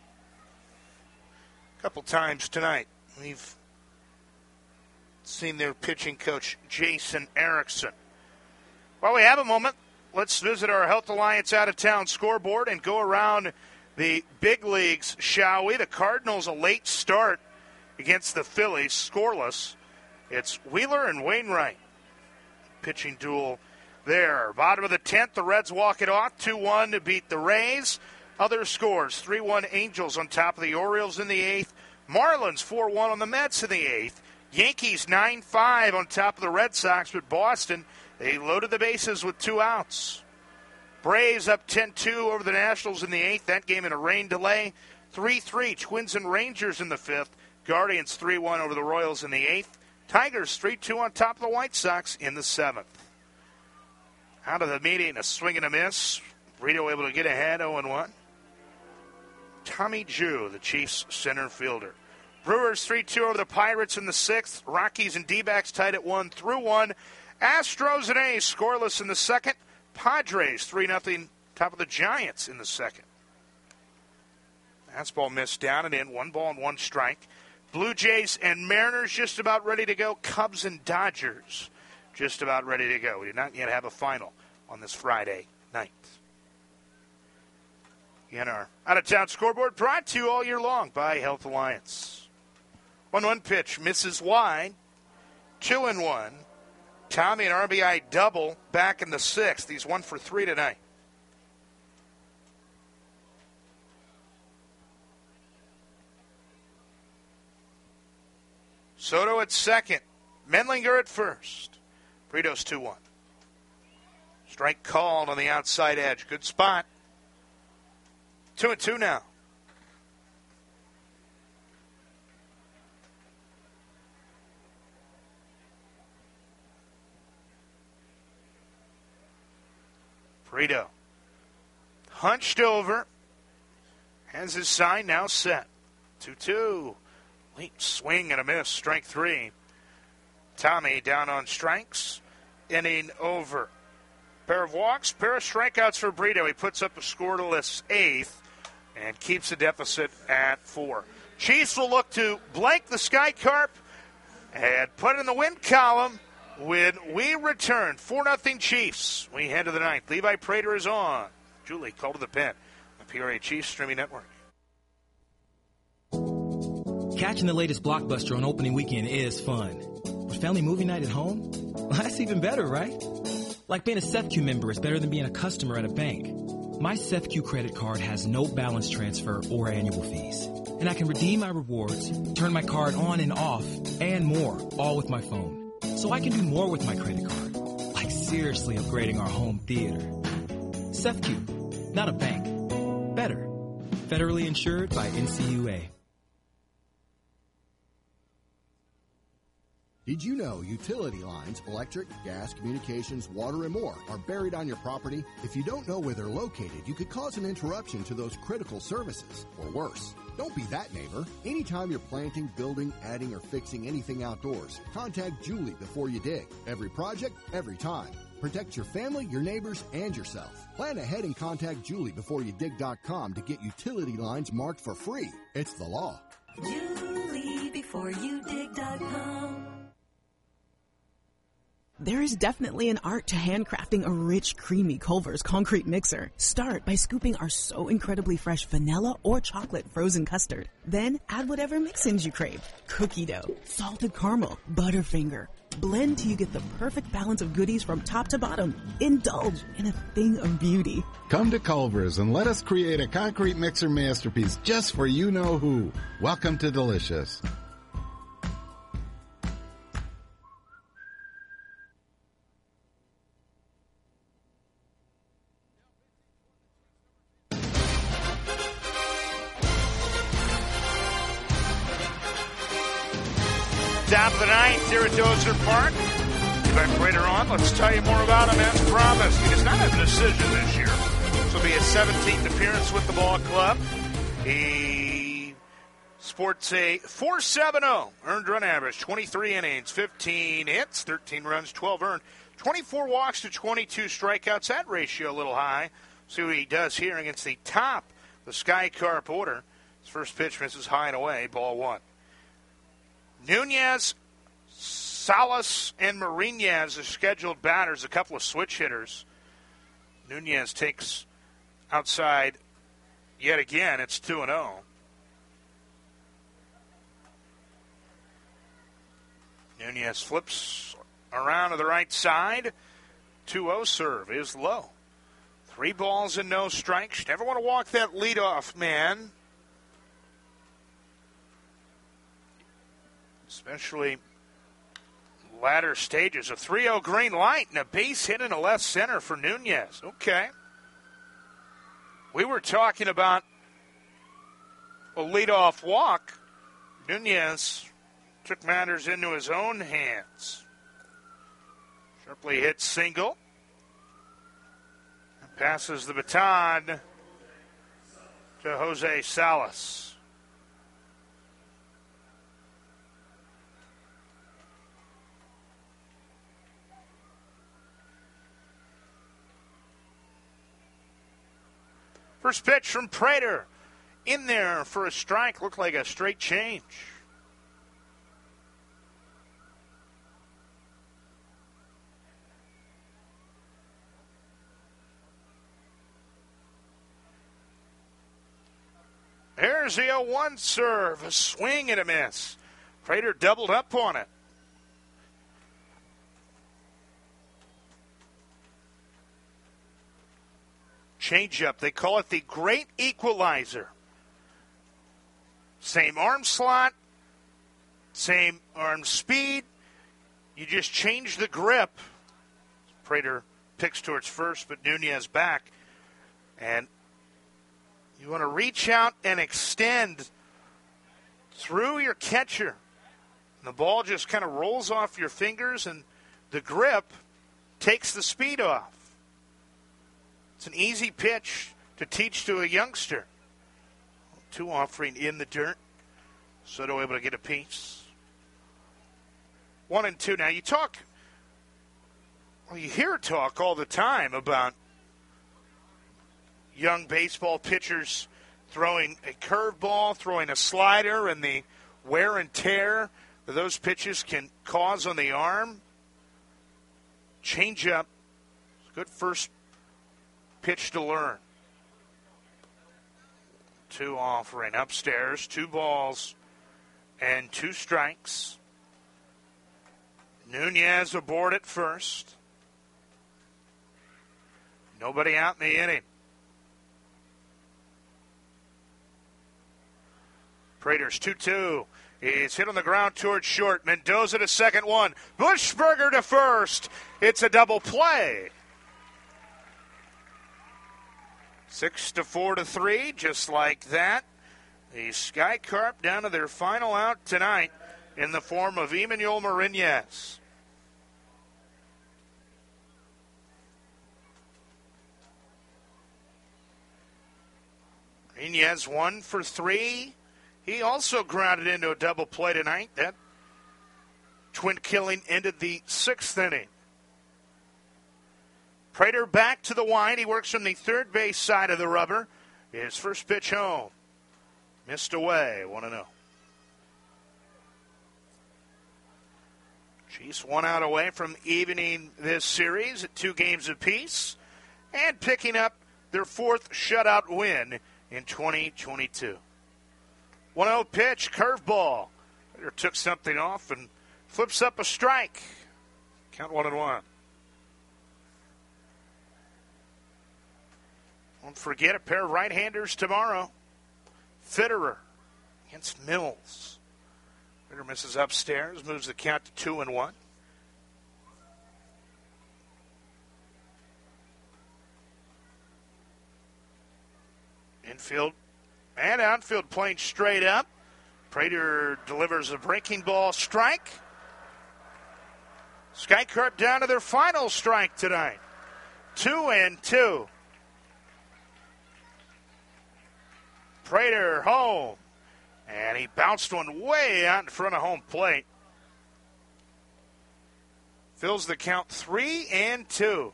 A couple times tonight, we've seen their pitching coach, Jason Erickson. While we have a moment, let's visit our Health Alliance out-of-town scoreboard and go around the big leagues, shall we? The Cardinals, a late start against the Phillies, scoreless. It's Wheeler and Wainwright. Pitching duel there. Bottom of the 10th, the Reds walk it off 2-1 to beat the Rays. Other scores, 3-1 Angels on top of the Orioles in the 8th. Marlins 4-1 on the Mets in the 8th. Yankees 9-5 on top of the Red Sox with Boston. They loaded the bases with 2 outs. Braves up 10-2 over the Nationals in the 8th. That game in a rain delay. 3-3 Twins and Rangers in the 5th. Guardians 3-1 over the Royals in the 8th. Tigers 3-2 on top of the White Sox in the 7th. Out of the meeting, a swing and a miss. Brito able to get ahead, 0-1. Tommy Jew, the Chiefs' center fielder. Brewers 3-2 over the Pirates in the 6th. Rockies and D-backs tied at 1-1. Astros and A's scoreless in the 2nd. Padres 3-0 top of the Giants in the 2nd. Fastball missed down and in. 1 ball and 1 strike. Blue Jays and Mariners just about ready to go. Cubs and Dodgers just about ready to go. We did not yet have a final on this Friday night. Again, our out-of-town scoreboard brought to you all year long by Health Alliance. 1-1 pitch, misses wide. 2-1. Tommy, an RBI double back in the 6th. He's 1 for 3 tonight. Soto at second. Menlinger at first. Brito's 2-1. Strike called on the outside edge. Good spot. 2-2 now. Brito hunched over. Has his sign now set. 2-2. Late swing and a miss. Strike 3. Tommy down on strikes. Inning over. Pair of walks, pair of strikeouts for Brito. He puts up a scoreless 8th and keeps the deficit at 4. Chiefs will look to blank the Sky Carp and put it in the win column when we return. 4-0 Chiefs. We head to the 9th. Levi Prater is on. Julie called to the pen. The Peoria Chiefs Streaming Network. Catching the latest blockbuster on opening weekend is fun. But family movie night at home? Well, that's even better, right? Like being a SEFCU member is better than being a customer at a bank. My SEFCU credit card has no balance transfer or annual fees. And I can redeem my rewards, turn my card on and off, and more, all with my phone. So I can do more with my credit card. Like seriously upgrading our home theater. SEFCU, not a bank. Better. Federally insured by NCUA. Did you know utility lines, electric, gas, communications, water, and more are buried on your property? If you don't know where they're located, you could cause an interruption to those critical services, or worse. Don't be that neighbor. Anytime you're planting, building, adding, or fixing anything outdoors, contact Julie before you dig. Every project, every time. Protect your family, your neighbors, and yourself. Plan ahead and contact JulieBeforeYouDig.com to get utility lines marked for free. It's the law. JulieBeforeYouDig.com. There is definitely an art to handcrafting a rich, creamy Culver's concrete mixer. Start by scooping our so incredibly fresh vanilla or chocolate frozen custard. Then add whatever mix-ins you crave. Cookie dough, salted caramel, Butterfinger. Blend till you get the perfect balance of goodies from top to bottom. Indulge in a thing of beauty. Come to Culver's and let us create a concrete mixer masterpiece just for you-know-who. Welcome to Delicious. Top of the ninth here at Dozer Park. Back later on, let's tell you more about him as promised. He does not have a decision this year. This will be his 17th appearance with the ball club. He sports a .470 earned run average, 23 innings, 15 hits, 13 runs, 12 earned, 24 walks to 22 strikeouts. That ratio a little high. See what he does here against the top, the Sky Carp order. His first pitch misses high and away, ball one. Nunez, Salas, and Marinez are scheduled batters, a couple of switch hitters. Nunez takes outside yet again. It's 2-0. Nunez flips around to the right side. 2-0 serve is low. 3 balls and no strikes. Never want to walk that leadoff man. Especially latter stages. A 3-0 green light and a base hit in the left center for Nunez. Okay. We were talking about a leadoff walk. Nunez took matters into his own hands. Sharply hit single. Passes the baton to Jose Salas. First pitch from Prater. In there for a strike. Looked like a straight change. There's the 0-1 serve. A swing and a miss. Prater doubled up on it. Changeup. They call it the great equalizer. Same arm slot, same arm speed. You just change the grip. Prater picks towards first, but Nunez back. And you want to reach out and extend through your catcher. And the ball just kind of rolls off your fingers, and the grip takes the speed off. It's an easy pitch to teach to a youngster. 2 offering in the dirt. Soto able to get a piece. 1-2. Now you hear talk all the time about young baseball pitchers throwing a curveball, throwing a slider, and the wear and tear that those pitches can cause on the arm. Changeup. Good first pitch to learn. 2 offering upstairs, 2 balls and 2 strikes. Nunez aboard at first. Nobody out in the inning. Prater's 2-2. He's hit on the ground towards short. Mendoza to second one. Bushberger to first. It's a double play. 6-4-3, just like that. The Sky Carp down to their final out tonight in the form of Emmanuel Marinez. Marinez 1 for 3. He also grounded into a double play tonight. That twin killing ended the 6th inning. Prater back to the wind. He works from the third base side of the rubber. His first pitch home. Missed away, 1-0. Chiefs 1 out away from evening this series at 2 games apiece and picking up their 4th shutout win in 2022. 1-0 pitch, curveball. Prater took something off and flips up a strike. Count 1-1. Don't forget a pair of right-handers tomorrow. Fitterer against Mills. Fitterer misses upstairs, moves the count to 2-1. Infield and outfield playing straight up. Prater delivers a breaking ball strike. Sky Carp down to their final strike tonight. 2-2. Prater home. And he bounced one way out in front of home plate. Fills the count 3-2.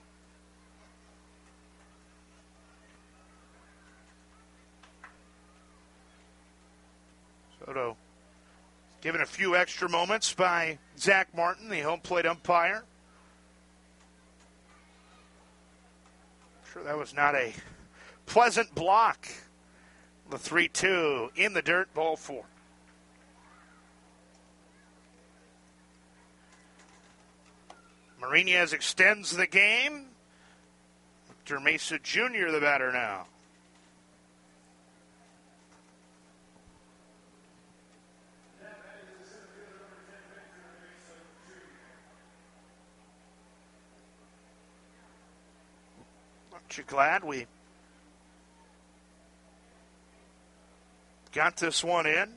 Soto given a few extra moments by Zach Martin, the home plate umpire. I'm sure that was not a pleasant block. The 3-2 in the dirt, ball 4. Marinez extends the game. Victor Mesa Jr. the batter now. Aren't you glad we got this one in?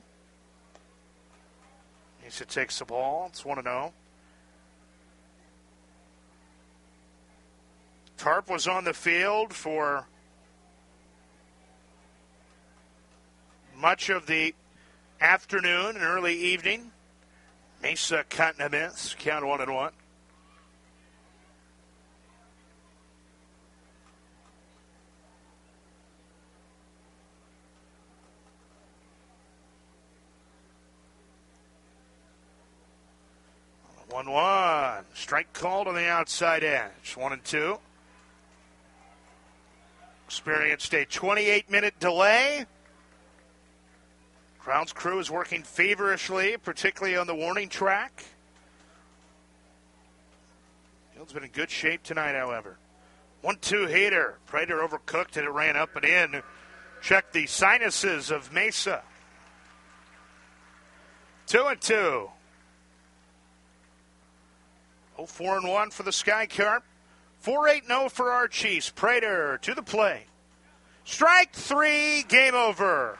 Mesa takes the ball. It's 1-0. Tarp was on the field for much of the afternoon and early evening. Mesa cutting a miss. Count 1-1. One. Strike called on the outside edge. 1-2. Experienced a 28-minute delay. Grounds crew is working feverishly, particularly on the warning track. Field's been in good shape tonight, however. 1-2 heater. Prater overcooked and it ran up and in. Check the sinuses of Mesa. 2-2. 4-1 for the Sky Carp. 4-8-0 for our Chiefs. Prater to the plate. Strike 3, game over.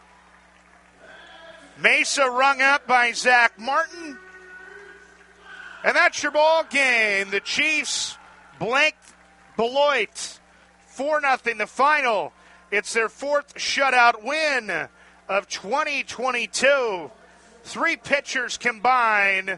Mesa rung up by Zach Martin. And that's your ball game. The Chiefs blanked Beloit. 4-0 the final. It's their 4th shutout win of 2022. 3 pitchers combined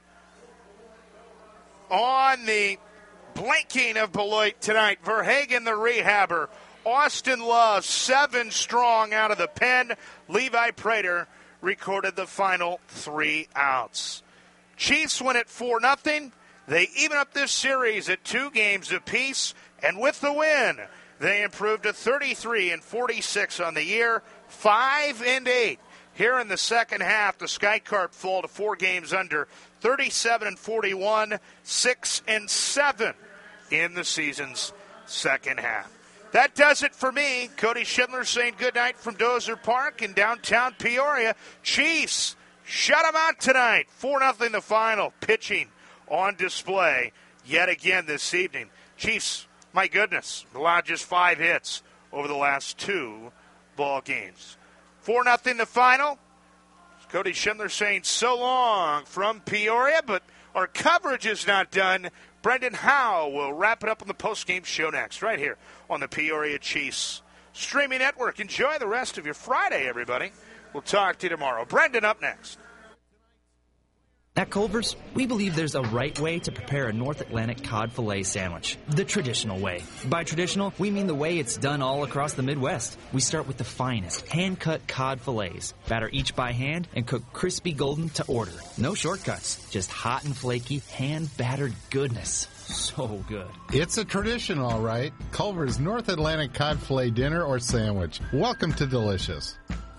on the blanking of Beloit tonight. Verhagen, the rehabber. Austin Love, 7 strong out of the pen. Levi Prater recorded the final 3 outs. Chiefs win at 4-0. They even up this series at 2 games apiece. And with the win, they improved to 33-46 on the year, 5-8. Here in the second half, the Sky Carp fall to 4 games under, 37-41, 6-7 in the season's second half. That does it for me. Cody Schindler saying goodnight from Dozer Park in downtown Peoria. Chiefs shut them out tonight. 4-0 the final. Pitching on display yet again this evening. Chiefs, my goodness, allowed just 5 hits over the last 2 ball games. 4-0 the final. Cody Schindler saying so long from Peoria, but our coverage is not done. Brendan Howe will wrap it up on the postgame show next, right here on the Peoria Chiefs streaming network. Enjoy the rest of your Friday, everybody. We'll talk to you tomorrow. Brendan up next. At Culver's, we believe there's a right way to prepare a North Atlantic cod fillet sandwich. The traditional way. By traditional, we mean the way it's done all across the Midwest. We start with the finest, hand-cut cod fillets. Batter each by hand and cook crispy golden to order. No shortcuts, just hot and flaky, hand-battered goodness. So good. It's a tradition, all right. Culver's North Atlantic cod fillet dinner or sandwich. Welcome to Delicious.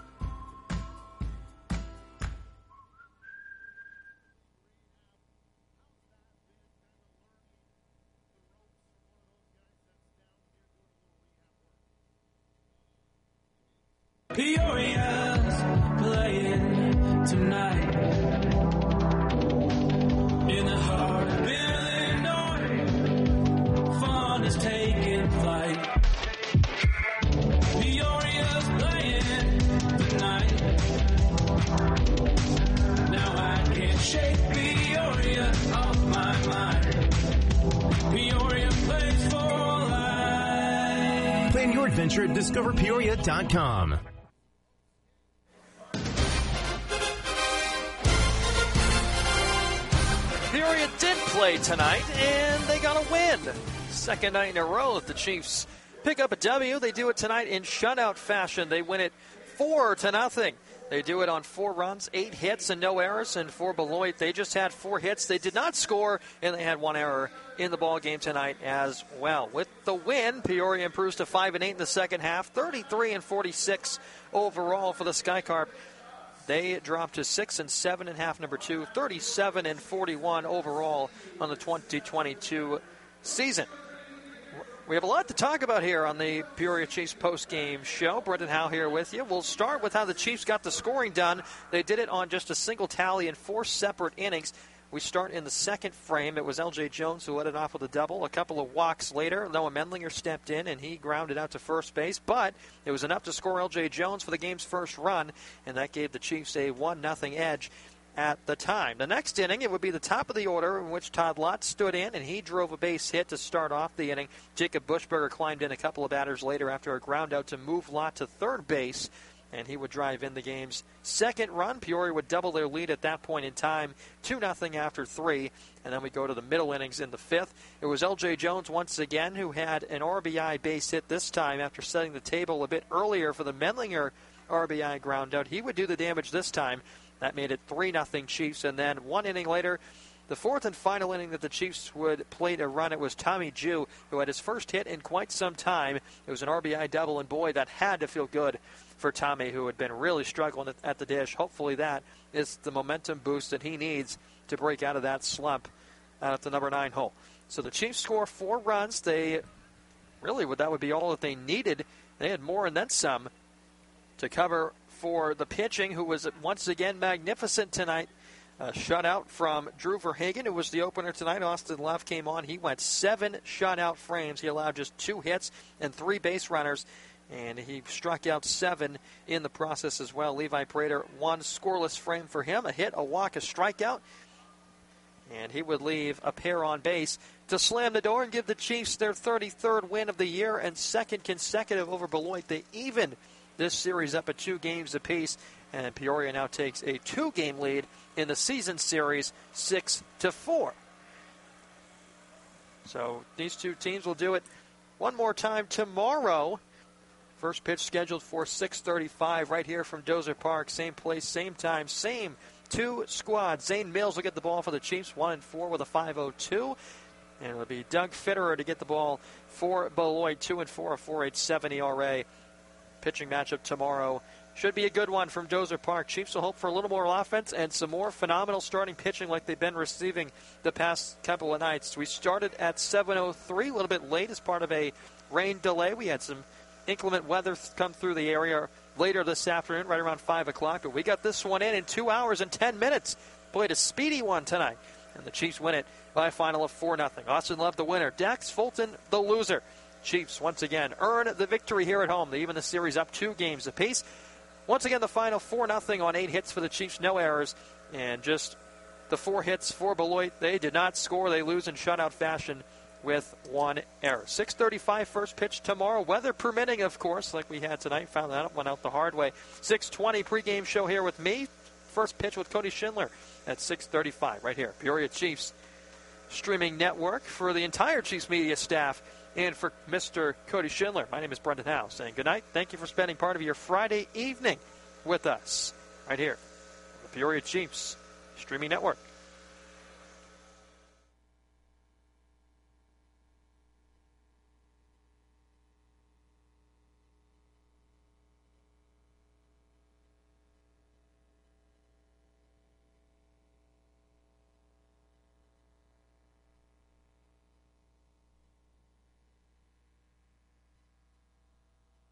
Peoria's playing tonight in the heart of Illinois. Fun is taking flight. Peoria's playing tonight. Now I can't shake Peoria off my mind. Peoria plays for life. Plan your adventure at discoverpeoria.com. Peoria did play tonight, and they got a win. Second night in a row that the Chiefs pick up a W. They do it tonight in shutout fashion. They win it 4-0. They do it on 4 runs, 8 hits, and no errors. And for Beloit, they just had 4 hits. They did not score, and they had 1 error in the ball game tonight as well. With the win, Peoria improves to 5-8 in the second half, 33-46 overall for the Skycarp. They dropped to 6-7 in half number 2, 37-41 overall on the 2022 season. We have a lot to talk about here on the Peoria Chiefs post-game show. Brendan Howe here with you. We'll start with how the Chiefs got the scoring done. They did it on just a single tally in 4 separate innings. We start in the second frame. It was L.J. Jones who led it off with a double. A couple of walks later, Noah Mendlinger stepped in, and he grounded out to first base. But it was enough to score L.J. Jones for the game's first run, and that gave the Chiefs a 1-0 edge at the time. The next inning, it would be the top of the order in which Todd Lott stood in, and he drove a base hit to start off the inning. Jacob Bushberger climbed in a couple of batters later after a ground out to move Lott to third base, and he would drive in the game's second run. Peoria would double their lead at that point in time, 2-0 after 3, and then we go to the middle innings in the fifth. It was L.J. Jones once again who had an RBI base hit this time after setting the table a bit earlier for the Mendlinger RBI ground out. He would do the damage this time. That made it 3-0 Chiefs, and then 1 inning later, the fourth and final inning that the Chiefs would play to run, it was Tommy Jew, who had his first hit in quite some time. It was an RBI double, and boy, that had to feel good for Tommy, who had been really struggling at the dish. Hopefully that is the momentum boost that he needs to break out of that slump out at the number 9 hole. So the Chiefs score 4 runs. That would be all that they needed. They had more and then some to cover for the pitching, who was once again magnificent tonight. Shutout from Drew Verhagen, who was the opener tonight. Austin Love came on. He went 7 shutout frames. He allowed just 2 hits and 3 base runners, and he struck out 7 in the process as well. Levi Prater, 1 scoreless frame for him, a hit, a walk, a strikeout, and he would leave a pair on base to slam the door and give the Chiefs their 33rd win of the year and 2nd consecutive over Beloit. They even this series up at 2 games apiece, and Peoria now takes a 2-game lead in the season series, 6-4. So these two teams will do it one more time tomorrow. First pitch scheduled for 6:35 right here from Dozer Park. Same place, same time, same 2 squads. Zane Mills will get the ball for the Chiefs, 1-4 with a 5.02. And it'll be Doug Fitterer to get the ball for Beloit, 2-4, a 4.87 ERA. Pitching matchup tomorrow should be a good one from Dozer Park. Chiefs will hope for a little more offense and some more phenomenal starting pitching like they've been receiving the past couple of nights. We started at 7:03, a little bit late as part of a rain delay. We had some inclement weather come through the area later this afternoon, right around 5 o'clock. But we got this one in 2 hours and 10 minutes. Played a speedy one tonight. And the Chiefs win it by a final of 4-0. Austin Love the winner. Dax Fulton the loser. Chiefs once again earn the victory here at home. They even the series up 2 games apiece. Once again, the final 4-0 on 8 hits for the Chiefs, no errors. And just the 4 hits for Beloit. They did not score. They lose in shutout fashion with 1 error. 6:35 first pitch tomorrow. Weather permitting, of course, like we had tonight. Found that one out the hard way. 6:20 pregame show here with me. First Pitch with Cody Schindler at 6:35 right here. Peoria Chiefs streaming network. For the entire Chiefs media staff and for Mr. Cody Schindler, my name is Brendan Howe saying good night. Thank you for spending part of your Friday evening with us right here on the Peoria Chiefs streaming network.